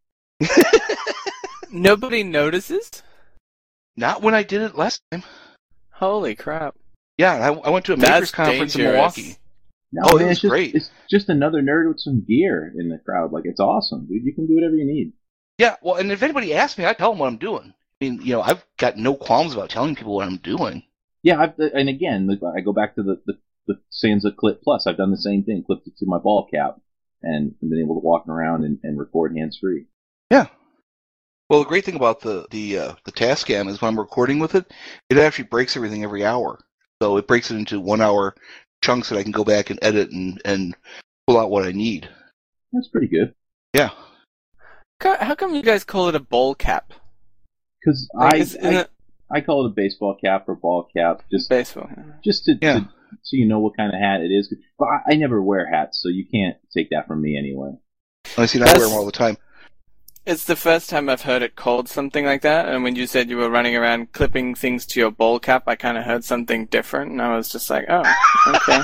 Nobody notices? Not when I did it last time. Holy crap. Yeah, I went to a makers conference in Milwaukee. No, it was great. It's just another nerd with some gear in the crowd. Like, it's awesome, dude. You can do whatever you need. Yeah, well, and if anybody asks me, I tell them what I'm doing. I mean, I've got no qualms about telling people what I'm doing. Yeah, and again, I go back to the Sansa Clip Plus. I've done the same thing. Clipped it to my ball cap. and been able to walk around and record hands-free. Yeah. Well, the great thing about the Tascam is when I'm recording with it, it actually breaks everything every hour. So it breaks it into 1 hour chunks that I can go back and edit and pull out what I need. That's pretty good. Yeah. How come you guys call it a bowl cap? Because I call it a baseball cap or ball cap. Baseball. Just to so you know what kind of hat it is. But I never wear hats, so you can't take that from me anyway. I see. I wear them all the time. It's the first time I've heard it called something like that, and when you said you were running around clipping things to your bowl cap, I kind of heard something different, and I was just like, oh, okay.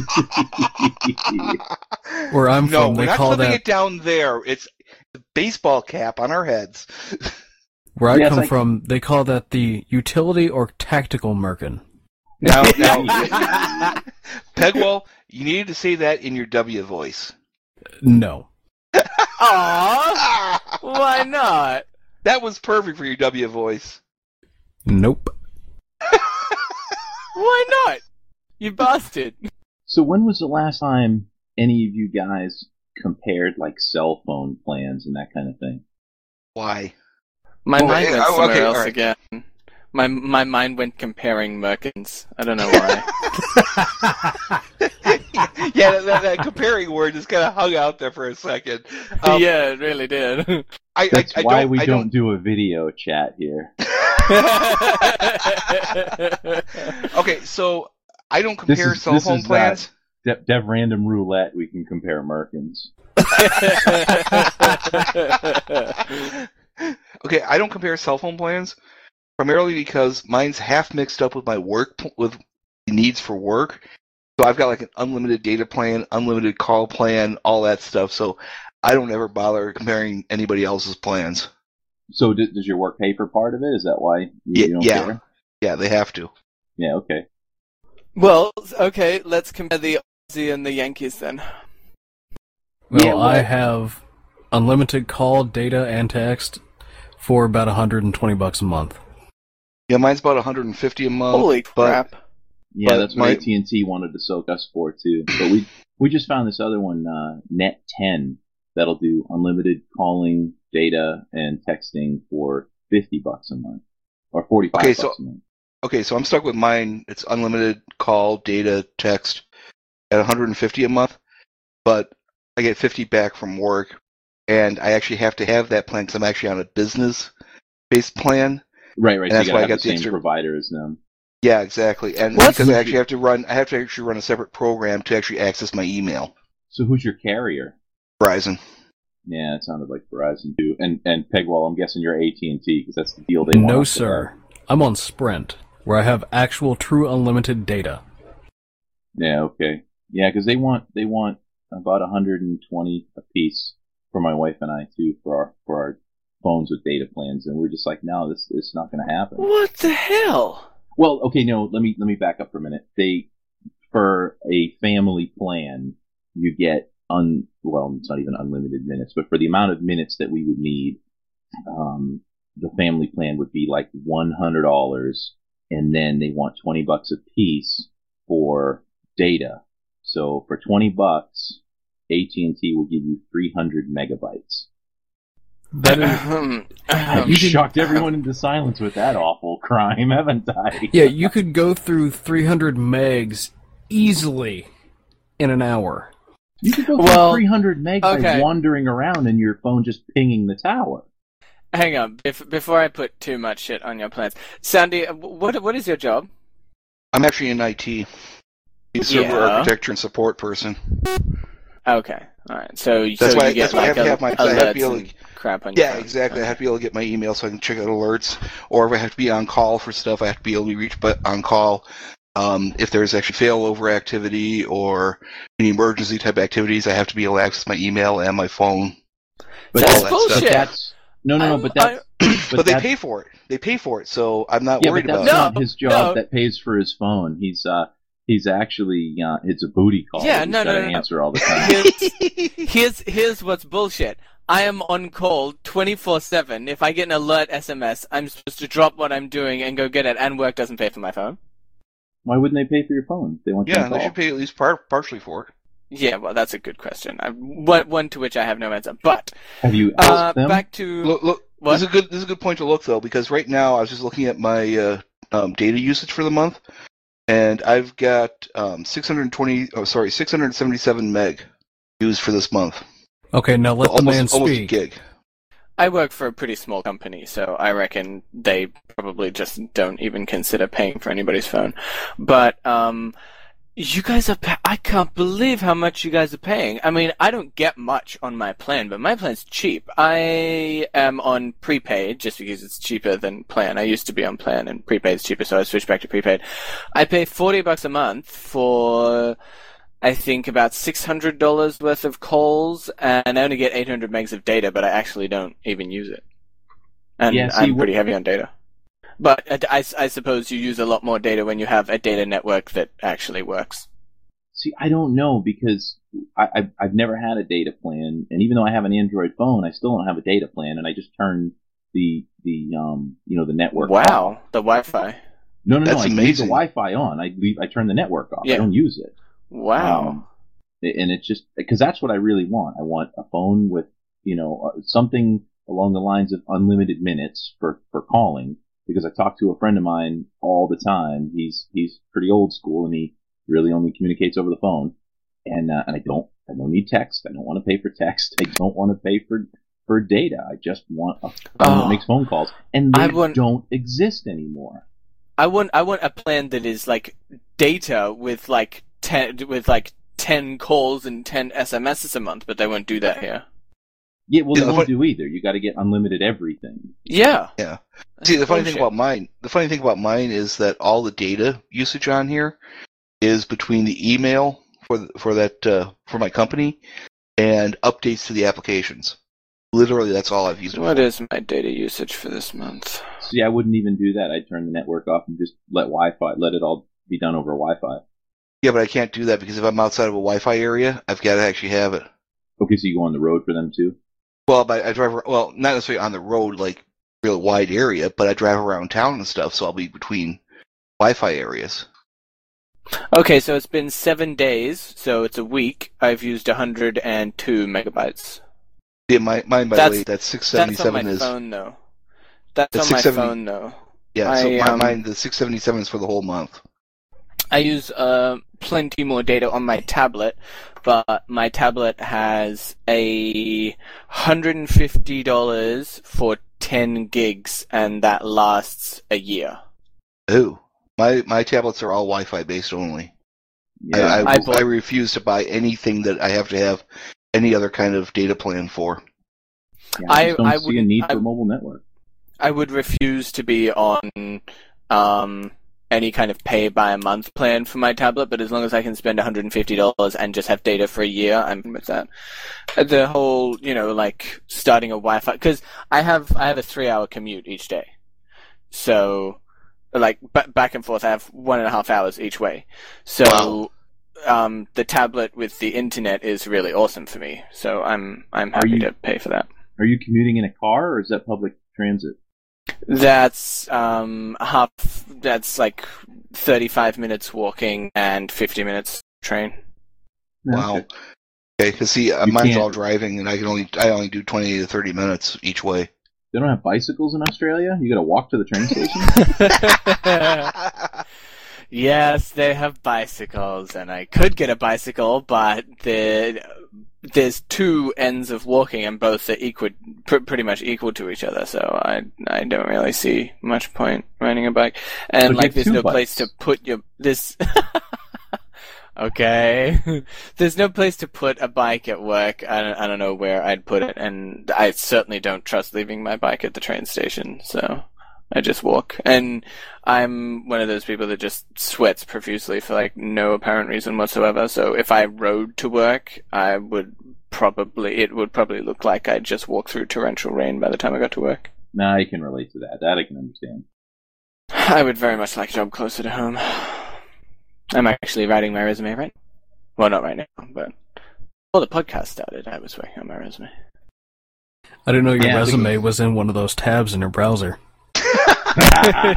Where I'm from, we're they not call clipping that... it down there. It's the baseball cap on our heads. Where I come from, they call that the utility or tactical merkin. Now, Pegwell, you needed to say that in your W voice. No. Aww! Why not? That was perfect for your W voice. Nope. Why not? You bastard. So when was the last time any of you guys compared like cell phone plans and that kind of thing? Why? My mind went somewhere else right. again. My mind went comparing merkins. I don't know why. Yeah, that comparing word just kind of hung out there for a second. Yeah, it really did. That's why we don't do a video chat here. Okay, so I don't compare cell phone plans. Dev Random Roulette, we can compare Merkins. Okay, I don't compare cell phone plans primarily because mine's half mixed up with my work with needs for work. So I've got like an unlimited data plan, unlimited call plan, all that stuff. So I don't ever bother comparing anybody else's plans. So does your work pay for part of it? Is that why you don't care? Yeah, they have to. Yeah, okay. Well, okay, let's compare the Aussie and the Yankees then. Well, I have unlimited call, data, and text for about $120 a month. Yeah, mine's about $150 a month. Holy crap. Yeah, that's what AT&T wanted to soak us for, too. But we just found this other one, Net 10, that'll do unlimited calling, data, and texting for $50 a month. Or $45 a month. Okay, so I'm stuck with mine. It's unlimited call, data, text at $150 a month. But I get $50 back from work. And I actually have to have that plan because I'm actually on a business-based plan. Right. And so that's why I got the same provider as them. Yeah, exactly. And because I actually have to run a separate program to actually access my email. So who's your carrier? Verizon. Yeah, it sounded like Verizon too. And Pegwell, I'm guessing you're AT&T because that's the deal they want. No, sir. I'm on Sprint, where I have actual true unlimited data. Yeah, okay. Yeah, because they want about 120 a piece for my wife and I too for our phones with data plans, and we're just like, no, this is not going to happen. What the hell? Well, okay, no, let me back up for a minute. For a family plan, you get it's not even unlimited minutes, but for the amount of minutes that we would need, the family plan would be like $100, and then they want $20 a piece for data. So for $20, AT&T will give you 300 megabytes. That is, you shocked everyone into silence with that awful crime, haven't I? Yeah, you could go through 300 megs easily in an hour. You could go through 300 megs by wandering around and your phone just pinging the tower. Hang on, before I put too much shit on your plans. Sandy, what is your job? I'm actually in IT. Server architecture and support person. Okay, alright. So you I get have to have my crap on your phone. Exactly. I have to be able to get my email so I can check out alerts. Or if I have to be on call for stuff, I have to be able to be reached on call. If there's actually failover activity or any emergency type activities, I have to be able to access my email and my phone. But that's bullshit. But they pay for it. They pay for it, so I'm not worried about it. That's not his job that pays for his phone. He's actually it's a booty call. Yeah, he's got to answer all the time. Here's what's bullshit. I am on call 24/7. If I get an alert SMS, I'm supposed to drop what I'm doing and go get it, and work doesn't pay for my phone. Why wouldn't they pay for your phone? They want you to call. They should pay at least partially for it. Yeah, well, that's a good question. One to which I have no answer. But Have you asked them? back to Look, what? this is a good point to look though, because right now I was just looking at my data usage for the month, and I've got 677 meg used for this month. Okay, now let the man almost a speak. gig. I work for a pretty small company, so I reckon they probably just don't even consider paying for anybody's phone. But you guys are I can't believe how much you guys are paying. I mean, I don't get much on my plan, but my plan's cheap. I am on prepaid just because it's cheaper than plan. I used to be on plan, and prepaid is cheaper, so I switched back to prepaid. I pay $40 a month for, I think, about $600 worth of calls, and I only get 800 megs of data, but I actually don't even use it. And Yeah, see, I'm pretty heavy on data. But I suppose you use a lot more data when you have a data network that actually works. See, I don't know, because I've never had a data plan, and even though I have an Android phone, I still don't have a data plan, and I just turn the network off. Wow, the Wi-Fi. No, That's I leave the amazing. Wi-Fi on. I turn the network off. Yeah. I don't use it. Wow. And it's just because that's what I really want. I want a phone with something along the lines of unlimited minutes for calling. Because I talk to a friend of mine all the time. He's pretty old school, and he really only communicates over the phone. And I don't need text. I don't want to pay for text. I don't want to pay for data. I just want a phone that makes phone calls, and they don't exist anymore. I want a plan that is like data with like 10 calls and 10 SMSs a month, but they won't do that here. Yeah, well, they won't do either. You got to get unlimited everything. Yeah. Yeah. See, the funny thing bullshit. about mine is that all the data usage on here is between the email for my company and updates to the applications. Literally, that's all I've used it What for. is my data usage for this month? See, I wouldn't even do that. I'd turn the network off and just let it all be done over Wi-Fi. Yeah, but I can't do that because if I'm outside of a Wi-Fi area, I've got to actually have it. Okay, so you go on the road for them too? Well, but I drive, not necessarily on the road, like real wide area, but I drive around town and stuff, so I'll be between Wi-Fi areas. Okay, so it's been 7 days, so it's a week. I've used 102 megabytes. Yeah, mine by the way, that's 677 That's on my is. phone, though. That's That's on my 670 phone, though. Yeah, so I, mine the 677 is for the whole month. I use plenty more data on my tablet, but my tablet has a $150 for 10 gigs, and that lasts a year. Ooh, my tablets are all Wi-Fi based only. Yeah. I refuse to buy anything that I have to have any other kind of data plan for. Yeah, I just don't see a need for a mobile network. I would refuse to be on any kind of pay-by-a-month plan for my tablet, but as long as I can spend $150 and just have data for a year, I'm with that. The whole, like, starting a Wi-Fi, because I have a 3-hour commute each day. So, like, back and forth, I have 1.5 hours each way. So, Wow. The tablet with the internet is really awesome for me. So I'm happy to pay for that. Are you commuting in a car, or is that public transit? That's that's like 35 minutes walking and 50 minutes train. Wow. Okay. Okay, because see, You mine's can't- all driving, and I only do 20 to 30 minutes each way. They don't have bicycles in Australia? You got to walk to the train station? Yes, they have bicycles, and I could get a bicycle, but there's two ends of walking, and both are pretty much equal to each other. So I don't really see much point riding a bike. And So like, get there's two no place bikes. to put this. Okay, there's no place to put a bike at work. I don't know where I'd put it, and I certainly don't trust leaving my bike at the train station. So I just walk, and I'm one of those people that just sweats profusely for like no apparent reason whatsoever. So if I rode to work, it would probably look like I'd just walk through torrential rain by the time I got to work. Nah, I can relate to that. That I can understand. I would very much like a job closer to home. I'm actually writing my resume right. Well, not right now, but before the podcast started, I was working on my resume. I didn't know your Yeah, resume was in one of those tabs in your browser.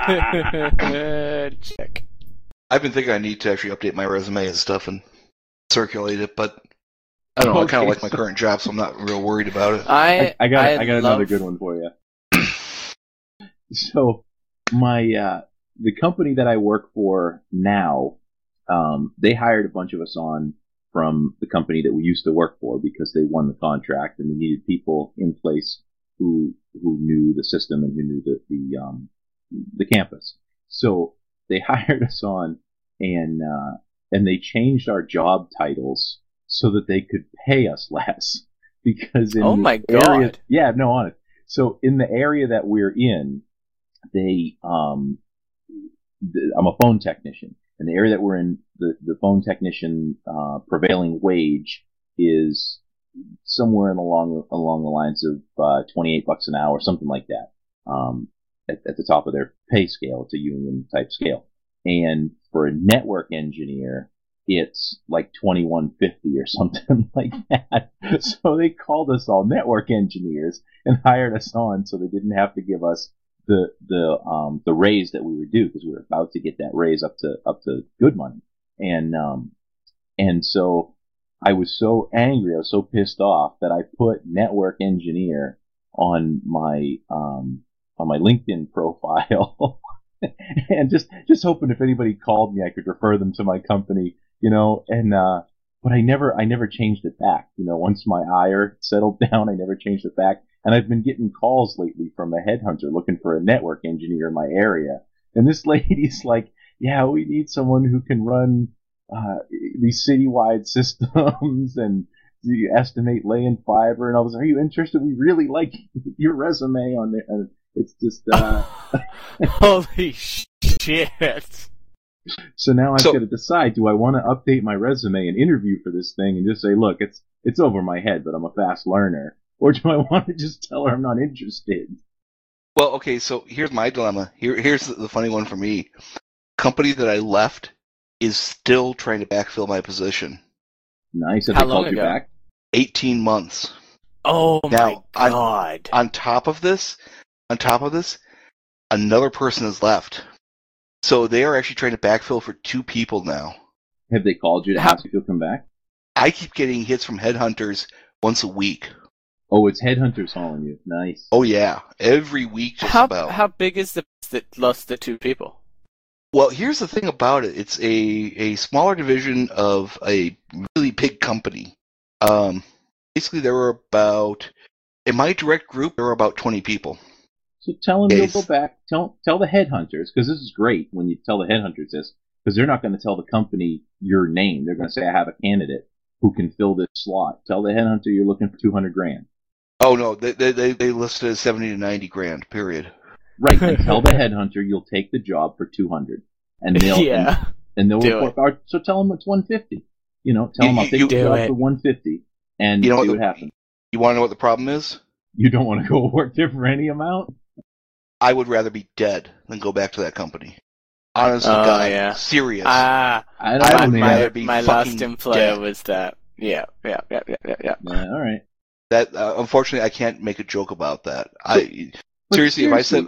Check. I've been thinking I need to actually update my resume and stuff, and circulate it, but I don't know. I kind of Okay, like my current job, so I'm not real worried about it. I got love... another good one for you. So my the company that I work for now, they hired a bunch of us on from the company that we used to work for because they won the contract and they needed people in place who knew the system and who knew the campus. So they hired us on and they changed our job titles so that they could pay us less because in Oh the my area, God. yeah, no, honest. So in the area that we're in, I'm a phone technician. In the area that we're in, the phone technician prevailing wage is somewhere along the lines of $28 an hour, something like that. At the top of their pay scale, it's a union type scale. And for a network engineer, it's like $21.50 or something like that. So they called us all network engineers and hired us on, so they didn't have to give us the raise that we were due because we were about to get that raise up to good money. And so I was so angry, I was so pissed off that I put network engineer on my LinkedIn profile. And just hoping if anybody called me, I could refer them to my company, but I never changed it back. Once my ire settled down, I never changed it back. And I've been getting calls lately from a headhunter looking for a network engineer in my area. And this lady's like, yeah, we need someone who can run, these citywide systems and you estimate laying fiber and all this. Are you interested? We really like your resume on there. And it's just, Holy shit. So now I've got to decide, do I want to update my resume and interview for this thing and just say, look, it's over my head, but I'm a fast learner? Or do I want to just tell her I'm not interested? Well, okay, so here's my dilemma. Here's the funny one for me. Company that I left is still trying to backfill my position. Nice. Have How they long called you ago? back? 18 months. Oh Now, my God. On top of this, another person has left. So they are actually trying to backfill for 2 people now. Have they called you to ask if you'll come back? I keep getting hits from headhunters once a week. Oh, it's headhunters calling you. Nice. Oh yeah, every week just about. How big is the that lost the 2 people? Well, here's the thing about it. It's a smaller division of a really big company. Basically, there were about, in my direct group, there were about 20 people. So tell them you'll go back. Tell the headhunters, because this is great when you tell the headhunters this, because they're not going to tell the company your name. They're going to say, I have a candidate who can fill this slot. Tell the headhunter you're looking for $200,000. Oh no, they listed as 70 to 90 grand. Period. Right, and tell the headhunter you'll take the job for $200,000, and they'll and they'll report back. So tell them it's $150,000. Tell them I'll take the job for $150,000, and see what happens. You want to know what the problem is? You don't want to go work there for any amount? I would rather be dead than go back to that company. Honestly, God, serious. I would rather be my fucking last employer dead. was that. Yeah. Yeah, all right. That unfortunately, I can't make a joke about that. Seriously,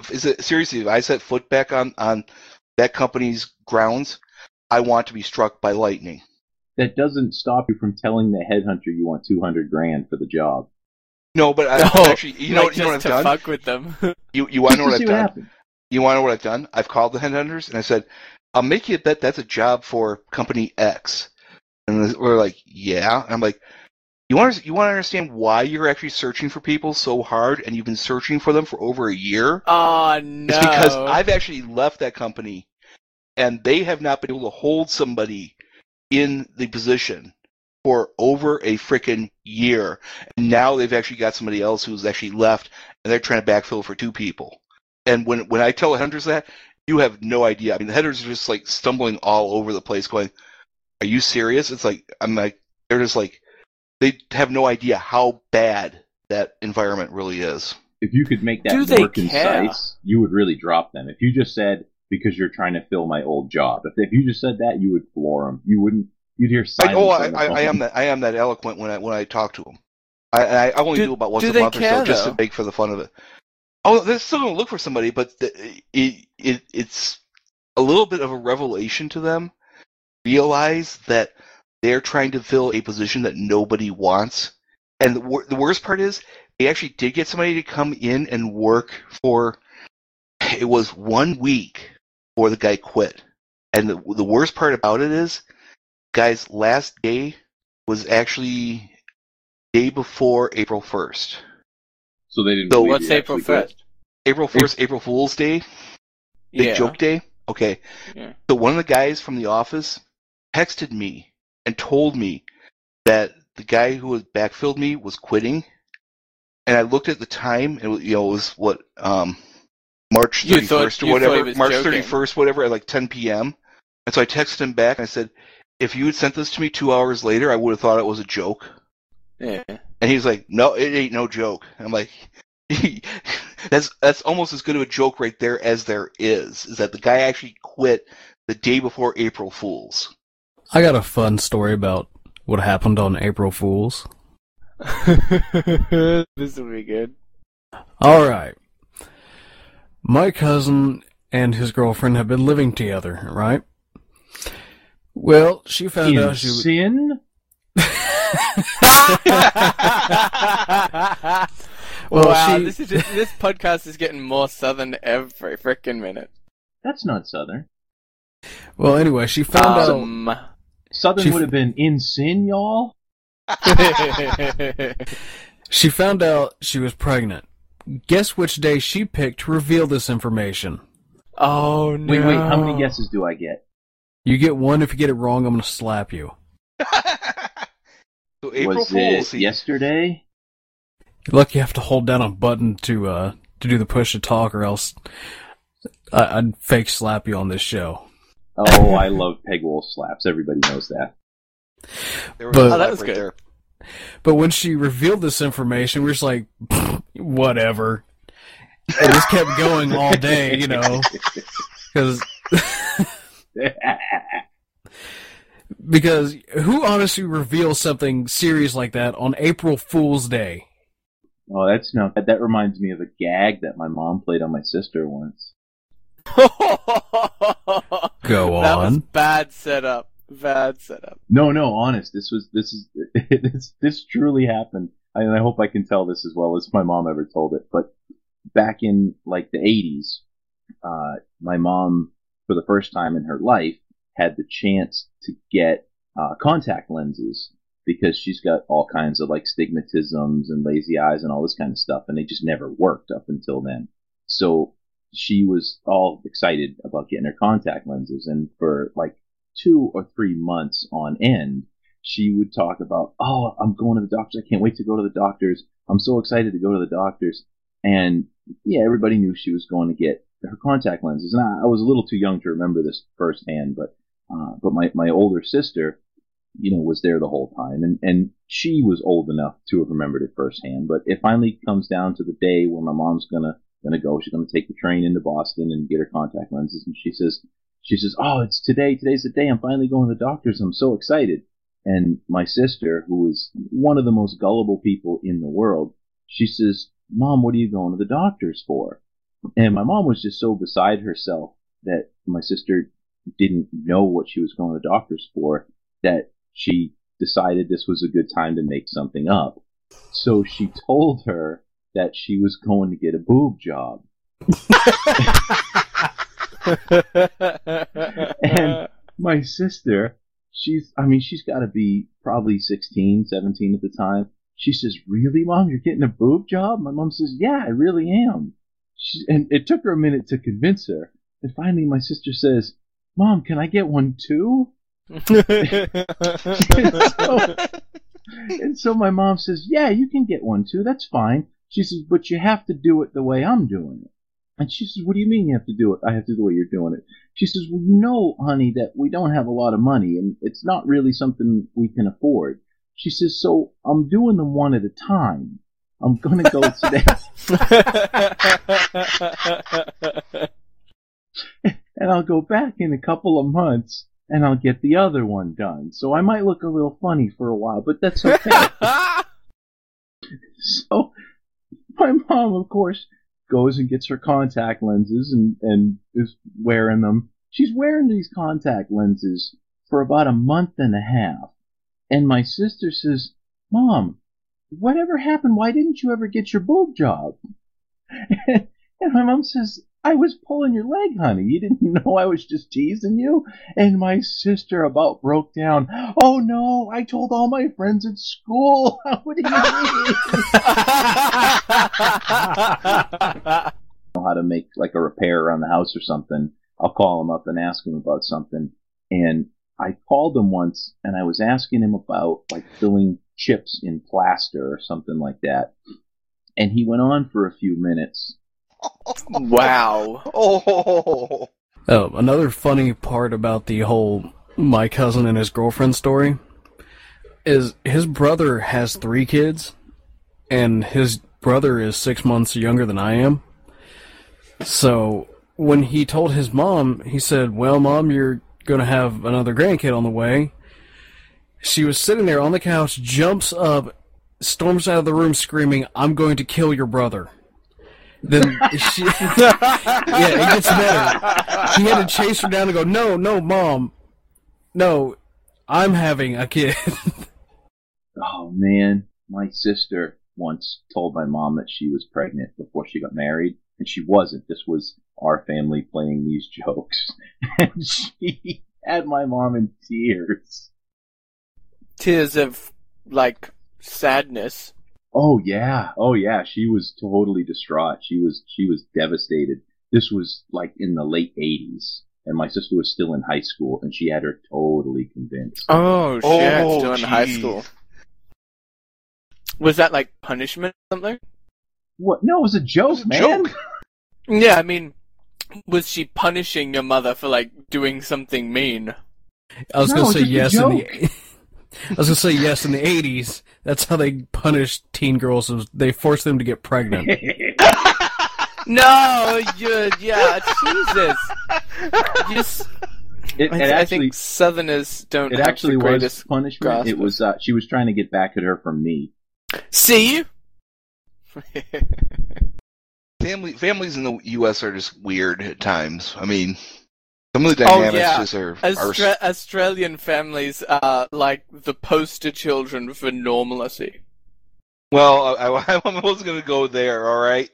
if I set foot back on that company's grounds, I want to be struck by lightning. That doesn't stop you from telling the headhunter you want $200,000 for the job. No, but actually, you know what I've done? Fuck with them. You want to know what I've done? Happens. You want to know what I've done? I've called the headhunters and I said, "I'll make you a bet that's a job for company X." And we're like, "Yeah." And I'm like, "You want to understand why you're actually searching for people so hard, and you've been searching for them for over a year?" Oh no! It's because I've actually left that company, and they have not been able to hold somebody in the position for over a frickin' year. And now they've actually got somebody else who's actually left, and they're trying to backfill for 2 people. And when I tell the headhunters that, you have no idea. I mean, the headhunters are just like stumbling all over the place going, "Are you serious?" It's like, they're just like, they have no idea how bad that environment really is. If you could make that more concise, you would really drop them. If you just said, because you're trying to fill my old job. If you just said that, you would floor them. You wouldn't. You'd hear silence. I am that eloquent when I talk to them. I only do about once a month or so, just to make for the fun of it. Oh, they're still going to look for somebody, but it's a little bit of a revelation to them. Realize that they're trying to fill a position that nobody wants. And the worst part is, they actually did get somebody to come in and work for, it was 1 week before the guy quit. And the worst part about it is, guy's last day was actually day before April 1st. So they didn't. So believe what's he April actually quit. 1st? April 1st, April Fool's Day, big joke day. Okay. Yeah. So one of the guys from the office texted me and told me that the guy who was backfilled me was quitting. And I looked at the time, and it was what, March 31st or whatever, March 31st, whatever, at like 10 p.m. And so I texted him back, and I said, if you had sent this to me 2 hours later, I would have thought it was a joke. Yeah. And he's like, no, it ain't no joke. And I'm like, that's almost as good of a joke right there as there is that the guy actually quit the day before April Fool's. I got a fun story about what happened on April Fool's. This will be good. All right. My cousin and his girlfriend have been living together, right? Well, she found out she was... sin? Well, wow, she... this podcast is getting more southern every frickin' minute. That's not Southern. Well, anyway, she found out... Southern would have been in sin, y'all? She found out she was pregnant. Guess which day she picked to reveal this information? Oh, no. Wait, how many guesses do I get? You get one. If you get it wrong, I'm going to slap you. So April Was Fool's it yesterday? Look, you have to hold down a button to do the push to talk, or else I'd fake slap you on this show. Oh, I love peg wolf slaps. Everybody knows that. But, that was good. There. But when she revealed this information, we were just like, whatever. And this kept going all day, because who honestly reveals something serious like that on April Fool's Day? Oh, that reminds me of a gag that my mom played on my sister once. Go That was on. bad setup. No, honest. This truly happened. And I hope I can tell this as well as my mom ever told it. But back in like the 80s, my mom, for the first time in her life, had the chance to get contact lenses because she's got all kinds of like stigmatisms and lazy eyes and all this kind of stuff, and they just never worked up until then. So she was all excited about getting her contact lenses, and for like 2 or 3 months on end, she would talk about, oh, I'm going to the doctors. I can't wait to go to the doctors. I'm so excited to go to the doctors. And yeah, everybody knew she was going to get her contact lenses. And I was a little too young to remember this firsthand, but my older sister, was there the whole time. And she was old enough to have remembered it firsthand. But it finally comes down to the day where my mom's gonna go. She's gonna take the train into Boston and get her contact lenses. And she says, oh, it's today. Today's the day. I'm finally going to the doctors. I'm so excited. And my sister, who is one of the most gullible people in the world, she says, Mom, what are you going to the doctors for? And my mom was just so beside herself that my sister didn't know what she was going to the doctors for, that she decided this was a good time to make something up. So she told her that she was going to get a boob job. And my sister, she's got to be probably 16, 17 at the time. She says, really, Mom, you're getting a boob job? My mom says, yeah, I really am. And it took her a minute to convince her. And finally my sister says, Mom, can I get one too? And so my mom says, yeah, you can get one too. That's fine. She says, but you have to do it the way I'm doing it. And she says, what do you mean you have to do it? I have to do the way you're doing it. She says, well, you know, honey, that we don't have a lot of money and it's not really something we can afford. She says, so I'm doing them one at a time. I'm going to go today. And I'll go back in a couple of months and I'll get the other one done. So I might look a little funny for a while, but that's okay. So my mom, of course, goes and gets her contact lenses and is wearing them. She's wearing these contact lenses for about a month and a half. And my sister says, Mom, whatever happened? Why didn't you ever get your boob job? And my mom says, I was pulling your leg, honey. You didn't know I was just teasing you? And my sister about broke down. Oh, no, I told all my friends at school. What do you mean? Know how to make like a repair around the house or something. I'll call him up and ask him about something. And I called him once and I was asking him about like filling chips in plaster or something like that. And he went on for a few minutes. Wow. Oh. Another funny part about the whole my cousin and his girlfriend story is his brother has 3 kids, and his brother is 6 months younger than I am. So when he told his mom, he said, well, Mom, you're going to have another grandkid on the way. She was sitting there on the couch, jumps up, storms out of the room screaming, I'm going to kill your brother. Then she, yeah, it gets better. He had to chase her down and go, no, Mom, no, I'm having a kid. Oh, man, my sister once told my mom that she was pregnant before she got married, and she wasn't. This was our family playing these jokes, and she had my mom in tears. Tears of, like, sadness. Oh yeah. She was totally distraught. She was devastated. This was like in the late 80s, and my sister was still in high school, and she had her totally convinced. Oh shit! Oh, Still in high geez. school. Was that like punishment or something? What? No, it was a joke, It was a man. joke. Yeah, I mean, was she punishing your mother for like doing something mean? I was going to say just a yes in joke. the. I was going to say yes in the 80s. That's how they punished teen girls. They forced them to get pregnant. No, yeah, Jesus. I think Southerners don't. It have actually the was greatest punishment. grasp It was she was trying to get back at her from me. See? Families in the U.S. are just weird at times. I mean, some of the dynamics just are Australian families are like the poster children for normalcy. Well, I wasn't going to go there, all right?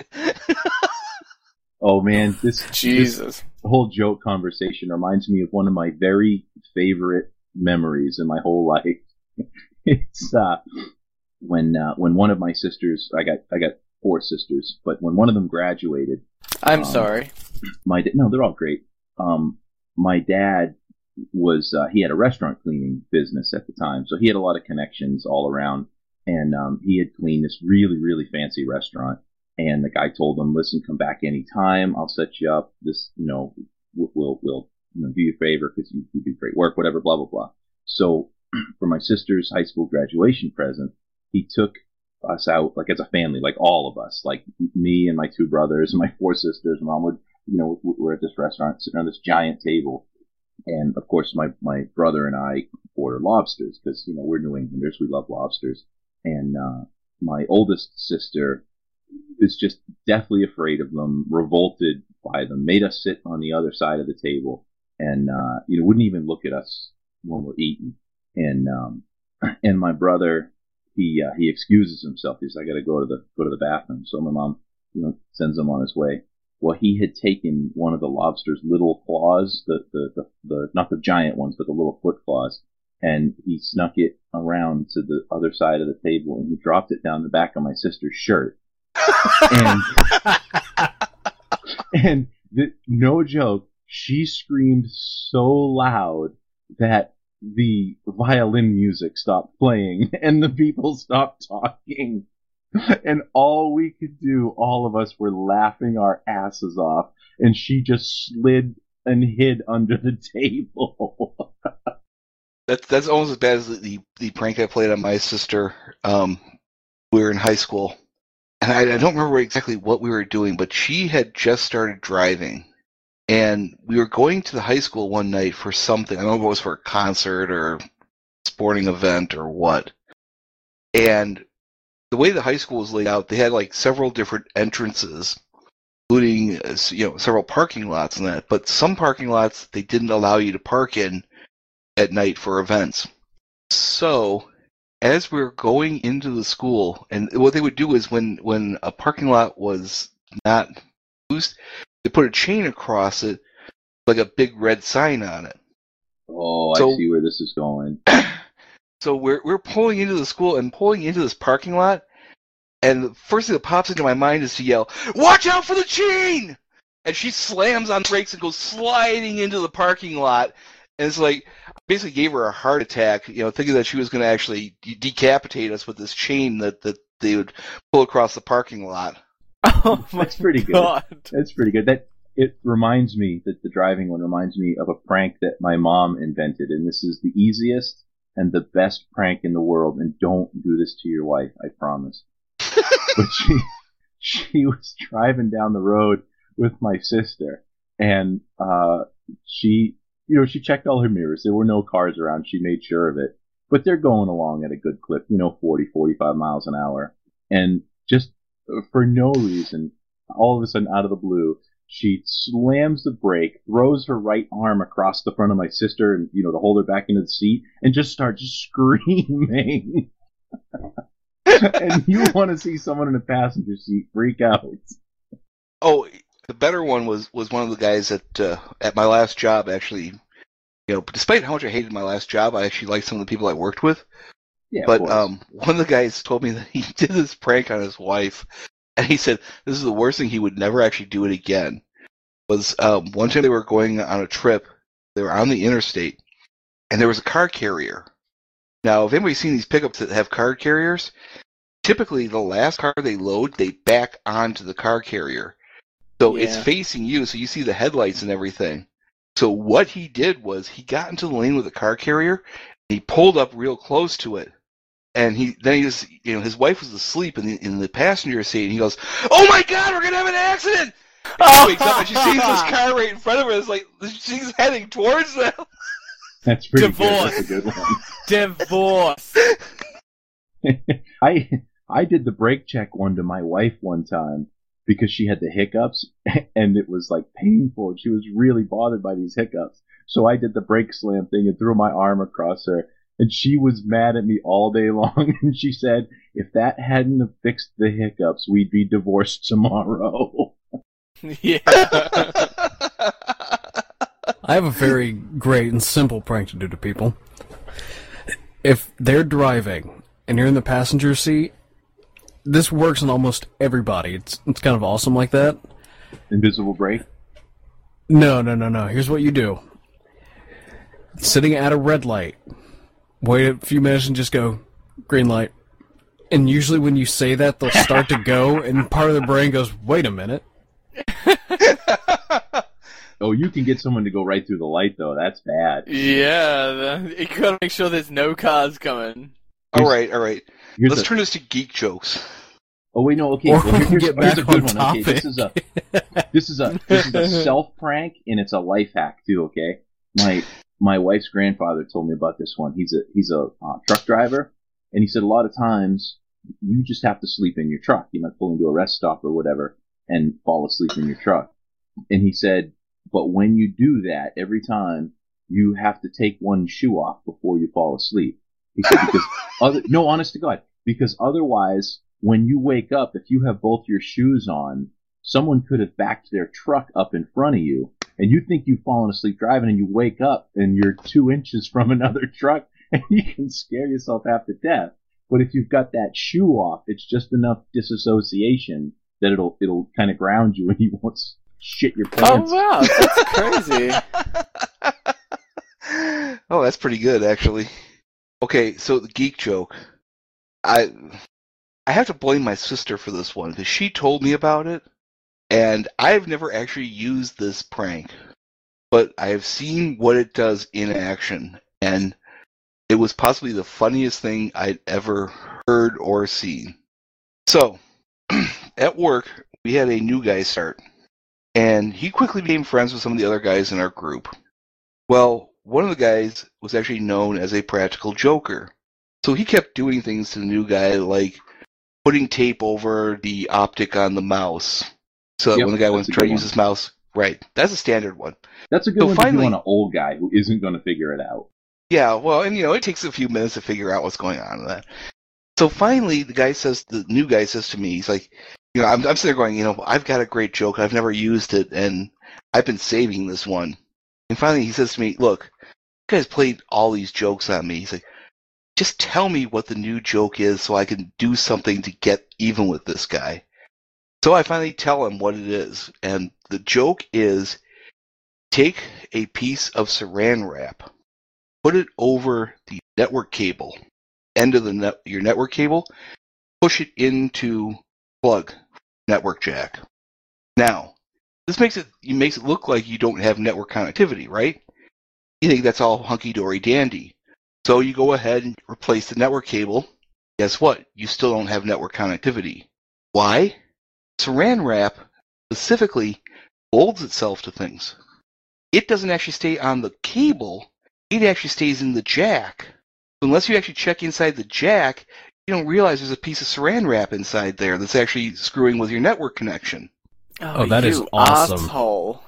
Oh man, this Jesus. whole joke conversation reminds me of one of my very favorite memories in my whole life. It's when one of my sisters, I got 4 sisters, but when one of them graduated, I'm sorry. No, they're all great. My dad was he had a restaurant cleaning business at the time, so he had a lot of connections all around, and he had cleaned this really, really fancy restaurant. And the guy told him, "Listen, come back anytime. I'll set you up. This, we'll do you a favor because you do great work, whatever, blah blah blah." So for my sister's high school graduation present, he took us out like as a family, like all of us, like me and my 2 brothers and my 4 sisters. Mom would, we're at this restaurant sitting on this giant table, and of course my brother and I order lobsters because we're New Englanders, we love lobsters, and my oldest sister is just deathly afraid of them, revolted by them, made us sit on the other side of the table, and wouldn't even look at us when we're eating. And my brother, he excuses himself. He says, "I got to go to the bathroom." So my mom, sends him on his way. Well, he had taken one of the lobster's little claws, the not the giant ones, but the little foot claws, and he snuck it around to the other side of the table, and he dropped it down the back of my sister's shirt. And no joke, she screamed so loud that the violin music stopped playing and the people stopped talking. And all we could do, all of us were laughing our asses off, and she just slid and hid under the table. That's almost as bad as the prank I played on my sister. We were in high school. And I don't remember exactly what we were doing, but she had just started driving. And we were going to the high school one night for something. I don't know if it was for a concert or sporting event or what. And the way the high school was laid out, they had like several different entrances, including several parking lots and that. But some parking lots they didn't allow you to park in at night for events. So, as we're going into the school, and what they would do is when a parking lot was not used, they put a chain across it, like a big red sign on it. Oh, So- I see where this is going. So we're pulling into the school and pulling into this parking lot, and the first thing that pops into my mind is to yell, "Watch out for the chain!" And she slams on brakes and goes sliding into the parking lot. And it's like, I basically gave her a heart attack, thinking that she was going to actually decapitate us with this chain that they would pull across the parking lot. Oh my That's pretty good. God. That's pretty good. It reminds me that the driving one reminds me of a prank that my mom invented, and this is the easiest and the best prank in the world. And don't do this to your wife, I promise. But she was driving down the road with my sister, and she checked all her mirrors. There were no cars around. She made sure of it, but they're going along at a good clip, 40, 45 miles an hour, and just for no reason, all of a sudden, out of the blue, she slams the brake, throws her right arm across the front of my sister, and to hold her back into the seat, and just starts screaming. And you want to see someone in the passenger seat freak out. Oh, the better one was one of the guys at my last job. Actually, despite how much I hated my last job, I actually liked some of the people I worked with. Yeah, But of course. one of the guys told me that he did this prank on his wife, and he said this is the worst thing. He would never actually do it again. Was one time they were going on a trip. They were on the interstate, and there was a car carrier. Now, if anybody's seen these pickups that have car carriers, typically the last car they load, they back onto the car carrier. So it's Yeah. facing you, so you see the headlights and everything. So what he did was he got into the lane with the car carrier, and he pulled up real close to it. And his wife was asleep in the passenger seat, and he goes, "Oh my God, we're gonna have an accident!" And she wakes up and she sees this car right in front of her. It's like she's heading towards them. That's pretty Divorce. good. That's a good one. Divorce. I did the brake check one to my wife one time because she had the hiccups, and it was like painful. She was really bothered by these hiccups. So I did the brake slam thing and threw my arm across her, and she was mad at me all day long. And she said, if that hadn't have fixed the hiccups, we'd be divorced tomorrow. Yeah. I have a very great and simple prank to do to people. If they're driving and you're in the passenger seat, this works on almost everybody. It's kind of awesome like that. Invisible brake? No. Here's what you do. Sitting at a red light, wait a few minutes and just go, green light. And usually when you say that, they'll start to go, and part of their brain goes, wait a minute. Oh, you can get someone to go right through the light, though. That's bad. Yeah, you gotta make sure there's no cars coming. All right. Here's Let's a- turn this to geek jokes. Oh wait, no. Okay, Or well, we can here's get a back good on one. Okay, topic. this is a self prank, and it's a life hack too. Okay, my wife's grandfather told me about this one. He's a truck driver, and he said a lot of times you just have to sleep in your truck. You might pull into a rest stop or whatever and fall asleep in your truck. And he said, but when you do that, every time you have to take one shoe off before you fall asleep. He said because honest to God, because otherwise, when you wake up, if you have both your shoes on, someone could have backed their truck up in front of you, and you think you've fallen asleep driving, and you wake up and you're 2 inches from another truck, and you can scare yourself half to death. But if you've got that shoe off, it's just enough disassociation that it'll kind of ground you, and you won't shit your pants. Oh wow, that's crazy. Oh, that's pretty good, actually. Okay, so the geek joke. I have to blame my sister for this one because she told me about it, and I've never actually used this prank, but I have seen what it does in action, and it was possibly the funniest thing I'd ever heard or seen. So, at work, we had a new guy start, and he quickly became friends with some of the other guys in our group. Well, one of the guys was actually known as a practical joker. So he kept doing things to the new guy, like putting tape over the optic on the mouse. So that Yep, when the guy that's wants a to try to good use one. his mouse, right. That's a standard one. That's a good So one to do finally- on an old guy who isn't going to figure it out. Yeah, well, and it takes a few minutes to figure out what's going on with that. So finally, the new guy says to me, he's like, I'm sitting there going, I've got a great joke. I've never used it, and I've been saving this one. And finally, he says to me, look, you guys played all these jokes on me. He's like, just tell me what the new joke is so I can do something to get even with this guy. So I finally tell him what it is. And the joke is, take a piece of saran wrap, put it over the network cable, end of your network cable, push it into plug network jack. Now, this makes it look like you don't have network connectivity, right? You think that's all hunky-dory dandy. So you go ahead and replace the network cable. Guess what? You still don't have network connectivity. Why? Saran wrap specifically folds itself to things. It doesn't actually stay on the cable. It actually stays in the jack. So unless you actually check inside the jack, you don't realize there's a piece of saran wrap inside there that's actually screwing with your network connection. Oh, that is awesome. Asshole.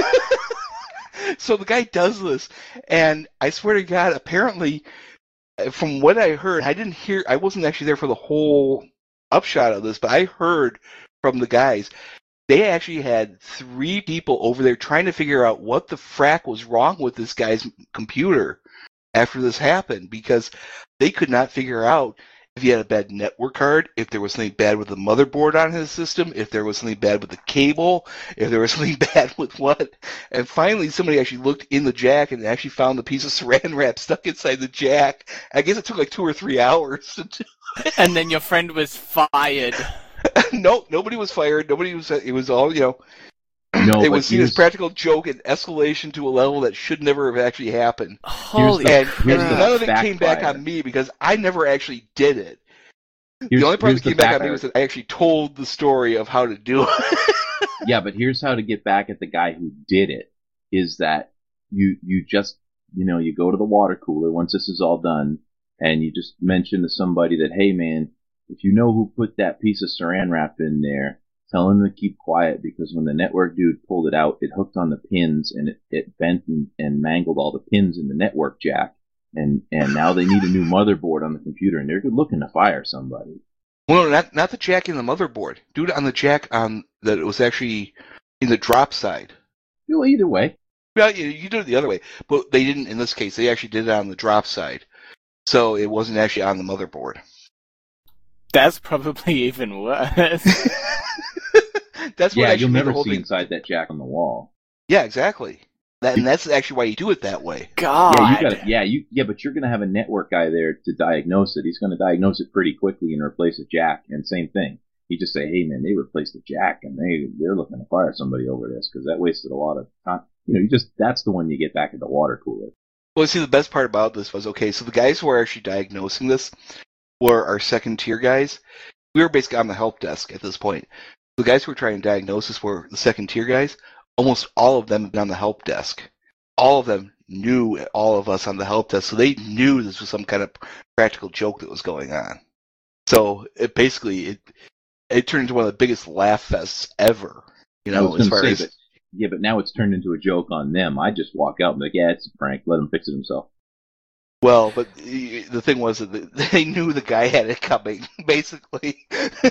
So the guy does this, and I swear to God, apparently, from what I heard, I wasn't actually there for the whole upshot of this, but I heard from the guys, they actually had 3 people over there trying to figure out what the frack was wrong with this guy's computer after this happened, because they could not figure out if he had a bad network card, if there was something bad with the motherboard on his system, if there was something bad with the cable, if there was something bad with what. And finally, somebody actually looked in the jack and actually found the piece of saran wrap stuck inside the jack. I guess it took like 2 or 3 hours. And then your friend was fired. No, nobody was fired. It was all, No, it was seen as practical joke and escalation to a level that should never have actually happened. Holy And crap. none of it came back on me because I never actually did it. The only part that came back on me was that I actually told the story of how to do it. Yeah, but here's how to get back at the guy who did it, is that you just, you go to the water cooler once this is all done, and you just mention to somebody that, hey man, if you know who put that piece of saran wrap in there, tell him to keep quiet, because when the network dude pulled it out, it hooked on the pins, and it bent and mangled all the pins in the network jack. And now they need a new motherboard on the computer, and they're looking to fire somebody. Well, not the jack in the motherboard. Do it on the jack that it was actually in the drop side. Well, either way. Well, you do it the other way, but they didn't in this case. They actually did it on the drop side, so it wasn't actually on the motherboard. That's probably even worse. That's what you'll never see inside that jack on the wall. Yeah, exactly. And that's actually why you do it that way. God. But you're going to have a network guy there to diagnose it. He's going to diagnose it pretty quickly and replace a jack. And same thing. You just say, hey man, they replaced the jack and they're looking to fire somebody over this because that wasted a lot of time. That's the one you get back at the water cooler. Well, see, the best part about this was, okay, so the guys who are actually diagnosing this were our second tier guys. We were basically on the help desk at this point. The guys who were trying to diagnose this were the second tier guys. Almost all of them had been on the help desk. All of them knew all of us on the help desk, so they knew this was some kind of practical joke that was going on. So it basically turned into one of the biggest laugh fests ever. As far as but now it's turned into a joke on them. I just walk out and be like, yeah, it's a prank. Let him fix it himself. Well, but the thing was that they knew the guy had it coming, basically.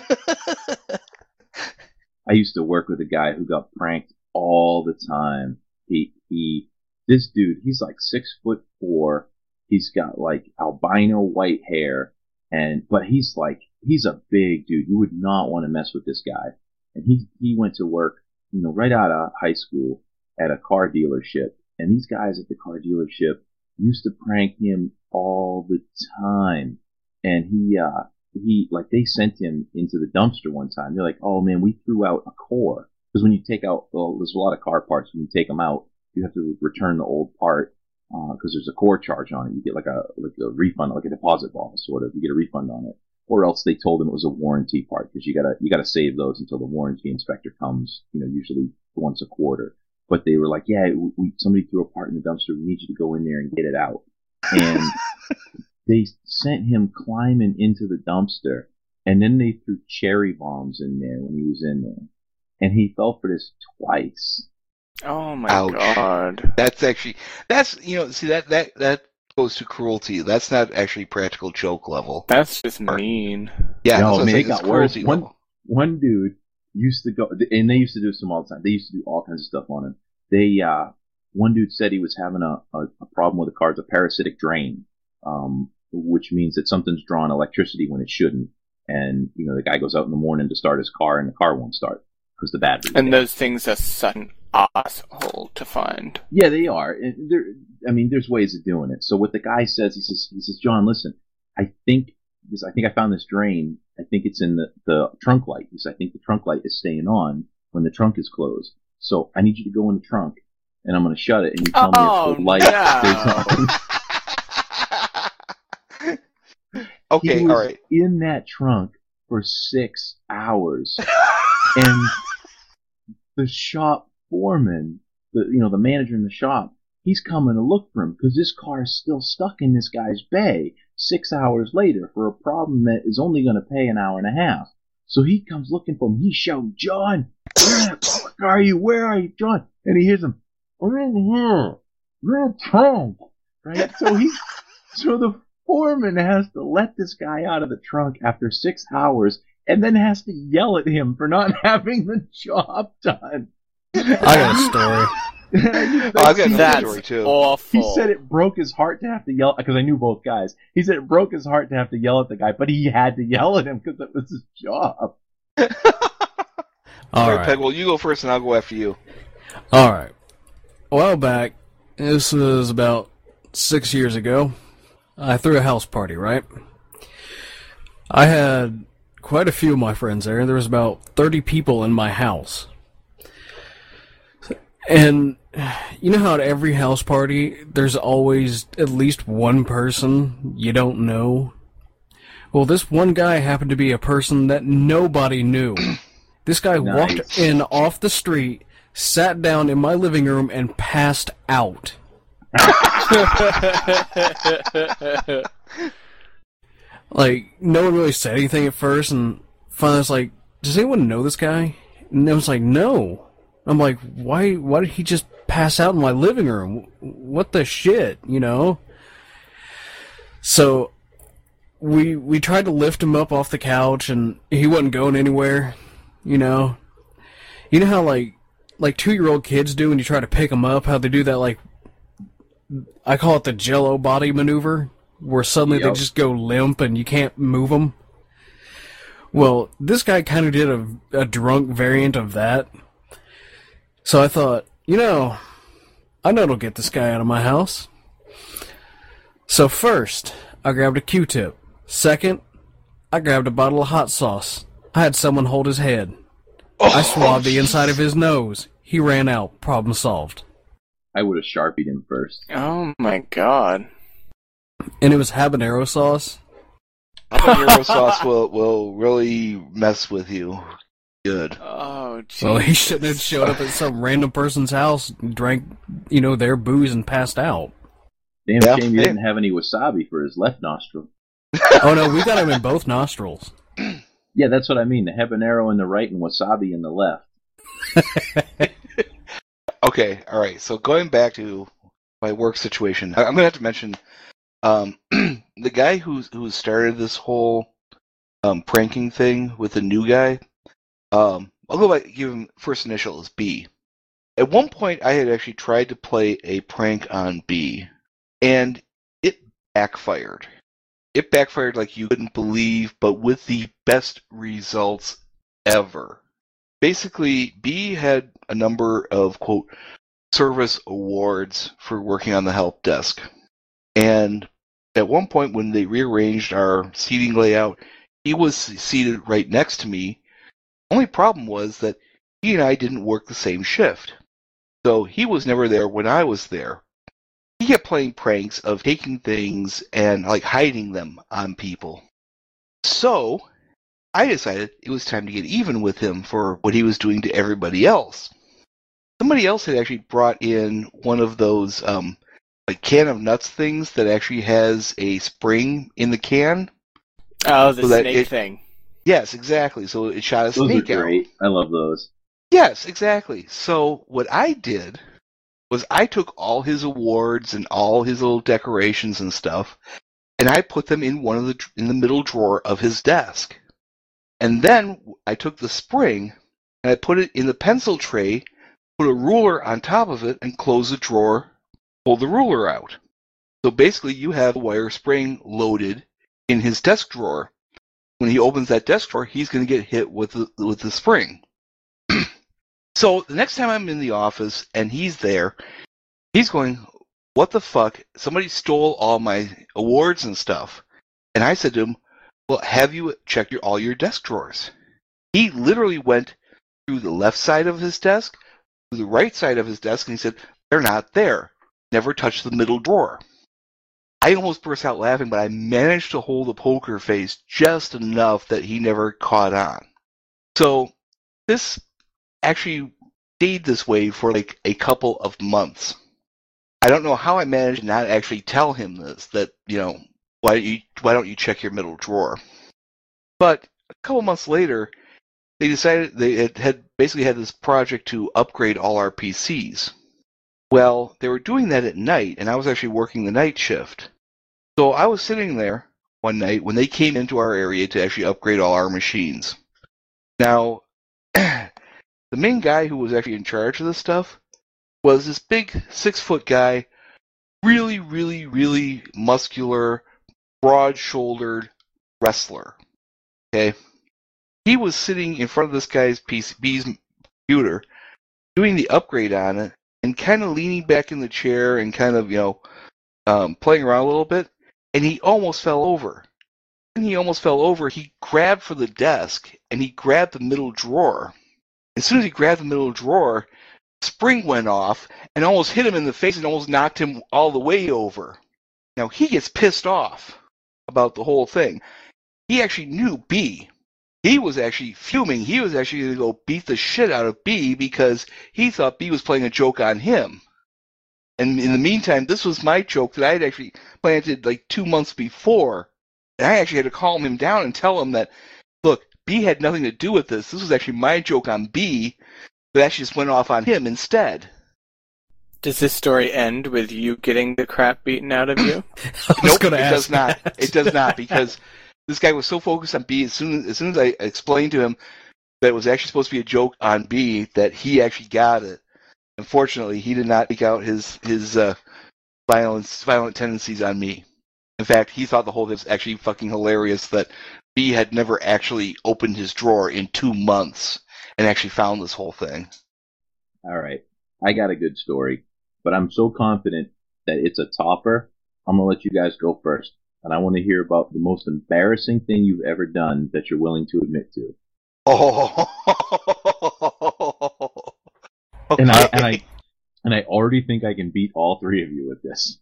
I used to work with a guy who got pranked all the time. This dude, he's like 6'4". He's got like albino white hair, but he's a big dude. You would not want to mess with this guy. And he went to work, right out of high school at a car dealership. And these guys at the car dealership used to prank him all the time. And they sent him into the dumpster one time. They're like, oh man, we threw out a core. Because when you take out, there's a lot of car parts. When you take them out, you have to return the old part, because there's a core charge on it. You get like a refund, like a deposit bonus, sort of. You get a refund on it. Or else they told him it was a warranty part, because you gotta save those until the warranty inspector comes, usually once a quarter. But they were like, yeah, somebody threw a part in the dumpster. We need you to go in there and get it out. And they sent him climbing into the dumpster, and then they threw cherry bombs in there when he was in there. And he fell for this twice. Oh my Ouch. God. That's goes to cruelty. That's not actually practical joke level. That's just mean. Yeah, No, that's what I'm man, saying, it got it's cruelty worse. level. One dude used to go, and they used to do this to him all the time. They used to do all kinds of stuff on him. One dude said he was having a problem with the car. It's a parasitic drain, which means that something's drawing electricity when it shouldn't. And, the guy goes out in the morning to start his car, and the car won't start because the battery's And dead. those things are such an asshole to find. Yeah, they are. And there's ways of doing it. So what the guy says, he says, John, listen, I think I found this drain. I think it's in the trunk light. He said, I think the trunk light is staying on when the trunk is closed. So I need you to go in the trunk, and I'm going to shut it, and you tell me if the light stays on. Okay, He was all right. in that trunk for 6 hours, and the shop foreman, the manager in the shop, he's coming to look for him because this car is still stuck in this guy's bay 6 hours later for a problem that is only going to pay an hour and a half. So he comes looking for him. He shouts, John, where are you? Where are you, John? And he hears him, I'm in here. You're in trunk. Right? So the foreman has to let this guy out of the trunk after 6 hours and then has to yell at him for not having the job done. I got a story. I've got another That's story, too. awful. He said it broke his heart to have to yell, because I knew both guys. He said it broke his heart to have to yell at the guy, but he had to yell at him because it was his job. All All right, right. Peg, well, you go first and I'll go after you. All right. A while back, this was about 6 years ago, I threw a house party, right? I had quite a few of my friends there. There was about 30 people in my house. And you know how at every house party, there's always at least one person you don't know? Well, this one guy happened to be a person that nobody knew. This guy Nice. walked in off the street, sat down in my living room, and passed out. Like, no one really said anything at first, and finally I was like, does anyone know this guy? And I was like, no. I'm like, why did he just pass out in my living room? What the shit, So, we tried to lift him up off the couch, and he wasn't going anywhere, You know how, like 2-year-old kids do when you try to pick them up, how they do that, like, I call it the Jell-O body maneuver, where suddenly they just go limp and you can't move them? Well, this guy kind of did a drunk variant of that. So I thought, I know it'll get this guy out of my house. So first, I grabbed a Q-tip. Second, I grabbed a bottle of hot sauce. I had someone hold his head. I swabbed the inside of his nose. He ran out. Problem solved. I would have Sharpied him first. Oh my god. And it was habanero sauce. Habanero sauce will really mess with you. Good. Oh, jeez. Well, he shouldn't have showed up at some random person's house, drank, their booze and passed out. Damn Yeah, shame you hey. didn't have any wasabi for his left nostril. Oh no, we got him in both nostrils. Yeah, that's what I mean. The habanero in the right and wasabi in the left. Okay, all right. So going back to my work situation, I'm gonna have to mention the guy who started this whole pranking thing with the new guy. I'll go by give him first initial as B. At one point, I had actually tried to play a prank on B, and it backfired. It backfired like you couldn't believe, but with the best results ever. Basically, B had a number of, quote, service awards for working on the help desk. And at one point when they rearranged our seating layout, he was seated right next to me. The only problem was that he and I didn't work the same shift. So he was never there when I was there. He kept playing pranks of taking things and hiding them on people. So I decided it was time to get even with him for what he was doing to everybody else. Somebody else had actually brought in one of those can of nuts things that actually has a spring in the can. Oh, the So that snake thing. Yes, exactly. So it shot a Those snake are out. great. I love those. Yes, exactly. So what I did was I took all his awards and all his little decorations and stuff, and I put them in in the middle drawer of his desk. And then I took the spring and I put it in the pencil tray, put a ruler on top of it, and closed the drawer, pulled the ruler out. So basically, you have a wire spring loaded in his desk drawer. When he opens that desk drawer, he's going to get hit with the spring. So the next time I'm in the office and he's there, he's going, "What the fuck? Somebody stole all my awards and stuff." And I said to him, "Well, have you checked all your desk drawers?" He literally went through the left side of his desk, through the right side of his desk, and he said, "They're not there. Never touched the middle drawer." I almost burst out laughing, but I managed to hold a poker face just enough that he never caught on. So this actually stayed this way for like a couple of months. I don't know how I managed to not actually tell him this, that, why don't you check your middle drawer? But a couple months later, they decided they had basically had this project to upgrade all our PCs. Well, they were doing that at night, and I was actually working the night shift. So I was sitting there one night when they came into our area to actually upgrade all our machines. Now, the main guy who was actually in charge of this stuff was this big 6-foot guy, really, really, really muscular, broad-shouldered wrestler. Okay? He was sitting in front of this guy's PCB's computer, doing the upgrade on it, and kind of leaning back in the chair and kind of, playing around a little bit, and he almost fell over. When he almost fell over, he grabbed for the desk, and he grabbed the middle drawer. As soon as he grabbed the middle drawer, the spring went off and almost hit him in the face and almost knocked him all the way over. Now, he gets pissed off about the whole thing. He actually knew B. He was actually fuming. He was actually going to go beat the shit out of B because he thought B was playing a joke on him. And in the meantime, this was my joke that I had actually planted like 2 months before. And I actually had to calm him down and tell him that, look, B had nothing to do with this. This was actually my joke on B, but actually just went off on him instead. Does this story end with you getting the crap beaten out of you? Nope, it does not. It does not, because this guy was so focused on B, as soon as I explained to him that it was actually supposed to be a joke on B, that he actually got it. Unfortunately, he did not take out his violent tendencies on me. In fact, he thought the whole thing was actually fucking hilarious that B had never actually opened his drawer in 2 months and actually found this whole thing. All right. I got a good story, but I'm so confident that it's a topper. I'm going to let you guys go first. And I want to hear about the most embarrassing thing you've ever done that you're willing to admit to. Oh. Okay. And I already think I can beat all three of you with this.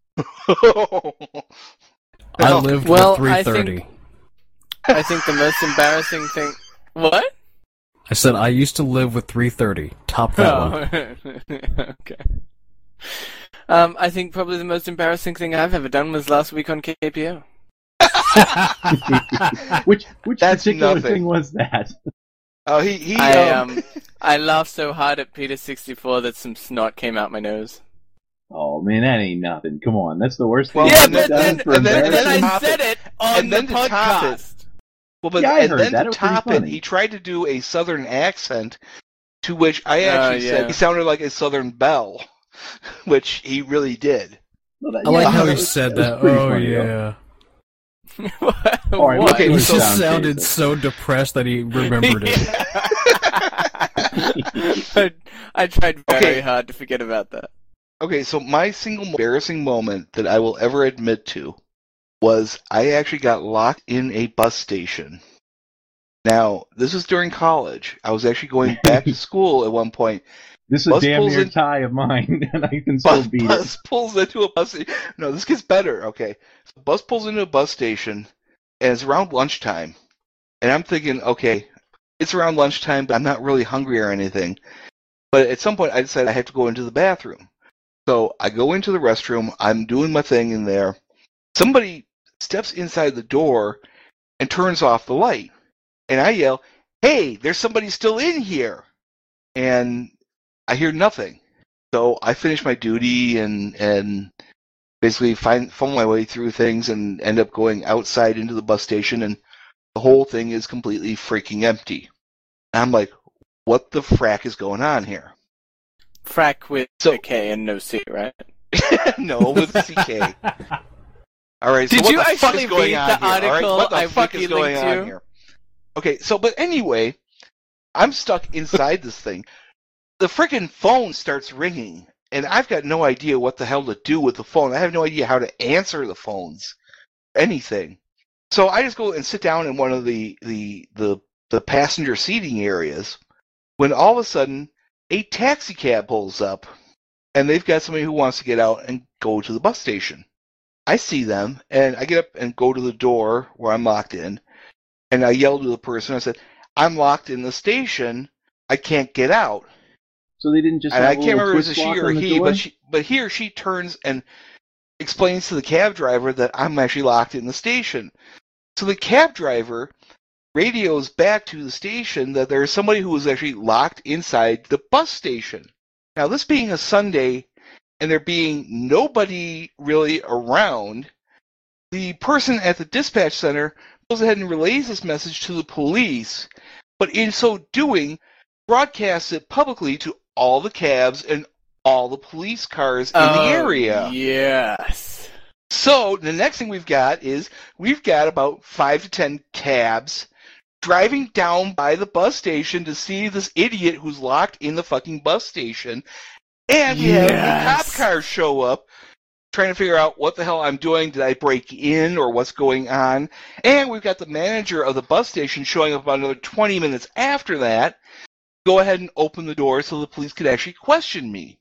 I lived with 330. I think the most embarrassing thing... What? I said I used to live with 330. Top that one. Okay. I think probably the most embarrassing thing I've ever done was last week on KPO. Which That's particular nothing. thing was that? Oh, I laughed so hard at Peter 64 that some snot came out my nose. Oh man, that ain't nothing. Come on, that's the worst thing. Well, Yeah, I've but done then, for and then embarrassing. I said it on And the then to top it- podcast. Well, but Yeah, I and heard then that. It to was pretty top it, funny. he tried to do a southern accent, to which I actually said he sounded like a southern belle, which he really did. Well, that- I like yeah, how that he was- said was that. pretty Oh, funny, though. yeah. All right, What? okay, He let's just sound sounded cheesy. so depressed that he remembered it. I tried very Okay. hard to forget about that. Okay, so my single embarrassing moment that I will ever admit to was I actually got locked in a bus station. Now, this was during college. I was actually going back to school at one point. This is a Bus damn pulls near in- tie of mine, and I can still beat it. Bus pulls into a bus station. No, this gets better. Okay. So bus pulls into a bus station, and it's around lunchtime. And I'm thinking, okay, it's around lunchtime, but I'm not really hungry or anything. But at some point, I decided I have to go into the bathroom. So I go into the restroom. I'm doing my thing in there. Somebody steps inside the door and turns off the light. And I yell, "Hey, there's somebody still in here!" And I hear nothing. So I finish my duty and basically phone my way through things and end up going outside into the bus station, and the whole thing is completely freaking empty. And I'm like, what the frack is going on here? Frack with a K and no C, right? No, with CK. All right, so Did what you the fuck actually is going read on the here? All right, article what the I fuck is wiki going linked on to? here? Okay, so but anyway, I'm stuck inside this thing. The freaking phone starts ringing, and I've got no idea what the hell to do with the phone. I have no idea how to answer the phones, anything. So I just go and sit down in one of the passenger seating areas, when all of a sudden a taxi cab pulls up, and they've got somebody who wants to get out and go to the bus station. I see them, and I get up and go to the door where I'm locked in, and I yell to the person, I said, I'm locked in the station, I can't get out. So they didn't just And have I a can't little remember if twist it's a she lock or on the he, door? but he or she turns and explains to the cab driver that I'm actually locked in the station. So the cab driver radios back to the station that there's somebody who was actually locked inside the bus station. Now, this being a Sunday, and there being nobody really around, the person at the dispatch center goes ahead and relays this message to the police, but in so doing, broadcasts it publicly to all the cabs and all the police cars in the area. Yes. So the next thing we've got about 5 to 10 cabs driving down by the bus station to see this idiot who's locked in the fucking bus station. And we have the cop cars show up trying to figure out what the hell I'm doing. Did I break in or what's going on? And we've got the manager of the bus station showing up about another 20 minutes after that. Go ahead and open the door so the police could actually question me.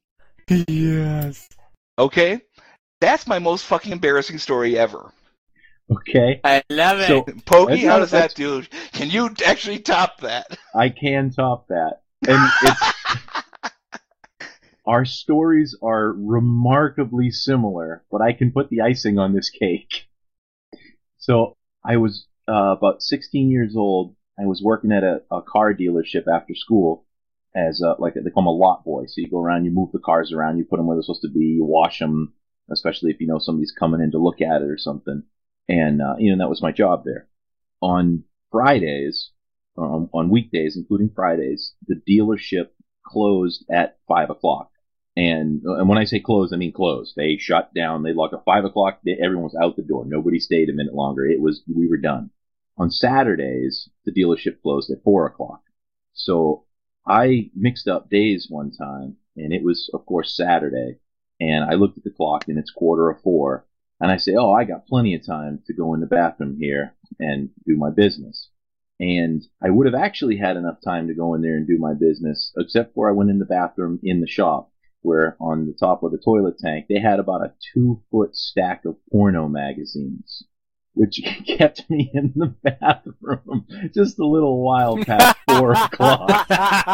Yes. Okay? That's my most fucking embarrassing story ever. Okay. I love it. So Pokey, how does that's- that do? Can you actually top that? I can top that. And it's our stories are remarkably similar, but I can put the icing on this cake. So I was about 16 years old. I was working at a car dealership after school as they call them a lot boy. So you go around, you move the cars around, you put them where they're supposed to be, you wash them, especially if you know somebody's coming in to look at it or something. And that was my job there. On Fridays, on weekdays, including Fridays, the dealership closed at 5 o'clock. And when I say closed, I mean closed. They shut down. They locked at 5 o'clock. Everyone was out the door. Nobody stayed a minute longer. We were done. On Saturdays, the dealership closed at 4 o'clock. So I mixed up days one time, and it was, of course, Saturday. And I looked at the clock, and it's 4:15. And I say, oh, I got plenty of time to go in the bathroom here and do my business. And I would have actually had enough time to go in there and do my business, except for I went in the bathroom in the shop, where on the top of the toilet tank, they had about a 2-foot stack of porno magazines, which kept me in the bathroom just a little while past 4 o'clock.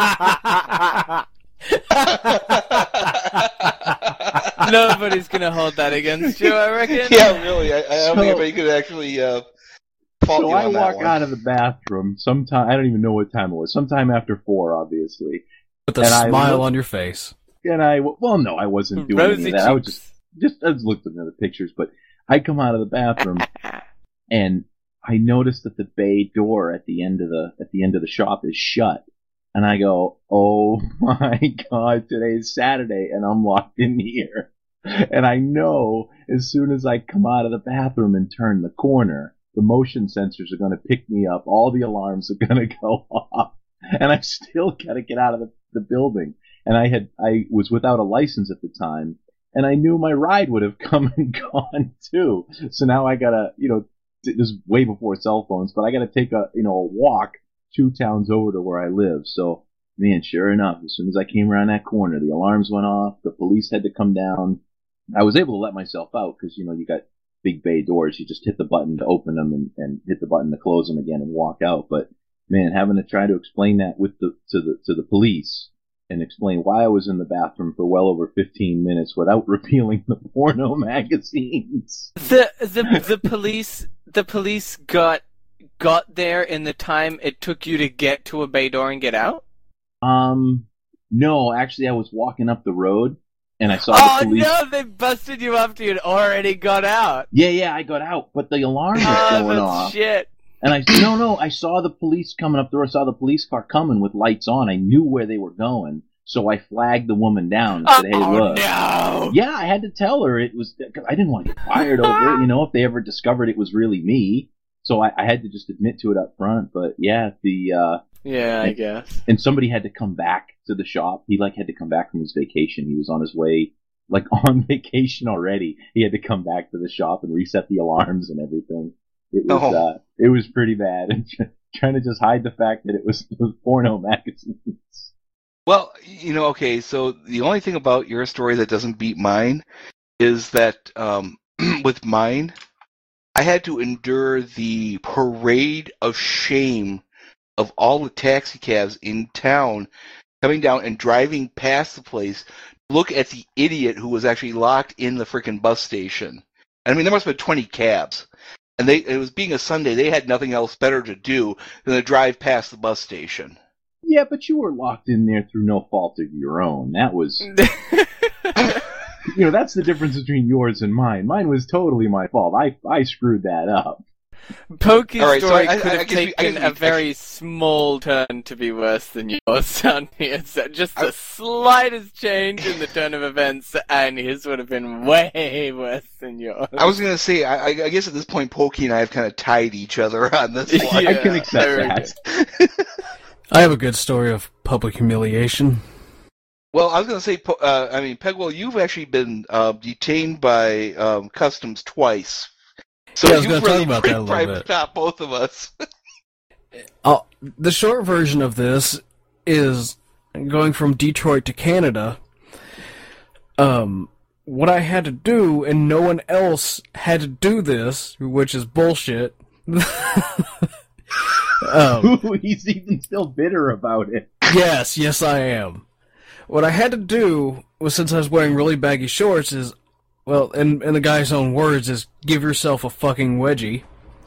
Nobody's gonna hold that against you, I reckon. Yeah, really. I don't think anybody could actually fault So you I on that walk one. out of the bathroom sometime, I don't even know what time it was, sometime after 4, obviously. With a And I smile look- on your face. And no, I wasn't doing Rosy any of that. I was cheeks. I was looking at the pictures, but I come out of the bathroom and I noticed that the bay door at the end of the shop is shut. And I go, oh my God, today's Saturday and I'm locked in here. And I know as soon as I come out of the bathroom and turn the corner, the motion sensors are going to pick me up. All the alarms are going to go off. And I still got to get out of the building. And I was without a license at the time. And I knew my ride would have come and gone too. So now I gotta, this is way before cell phones, but I gotta take a walk 2 towns over to where I live. So, man, sure enough, as soon as I came around that corner, the alarms went off, the police had to come down. I was able to let myself out because, you got big bay doors. You just hit the button to open them and hit the button to close them again and walk out. But, man, having to try to explain that to the police and explain why I was in the bathroom for well over 15 minutes without repealing the porno magazines. The police got there in the time it took you to get to a bay door and get out? No, actually I was walking up the road and I saw the police. Oh no, they busted you after you'd already got out. Yeah, I got out, but the alarm was going off. Shit. And I saw the police coming up the road. I saw the police car coming with lights on. I knew where they were going, so I flagged the woman down and said, "Hey, look." No. Yeah, I had to tell her it was. Cause I didn't want to get fired over it. You know, if they ever discovered it was really me, so I had to just admit to it up front. But yeah, I guess. And somebody had to come back to the shop. He had to come back from his vacation. He was on his way, on vacation already. He had to come back to the shop and reset the alarms and everything. It was pretty bad, and trying to just hide the fact that it was porno magazines. Well, okay, so the only thing about your story that doesn't beat mine is that with mine, I had to endure the parade of shame of all the taxi cabs in town coming down and driving past the place to look at the idiot who was actually locked in the frickin' bus station. I mean, there must have been 20 cabs. And it was being a Sunday, they had nothing else better to do than to drive past the bus station. Yeah, but you were locked in there through no fault of your own. That was... that's the difference between yours and mine. Mine was totally my fault. I screwed that up. Pokey's Right, story so could have taken a very small turn to be worse than yours down here. So just the slightest change in the turn of events, and his would have been way worse than yours. I was going to say, I guess at this point, Pokey and I have kind of tied each other on this one. Yeah, I can accept that. I have a good story of public humiliation. Well, I was going to say, Pegwell, you've actually been detained by Customs twice. So yeah, I was you've going to really talk about that a little bit. Top both of us. The short version of this is going from Detroit to Canada. What I had to do, and no one else had to do this, which is bullshit. He's even still bitter about it. Yes, I am. What I had to do was, since I was wearing really baggy shorts, is, well, in the guy's own words, is give yourself a fucking wedgie.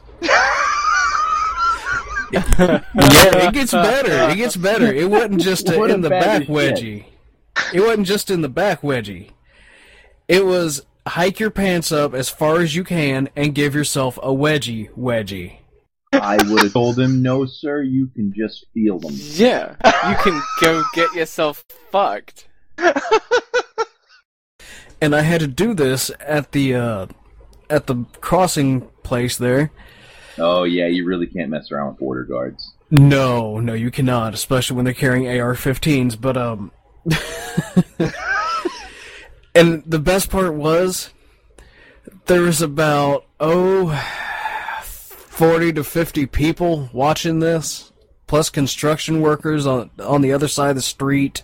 Yeah, it gets better. It gets better. It wasn't just in the back wedgie. It wasn't just in the back wedgie. It was hike your pants up as far as you can and give yourself a wedgie. I would have told him, no, sir, you can just feel them. Yeah, you can go get yourself fucked. And I had to do this at the crossing place there. Oh, yeah, you really can't mess around with border guards. No, you cannot, especially when they're carrying AR-15s, but, and the best part was, there was about, 40 to 50 people watching this, plus construction workers on the other side of the street.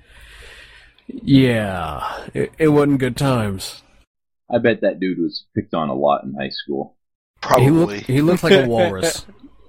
Yeah, it wasn't good times. I bet that dude was picked on a lot in high school. Probably. He looked like a walrus.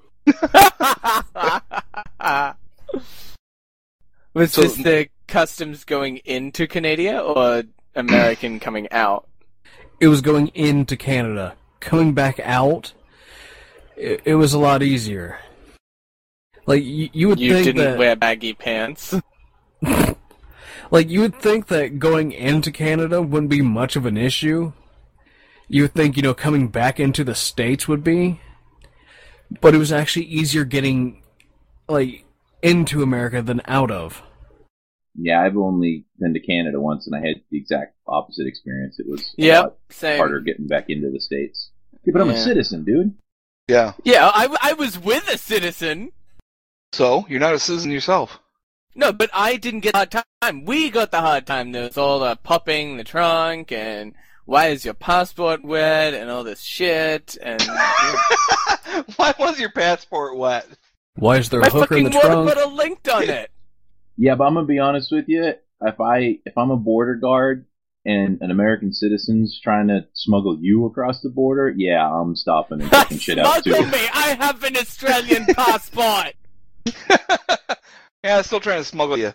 Was this the customs going into Canada or American coming out? It was going into Canada. Coming back out, it was a lot easier. Like, you would think that... You didn't wear baggy pants? Like, you would think that going into Canada wouldn't be much of an issue. You would think, coming back into the States would be. But it was actually easier getting, into America than out of. Yeah, I've only been to Canada once, and I had the exact opposite experience. It was a lot same. harder getting back into the States. Yeah, but I'm a citizen, dude. Yeah. Yeah, I was with a citizen. So, you're not a citizen yourself. No, but I didn't get the hard time. We got the hard time. There was all the popping the trunk, and why is your passport wet, and all this shit, and... Why was your passport wet? Why is there a hooker in the trunk? My fucking water trunk? bottle linked on it. Yeah, but I'm gonna be honest with you. If I'm a border guard and an American citizen's trying to smuggle you across the border, yeah, I'm stopping and taking shit out too. Smuggle me! I have an Australian passport! Yeah, still trying to smuggle you.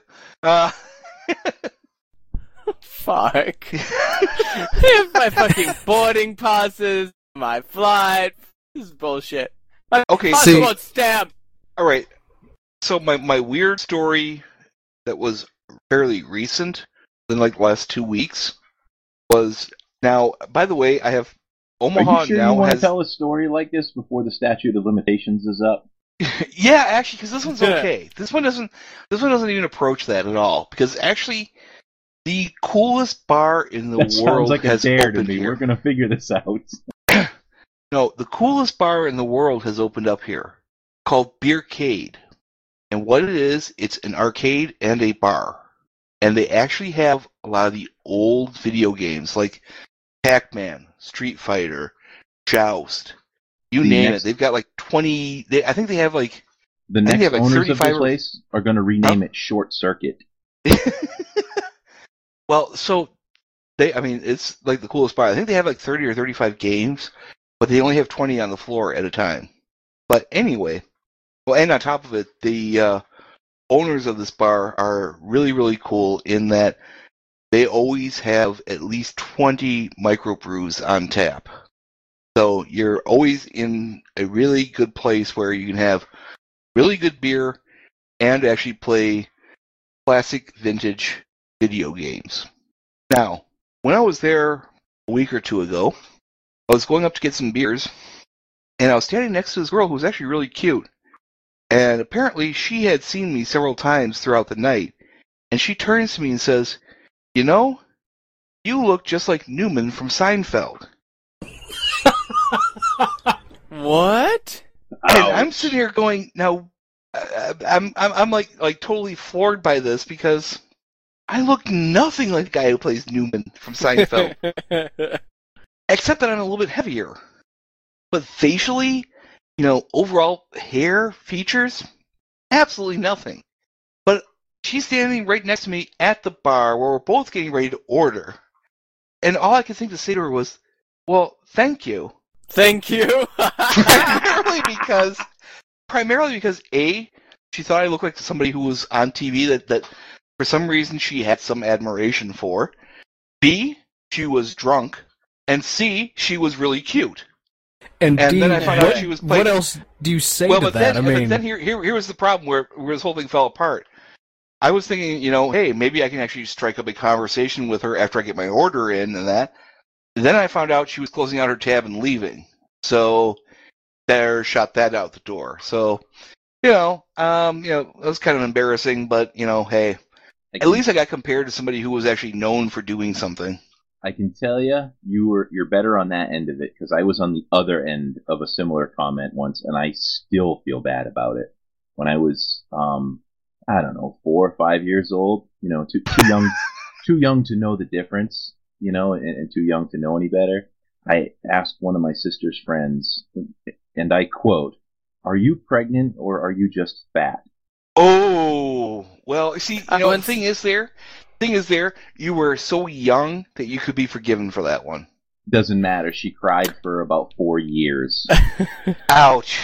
Fuck. Here's my fucking boarding passes, my flight. This is bullshit. My passport stamp! Alright, so my weird story that was fairly recent in like the last 2 weeks was now. By the way, I have Omaha Are you sure now you want has. to tell a story like this before the statute of limitations is up? Yeah, actually, because this one's okay. This one doesn't even approach that at all. Because actually, the coolest bar in the That sounds world like a has dare to opened me. here. We're gonna figure this out. No, the coolest bar in the world has opened up here, called Beercade. And what it is, it's an arcade and a bar. And they actually have a lot of the old video games, like Pac-Man, Street Fighter, Joust, you name it. They've got like 20. I think they have like. The I think next they have like owners of 35 the place are going to rename it Short Circuit. Well, so it's like the coolest bar. I think they have like 30 or 35 games, but they only have 20 on the floor at a time. But anyway, well, and on top of it, the owners of this bar are really, really cool in that they always have at least 20 microbrews on tap. So you're always in a really good place where you can have really good beer and actually play classic vintage video games. Now, when I was there a week or two ago, I was going up to get some beers, and I was standing next to this girl who was actually really cute. And apparently she had seen me several times throughout the night, and she turns to me and says, "You know, you look just like Newman from Seinfeld." What? And I'm sitting here going, now, I'm like totally floored by this because I look nothing like the guy who plays Newman from Seinfeld, except that I'm a little bit heavier. But facially, overall hair features, absolutely nothing. But she's standing right next to me at the bar where we're both getting ready to order, and all I could think to say to her was, "Well, thank you." Thank you. Primarily because A, she thought I looked like somebody who was on TV that for some reason she had some admiration for. B, she was drunk. And C, she was really cute. And D, then I found out she was playing. What else do you say to that? Then, but then here was the problem where this whole thing fell apart. I was thinking, hey, maybe I can actually strike up a conversation with her after I get my order in and that. Then I found out she was closing out her tab and leaving. So there, shot that out the door. So, it was kind of embarrassing, but, hey, at least I got compared to somebody who was actually known for doing something. I can tell you, you're better on that end of it, because I was on the other end of a similar comment once, and I still feel bad about it. When I was, 4 or 5 years old, too young to know the difference, and too young to know any better. I asked one of my sister's friends, and I quote, "Are you pregnant or are you just fat?" Oh, well, see, the thing is there, you were so young that you could be forgiven for that one. Doesn't matter. She cried for about 4 years. Ouch.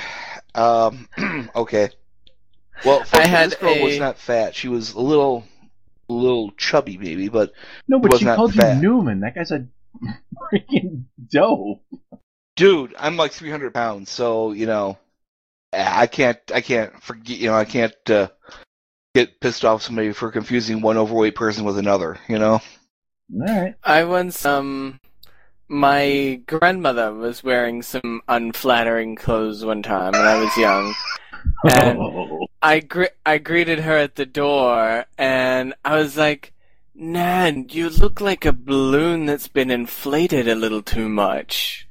Okay. Well, this girl was not fat. She was a little chubby, maybe, but no. But was she not called fat. you Newman. That guy's a freaking dope. Dude, I'm like 300 pounds, so I can't forget. I can't get pissed off somebody for confusing one overweight person with another. All right. I once my grandmother was wearing some unflattering clothes one time when I was young. And I greeted her at the door, and I was like, "Nan, you look like a balloon that's been inflated a little too much."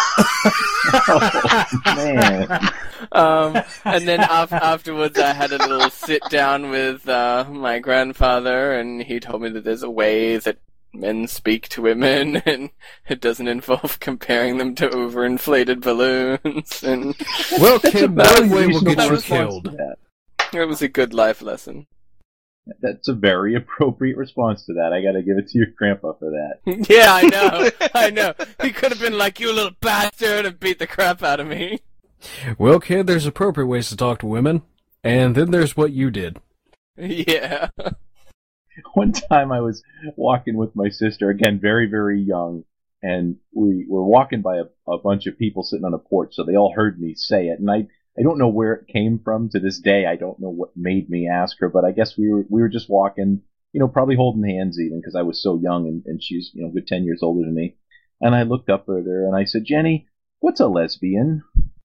Oh, man. And then afterwards I had a little sit down with my grandfather, and he told me that there's a way that men speak to women, and it doesn't involve comparing them to overinflated balloons. And well, kid, that way will get you killed. It was a good life lesson. That's a very appropriate response to that. I gotta give it to your grandpa for that. Yeah, I know. He could have been like, "You little bastard," and beat the crap out of me. Well, kid, there's appropriate ways to talk to women, and then there's what you did. Yeah. One time I was walking with my sister, again, very, very young, and we were walking by a bunch of people sitting on a porch, so they all heard me say it, and I don't know where it came from to this day. I don't know what made me ask her, but I guess we were just walking, probably holding hands even because I was so young and she's, a good 10 years older than me. And I looked up at her and I said, Jenny, what's a lesbian?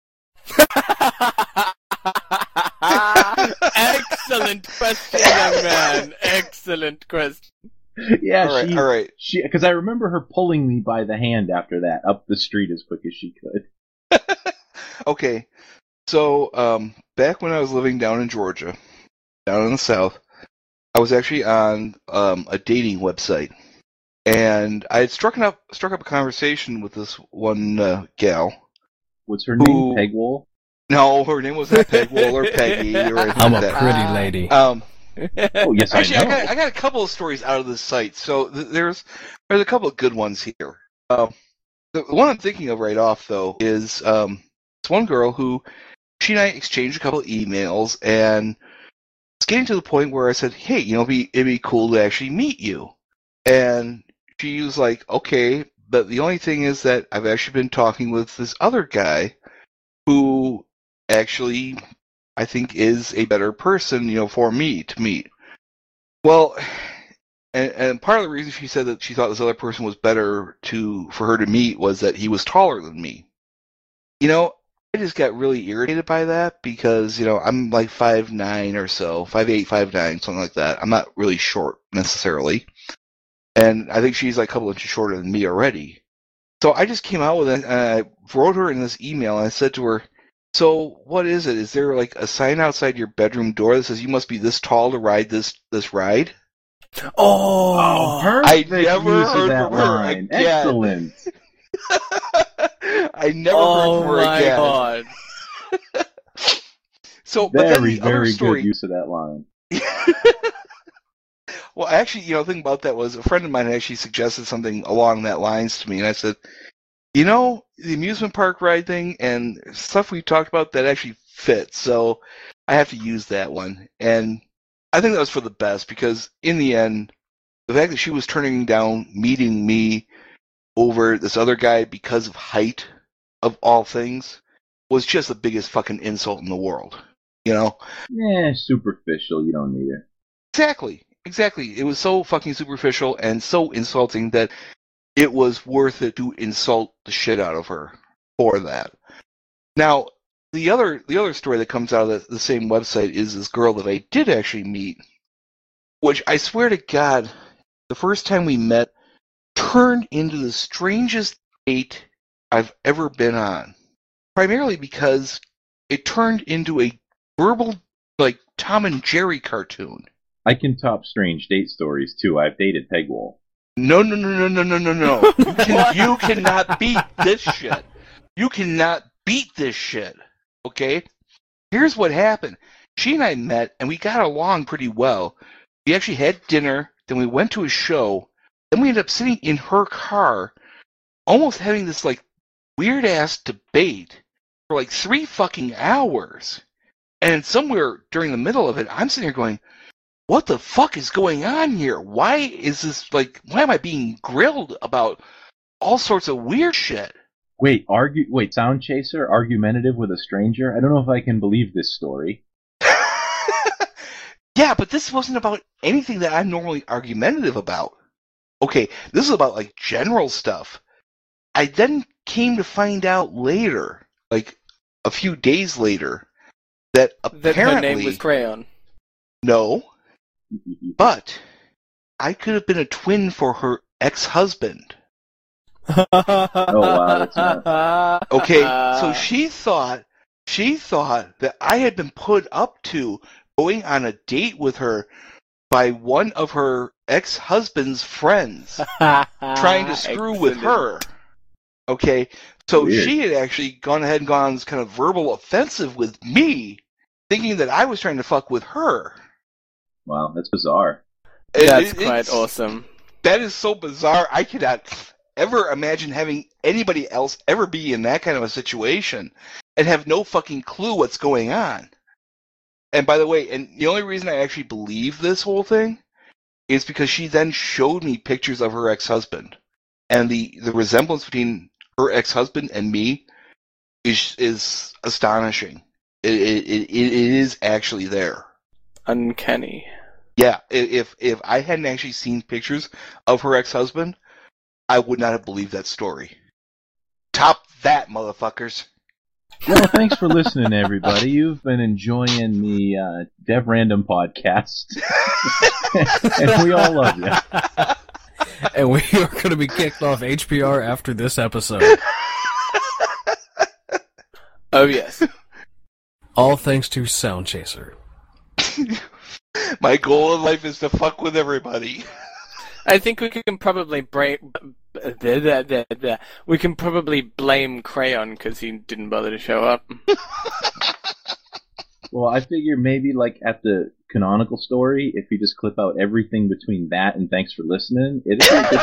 Excellent question, young man. Excellent question. Yeah, all right. Because I remember her pulling me by the hand after that up the street as quick as she could. Okay, so back when I was living down in Georgia, down in the South, I was actually on a dating website, and I had struck up a conversation with this one gal. Was her name Pegwall? No, her name was not Pegwall or Peggy or anything I'm like a that. pretty lady. Oh, yes, Actually, I know. I got a couple of stories out of this site, so there's a couple of good ones here. The one I'm thinking of right off, though, is this one girl who, she and I exchanged a couple of emails, and it's getting to the point where I said, hey, it'd be cool to actually meet you. And she was like, okay, but the only thing is that I've actually been talking with this other guy who actually I think is a better person, for me to meet. Well, and part of the reason she said that she thought this other person was better for her to meet was that he was taller than me. I just got really irritated by that because, I'm like 5'9" or so, 5'8", 5'9", something like that. I'm not really short necessarily. And I think she's like a couple inches shorter than me already. So I just came out with it, and I wrote her in this email, and I said to her, so what is it? Is there like a sign outside your bedroom door that says you must be this tall to ride this ride? Oh, perfect I never use heard of that from her line. again. Excellent. I never heard from her again. God. So, but then Very, the other very story, good use of that line. Well, actually, the thing about that was a friend of mine actually suggested something along that lines to me, and I said, the amusement park ride thing and stuff we talked about that actually fits, so I have to use that one. And I think that was for the best because in the end, the fact that she was turning down meeting me over this other guy because of height, of all things, was just the biggest fucking insult in the world. Superficial. You don't need it. Exactly. It was so fucking superficial and so insulting that it was worth it to insult the shit out of her for that. Now, the other story that comes out of the same website is this girl that I did actually meet, which I swear to God, the first time we met turned into the strangest date I've ever been on. Primarily because it turned into a verbal, like, Tom and Jerry cartoon. I can top strange date stories, too. I've dated Pegwall. No. You cannot beat this shit. You cannot beat this shit. Okay? Here's what happened. She and I met, and we got along pretty well. We actually had dinner, then we went to a show, then we ended up sitting in her car, almost having this, like, weird-ass debate for, like, 3 fucking hours. And somewhere during the middle of it, I'm sitting here going, what the fuck is going on here? Why am I being grilled about all sorts of weird shit? Wait, Sound Chaser, argumentative with a stranger? I don't know if I can believe this story. Yeah, but this wasn't about anything that I'm normally argumentative about. Okay, this is about, like, general stuff. I then came to find out later, like, a few days later, that apparently... That her name was Crayon. No. But I could have been a twin for her ex-husband. Oh, wow, that's nice. Okay, so she thought that I had been put up to going on a date with her by one of her ex-husband's friends, trying to screw with her. Okay, so Weird. she had actually gone ahead and gone on this kind of verbal offensive with me, thinking that I was trying to fuck with her. Wow, that's bizarre. That's quite awesome. That is so bizarre. I cannot ever imagine having anybody else ever be in that kind of a situation and have no fucking clue what's going on. And by the way, and the only reason I actually believe this whole thing is because she then showed me pictures of her ex-husband. And the resemblance between her ex-husband and me is astonishing. It is actually there. Uncanny. Yeah, if I hadn't actually seen pictures of her ex-husband, I would not have believed that story. Top that, motherfuckers. Well, thanks for listening, everybody. You've been enjoying the Dev Random podcast, and we all love you. And we are going to be kicked off HPR after this episode. Oh, yes. All thanks to Sound Chaser. My goal in life is to fuck with everybody. I think we can probably we can probably blame Crayon because he didn't bother to show up. Well, I figure maybe like at the canonical story, if you just clip out everything between that and thanks for listening, it'll be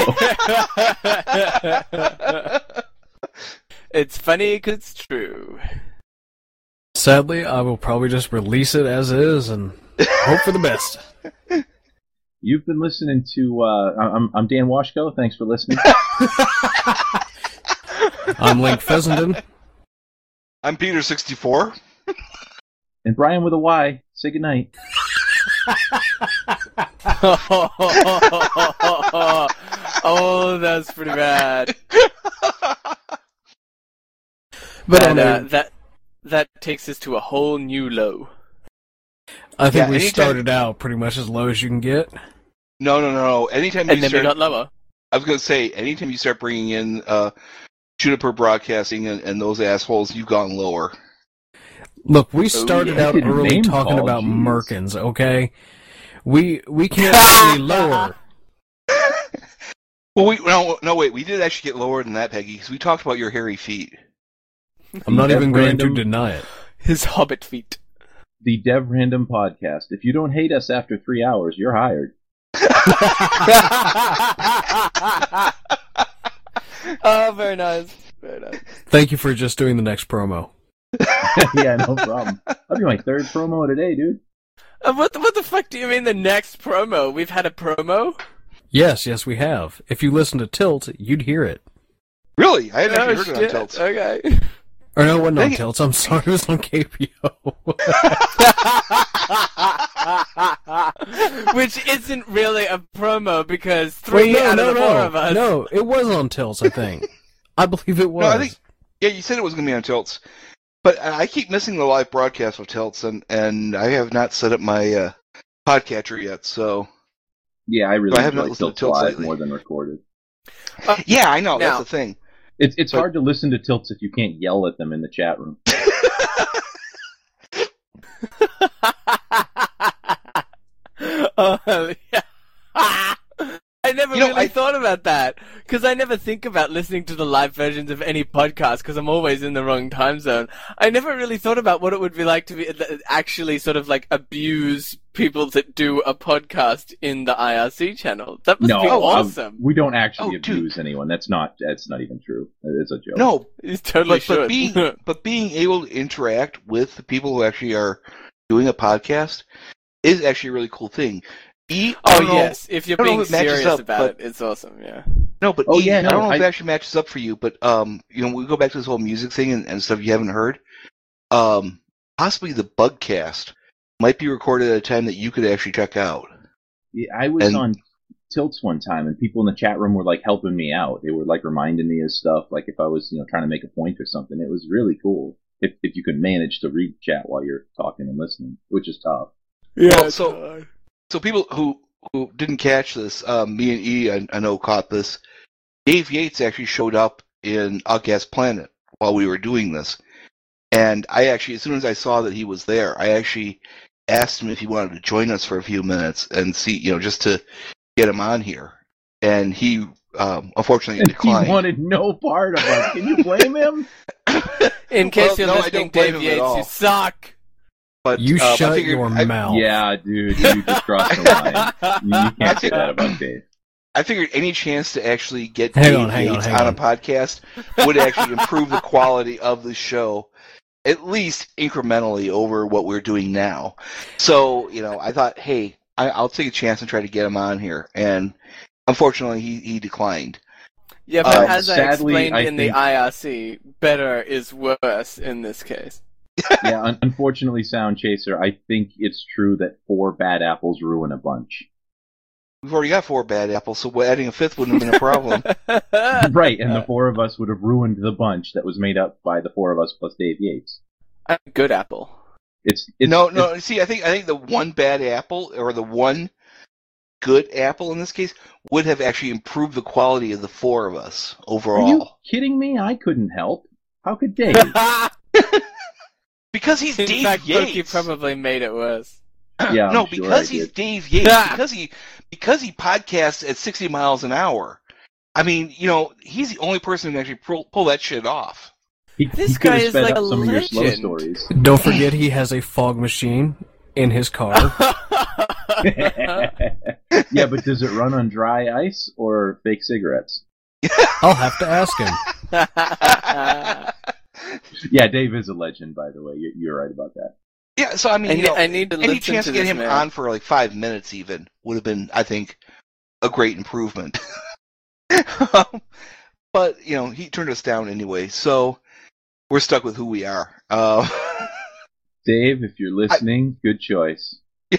a good show. It's funny because it's true. Sadly, I will probably just release it as is and hope for the best. You've been listening to, I'm Dan Washko, thanks for listening. I'm Link Fessenden. I'm Peter64. And Brian with a Y, say goodnight. Oh, that's pretty bad. But And, that takes us to a whole new low. I think Yeah, we anytime- started out pretty much as low as you can get. No. Anytime And you then we start, got lower. I was going to say, anytime you start bringing in Juniper Broadcasting and those assholes, you've gone lower. Look, we started yeah. out Didn't early name talking call, about jeez. Merkins, okay? We can't get any lower. Well, no, wait. We did actually get lower than that, Peggy, because we talked about your hairy feet. I'm not even going to Random- deny it. His hobbit feet. The Dev Random podcast. If you don't hate us after 3 hours, you're hired. Oh, very nice. Very nice. Thank you for just doing the next promo. Yeah, no problem. That'll be my third promo today, dude. What the fuck do you mean the next promo? We've had a promo? Yes, we have. If you listen to Tilt, you'd hear it. Really? I hadn't actually heard it on shit. Tilts. Okay. Or no, it wasn't on Dang it. Tilts. I'm sorry, it was on KPO. Which isn't really a promo because three out of the four of us. No, it was on Tilts, I think. I believe it was. No, I think you said it was going to be on Tilts, but I keep missing the live broadcast of Tilts, and I have not set up my podcatcher yet. So Yeah, I really I have not enjoy listened to Tilts Tilts live lately. more than recorded. yeah, I know Now- that's the thing. It's But- hard to listen to Tilts if you can't yell at them in the chat room. Oh, yeah. I never You know, really I- thought about that because I never think about listening to the live versions of any podcast because I'm always in the wrong time zone. I never really thought about what it would be like to be actually sort of like abuse people that do a podcast in the IRC channel. That must No, be awesome. we don't actually Oh, dude. abuse anyone. That's not even true. It's a joke. No, He's totally but should. being able to interact with the people who actually are doing a podcast is actually a really cool thing. I Oh don't know- yes, if you're I don't know being if it matches serious up, about but- it, it's awesome. Yeah. No, but Oh, E, yeah, I no, don't know if it I- actually matches up for you, but we go back to this whole music thing and stuff you haven't heard. Possibly the Bugcast might be recorded at a time that you could actually check out. Yeah, I was And- on Tilts one time, and people in the chat room were like helping me out. They were like reminding me of stuff, like if I was trying to make a point or something. It was really cool if you could manage to read chat while you're talking and listening, which is tough. Yeah. Well, so people who didn't catch this, me and E, I know caught this. Dave Yates actually showed up in Outcast Planet while we were doing this, and I actually, as soon as I saw that he was there, I actually asked him if he wanted to join us for a few minutes and see, just to get him on here, and he unfortunately And declined. he wanted no part of us. Can you blame him? In case Well, you're no, I listening, don't blame Dave him at Yates, all. you suck. But You I shut figured your mouth. Yeah, dude, you just crossed the line. You can't say that about Dave. I figured any chance to actually get Hang Dave on, hang on, Yates hang on a on. podcast would actually improve the quality of the show, at least incrementally over what we're doing now. So, I thought, hey, I'll take a chance and try to get him on here. And unfortunately, he declined. Yeah, but as I Sadly, explained I in the think- IRC, better is worse in this case. Yeah, unfortunately, Sound Chaser, I think it's true that 4 bad apples ruin a bunch. We've already got 4 bad apples, so adding a 5th wouldn't have been a problem. Right, and the 4 of us would have ruined the bunch that was made up by the 4 of us plus Dave Yates. A good apple. It's No. See, I think the one bad apple or the one good apple in this case would have actually improved the quality of the 4 of us overall. Are you kidding me? I couldn't help. How could Dave? Because he's In Dave fact, Pokey Yates. probably made it worse. Yeah, No, I'm sure because I he's did. Dave Yates. because he podcasts at 60 miles an hour. I mean, he's the only person who can actually pull that shit off. This he could guy have is sped like up a some of your slow legend. stories. Don't forget he has a fog machine in his car. Yeah, but does it run on dry ice or fake cigarettes? I'll have to ask him. Yeah, Dave is a legend, by the way. You're right about that. Yeah, so I mean, I need to any listen chance to to get this him man. on for like 5 minutes even would have been, I think, a great improvement. But he turned us down anyway, so we're stuck with who we are. Dave, if you're listening, good choice.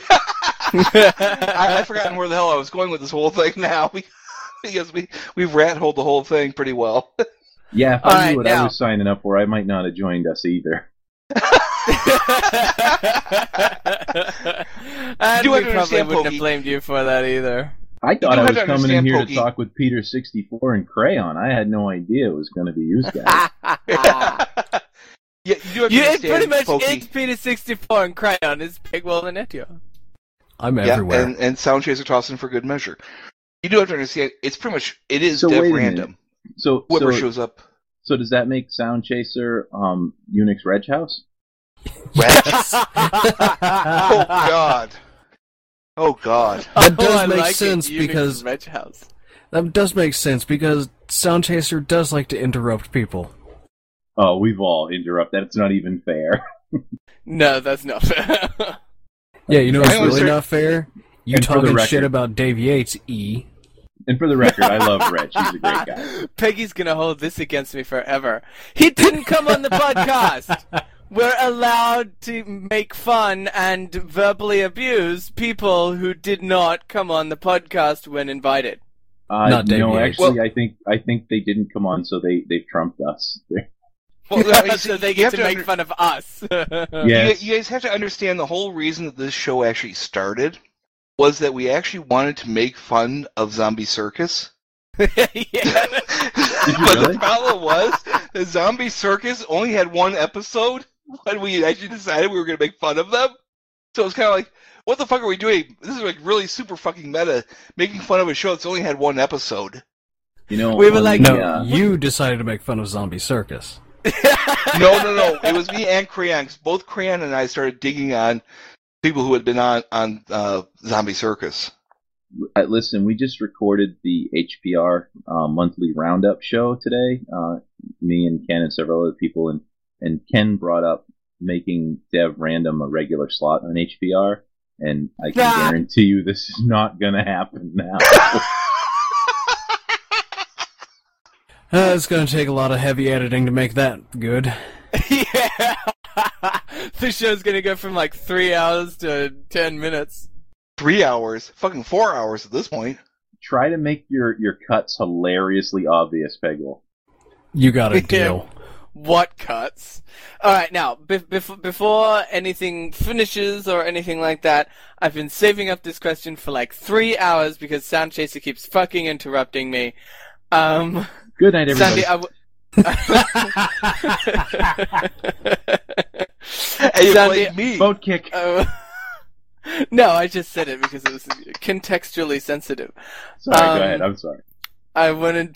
I've forgotten where the hell I was going with this whole thing now because we've rat-holed the whole thing pretty well. Yeah, if All I right, knew what now- I was signing up for, I might not have joined us either. And You we have to probably understand, wouldn't Pokey. have blamed you for that either. I thought do I have was to coming in understand, here Pokey. to talk with Peter 64 and Crayon. I had no idea it was going to be you guys. Yeah, you do have to It understand, pretty much Pokey. is Peter 64 and Crayon is Pigwell and Etio. I'm Yeah, everywhere. and Sound Chaser tossing for good measure. You do have to understand, it is So dev wait a random. So, Whoever so, shows up. so does that make Sound Chaser Unix Reg House? Oh God. Oh God. That does I make like it, sense Unix because Reg House. that does make sense because Sound Chaser does like to interrupt people. Oh, we've all interrupted. That's not even fair. No, that's not fair. Yeah, you know I what's always really say- not fair? You And for the talking record- shit about Dave Yates, E. And for the record, I love Reg. He's a great guy. Peggy's gonna hold this against me forever. He didn't come on the podcast. We're allowed to make fun and verbally abuse people who did not come on the podcast when invited. Not Dave No, Yates. actually, I think they didn't come on, so they trumped us. Well, So they you get have to make under- fun of us. Yes. You guys have to understand the whole reason that this show actually started was that we actually wanted to make fun of Zombie Circus. Yeah. But really? the problem was that Zombie Circus only had one episode when we actually decided we were going to make fun of them. So it was kind of like, what the fuck are we doing? This is like really super fucking meta, making fun of a show that's only had one episode. You know, We were on like, the, No, you decided to make fun of Zombie Circus. No. It was me and Crayon. 'Cause both Crayon and I started digging on people who had been on Zombie Circus. listen, we just recorded the HPR monthly roundup show today. Me and Ken and several other people, and Ken brought up making Dev Random a regular slot on HPR, and I can guarantee you this is not going to happen now. It's going to take a lot of heavy editing to make that good. Yeah. The show's gonna go from like 3 hours to 10 minutes. 3 hours, fucking 4 hours at this point. Try to make your cuts hilariously obvious, Peggle. You got a deal. What cuts? Alright, now, before anything finishes or anything like that, I've been saving up this question for like 3 hours because Sound Chaser keeps fucking interrupting me. Good night, everybody. Sandy, And you Sandy, played me. Boat kick. no, I just said it because it was contextually sensitive. Sorry, go ahead. I'm sorry. I wanted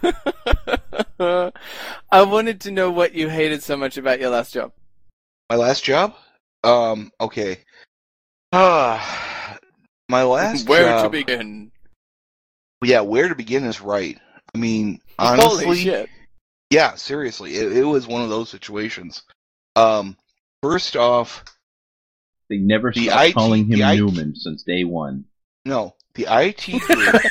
to know what you hated so much about your last job. My last job? Okay. My last Where job. to begin? Yeah, where to begin is right. I mean, honestly. Holy shit. Yeah, seriously. It was one of those situations. First off, They never The stopped IT calling him the IT Newman since day one. no. The IT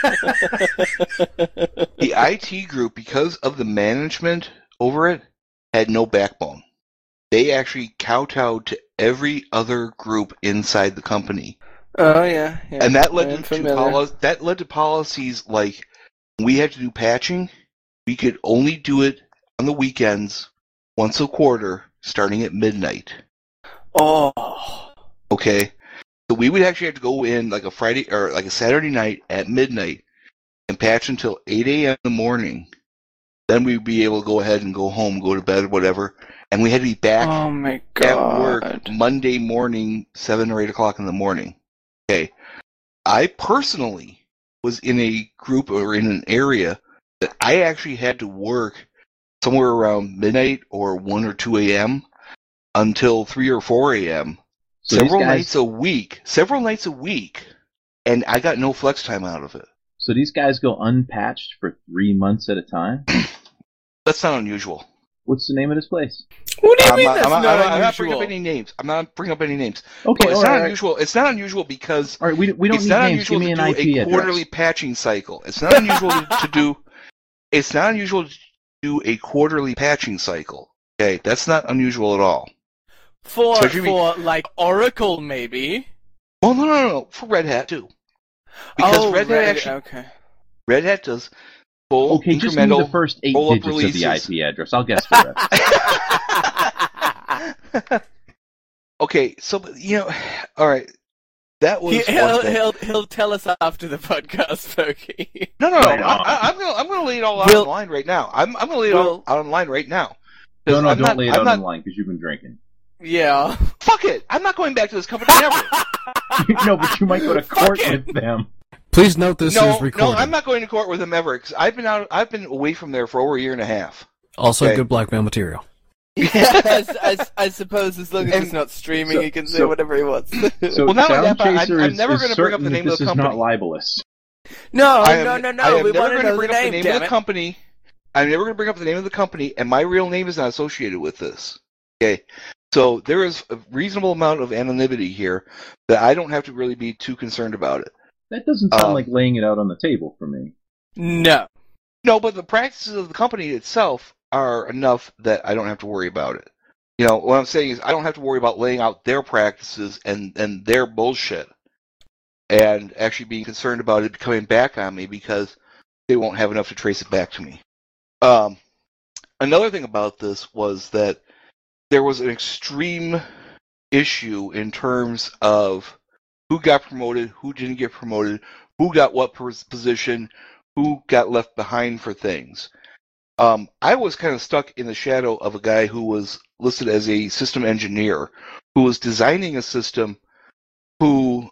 group. The IT group, because of the management over it, had no backbone. they actually kowtowed to every other group inside the company. Oh yeah. And that led I'm to familiar. policies like we had to do patching. We could only do it on the weekends, once a quarter, starting at midnight. Oh. Okay, so we would actually have to go in like a Friday or like a Saturday night at midnight and patch until 8 a.m. in the morning. Then we'd be able to go ahead and go home, go to bed, or whatever. And we had to be back Oh my at god. work Monday morning, 7 or 8 o'clock in the morning. Okay. I personally was in a group or in an area that I actually had to work somewhere around midnight or 1 or 2 a.m. until 3 or 4 a.m. So several these guys, nights a week, and I got no flex time out of it. So these guys go unpatched for 3 months at a time? That's not unusual. What's the name of this place? What do you mean I'm that's not not bringing up unusual? any names. I'm not bringing up any names. Okay, But it's all not right. unusual. It's not unusual because All right, we don't it's need not names. unusual Give me to an do IP a address. quarterly patching cycle. It's not unusual to do. It's not unusual to do a quarterly patching cycle. Okay, that's not unusual at all. For Especially like Oracle maybe. Well, no. For Red Hat too, because Red Hat actually okay. Red Hat does full Okay, just give me the incremental first 8 roll-up digits of the releases. IP address. I'll guess the rest. Okay, so all right. That was one thing. He'll tell us after the podcast, Pokey. No. Right on. I'm gonna lay it all out We'll- online right now. I'm gonna lay it all out online right now. 'Cause No, I'm don't not- lay it I'm out not- online because you've been drinking. Yeah. Fuck it. I'm not going back to this company ever. No, but you might go to court with them. Please note this no, is recorded. I'm not going to court with them ever. Cause I've been away from there for over a year and a half. Also, Okay. good blackmail material. I suppose as long as And- it's not streaming, so- he can say so- whatever he wants. So Well, not only Sound that, but Chaser I'm is never gonna bring up certain the that name of this the is company. not libelous. No. I am We never want to going to know the bring up the name, name damn of the it. company. I'm never going to bring up the name of the company, and my real name is not associated with this. Okay, so there is a reasonable amount of anonymity here that I don't have to really be too concerned about it. That doesn't sound like laying it out on the table for me. No. No, but the practices of the company itself are enough that I don't have to worry about it. What I'm saying is I don't have to worry about laying out their practices and their bullshit and actually being concerned about it coming back on me because they won't have enough to trace it back to me. Another thing about this was that there was an extreme issue in terms of who got promoted, who didn't get promoted, who got what position, who got left behind for things. I was kind of stuck in the shadow of a guy who was listed as a system engineer, who was designing a system who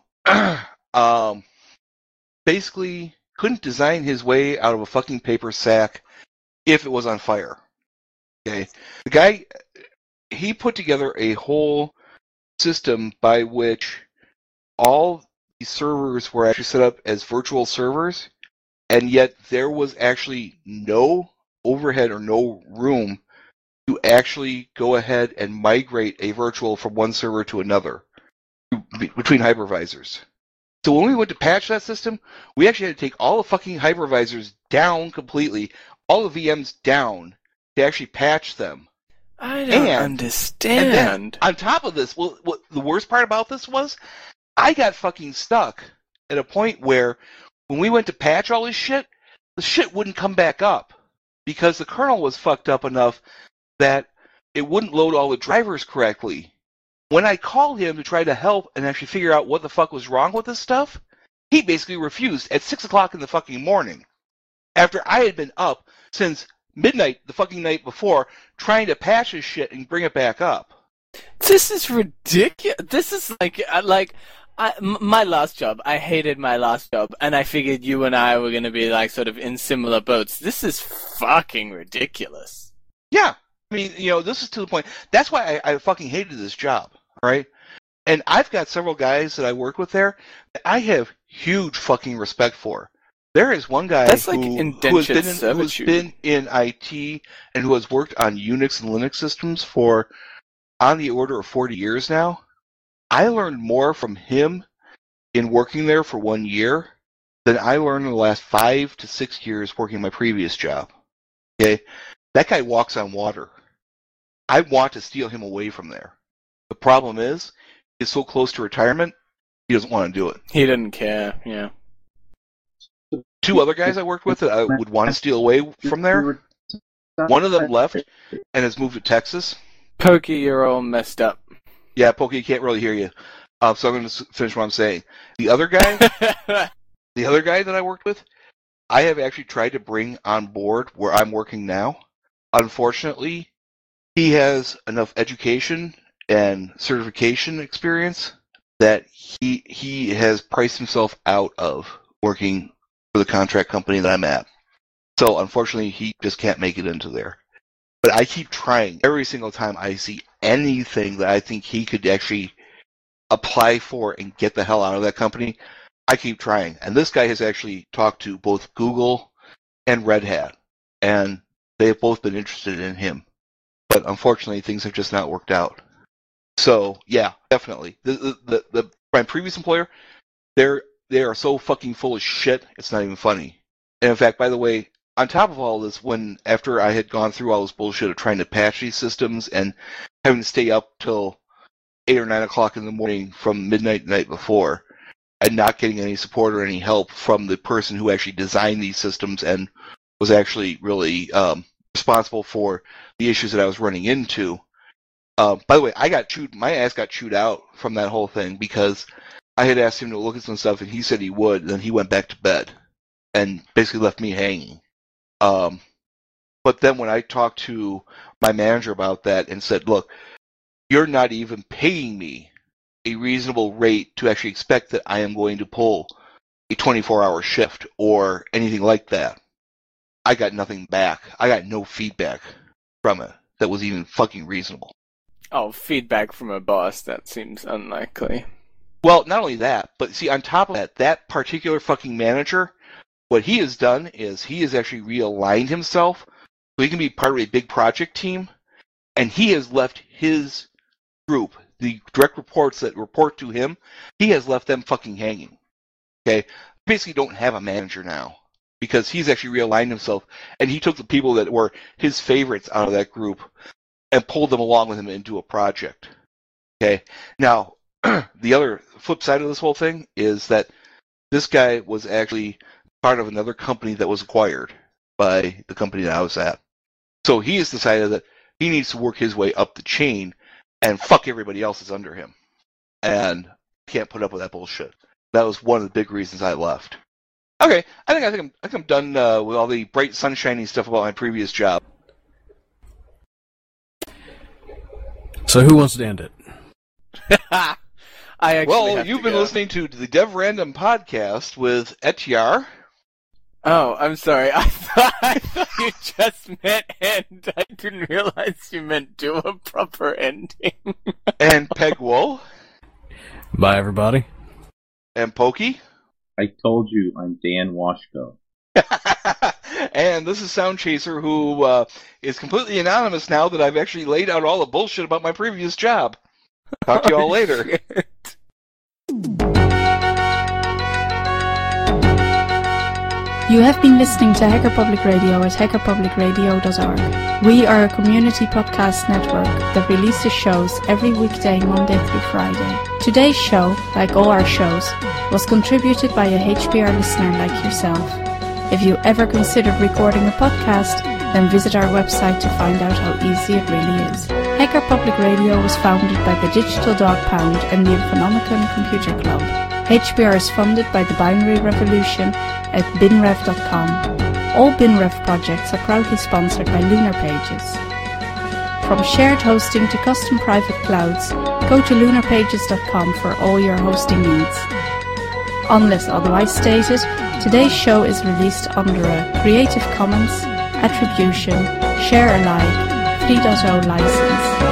basically couldn't design his way out of a fucking paper sack if it was on fire. Okay, the guy, he put together a whole system by which all the servers were actually set up as virtual servers, and yet there was actually no overhead or no room to actually go ahead and migrate a virtual from one server to another between hypervisors. So when we went to patch that system, we actually had to take all the fucking hypervisors down completely, all the VMs down, to actually patch them. I don't understand. And then, on top of this, what the worst part about this was, I got fucking stuck at a point where when we went to patch all this shit, the shit wouldn't come back up because the kernel was fucked up enough that it wouldn't load all the drivers correctly. When I called him to try to help and actually figure out what the fuck was wrong with this stuff, he basically refused at 6 o'clock in the fucking morning. After I had been up since midnight the fucking night before trying to patch his shit and bring it back up. This is ridiculous. This is my last job. I hated my last job, and I figured you and I were going to be like sort of in similar boats. This is fucking ridiculous. Yeah. I mean, this is to the point. That's why I fucking hated this job, right? And I've got several guys that I work with there that I have huge fucking respect for. There is one guy That's like who has indentured been servitude. in IT and who has worked on Unix and Linux systems for on the order of 40 years now. I learned more from him in working there for 1 year than I learned in the last 5 to 6 years working my previous job. Okay? That guy walks on water. I want to steal him away from there. The problem is, he's so close to retirement, he doesn't want to do it. He didn't care, yeah. 2 other guys I worked with that I would want to steal away from there, one of them left and has moved to Texas. Pokey, you're all messed up. Yeah, Pokey, can't really hear you. So I'm going to finish what I'm saying. The other guy that I worked with, I have actually tried to bring on board where I'm working now. Unfortunately, he has enough education and certification experience that he has priced himself out of working for the contract company that I'm at. So unfortunately, he just can't make it into there. But I keep trying. Every single time I see anything that I think he could actually apply for and get the hell out of that company, I keep trying. And this guy has actually talked to both Google and Red Hat, and they have both been interested in him. But unfortunately, things have just not worked out. So yeah, definitely. My previous employer, they are so fucking full of shit. It's not even funny. And in fact, by the way, on top of all this, after I had gone through all this bullshit of trying to patch these systems and having to stay up till 8 or 9 o'clock in the morning from midnight the night before, and not getting any support or any help from the person who actually designed these systems and was actually really responsible for the issues that I was running into. By the way, my ass got chewed out from that whole thing because I had asked him to look at some stuff and he said he would, and then he went back to bed and basically left me hanging. But then when I talked to my manager about that and said, look, you're not even paying me a reasonable rate to actually expect that I am going to pull a 24-hour shift or anything like that, I got nothing back. I got no feedback from it that was even fucking reasonable. Oh, feedback from a boss, that seems unlikely. Well, not only that, but see, on top of that particular fucking manager, what he has done is he has actually realigned himself so he can be part of a big project team, and he has left his group, the direct reports that report to him, he has left them fucking hanging. Okay? Basically don't have a manager now because he's actually realigned himself, and he took the people that were his favorites out of that group and pulled them along with him into a project. Okay? Now, the other flip side of this whole thing is that this guy was actually part of another company that was acquired by the company that I was at. So he has decided that he needs to work his way up the chain and fuck everybody else that's under him. And can't put up with that bullshit. That was one of the big reasons I left. Okay, I think I'm done with all the bright sunshiny stuff about my previous job. So who wants to end it? You've been listening to the Dev Random podcast with Etyar. Oh, I'm sorry. I thought you just meant end. I didn't realize you meant do a proper ending. And Pegwo. Bye, everybody. And Pokey. I told you I'm Dan Washko. And this is Sound Chaser, who is completely anonymous now that I've actually laid out all the bullshit about my previous job. Talk to you all later. Shit. You have been listening to Hacker Public Radio at hackerpublicradio.org. We are a community podcast network that releases shows every weekday, Monday through Friday. Today's show, like all our shows, was contributed by a HPR listener like yourself. If you ever considered recording a podcast, then visit our website to find out how easy it really is. Hacker Public Radio was founded by the Digital Dog Pound and the Infonomicon Computer Club. HPR is funded by the Binary Revolution at binrev.com. All BinRev projects are proudly sponsored by Lunar Pages. From shared hosting to custom private clouds, go to lunarpages.com for all your hosting needs. Unless otherwise stated, today's show is released under a Creative Commons Attribution Share Alike 3.0 license.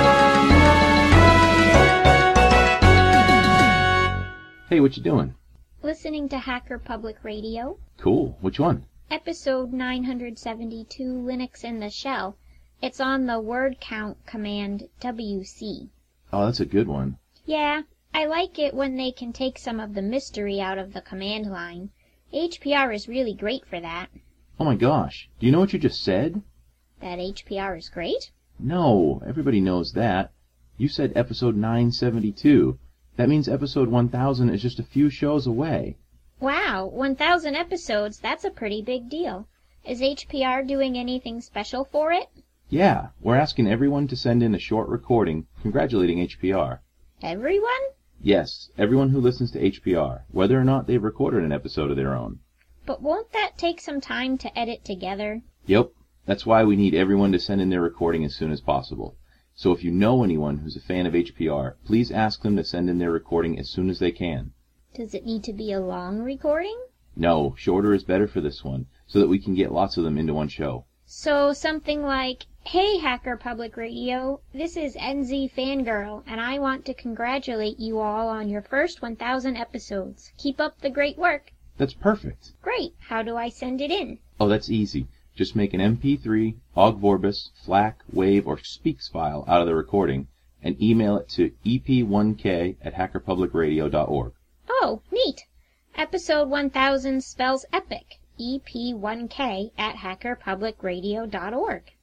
Hey, what you doing? Listening to Hacker Public Radio. Cool. Which one? Episode 972, Linux in the Shell. It's on the word count command WC. Oh, that's a good one. Yeah, I like it when they can take some of the mystery out of the command line. HPR is really great for that. Oh my gosh. Do you know what you just said? That HPR is great? No, everybody knows that. You said episode 972. That means episode 1000 is just a few shows away. Wow, 1,000 episodes, that's a pretty big deal. Is HPR doing anything special for it? Yeah, we're asking everyone to send in a short recording congratulating HPR. Everyone? Yes, everyone who listens to HPR, whether or not they've recorded an episode of their own. But won't that take some time to edit together? Yep, that's why we need everyone to send in their recording as soon as possible. So if you know anyone who's a fan of HPR, please ask them to send in their recording as soon as they can. Does it need to be a long recording? No, shorter is better for this one, so that we can get lots of them into one show. So something like, "Hey Hacker Public Radio, this is NZ Fangirl, and I want to congratulate you all on your first 1,000 episodes. Keep up the great work." That's perfect. Great. How do I send it in? Oh, that's easy. Just make an MP3, Ogg Vorbis, FLAC, WAV, or Speaks file out of the recording and email it to ep1k@hackerpublicradio.org. Oh, neat. Episode 1000 spells epic. ep1k@hackerpublicradio.org.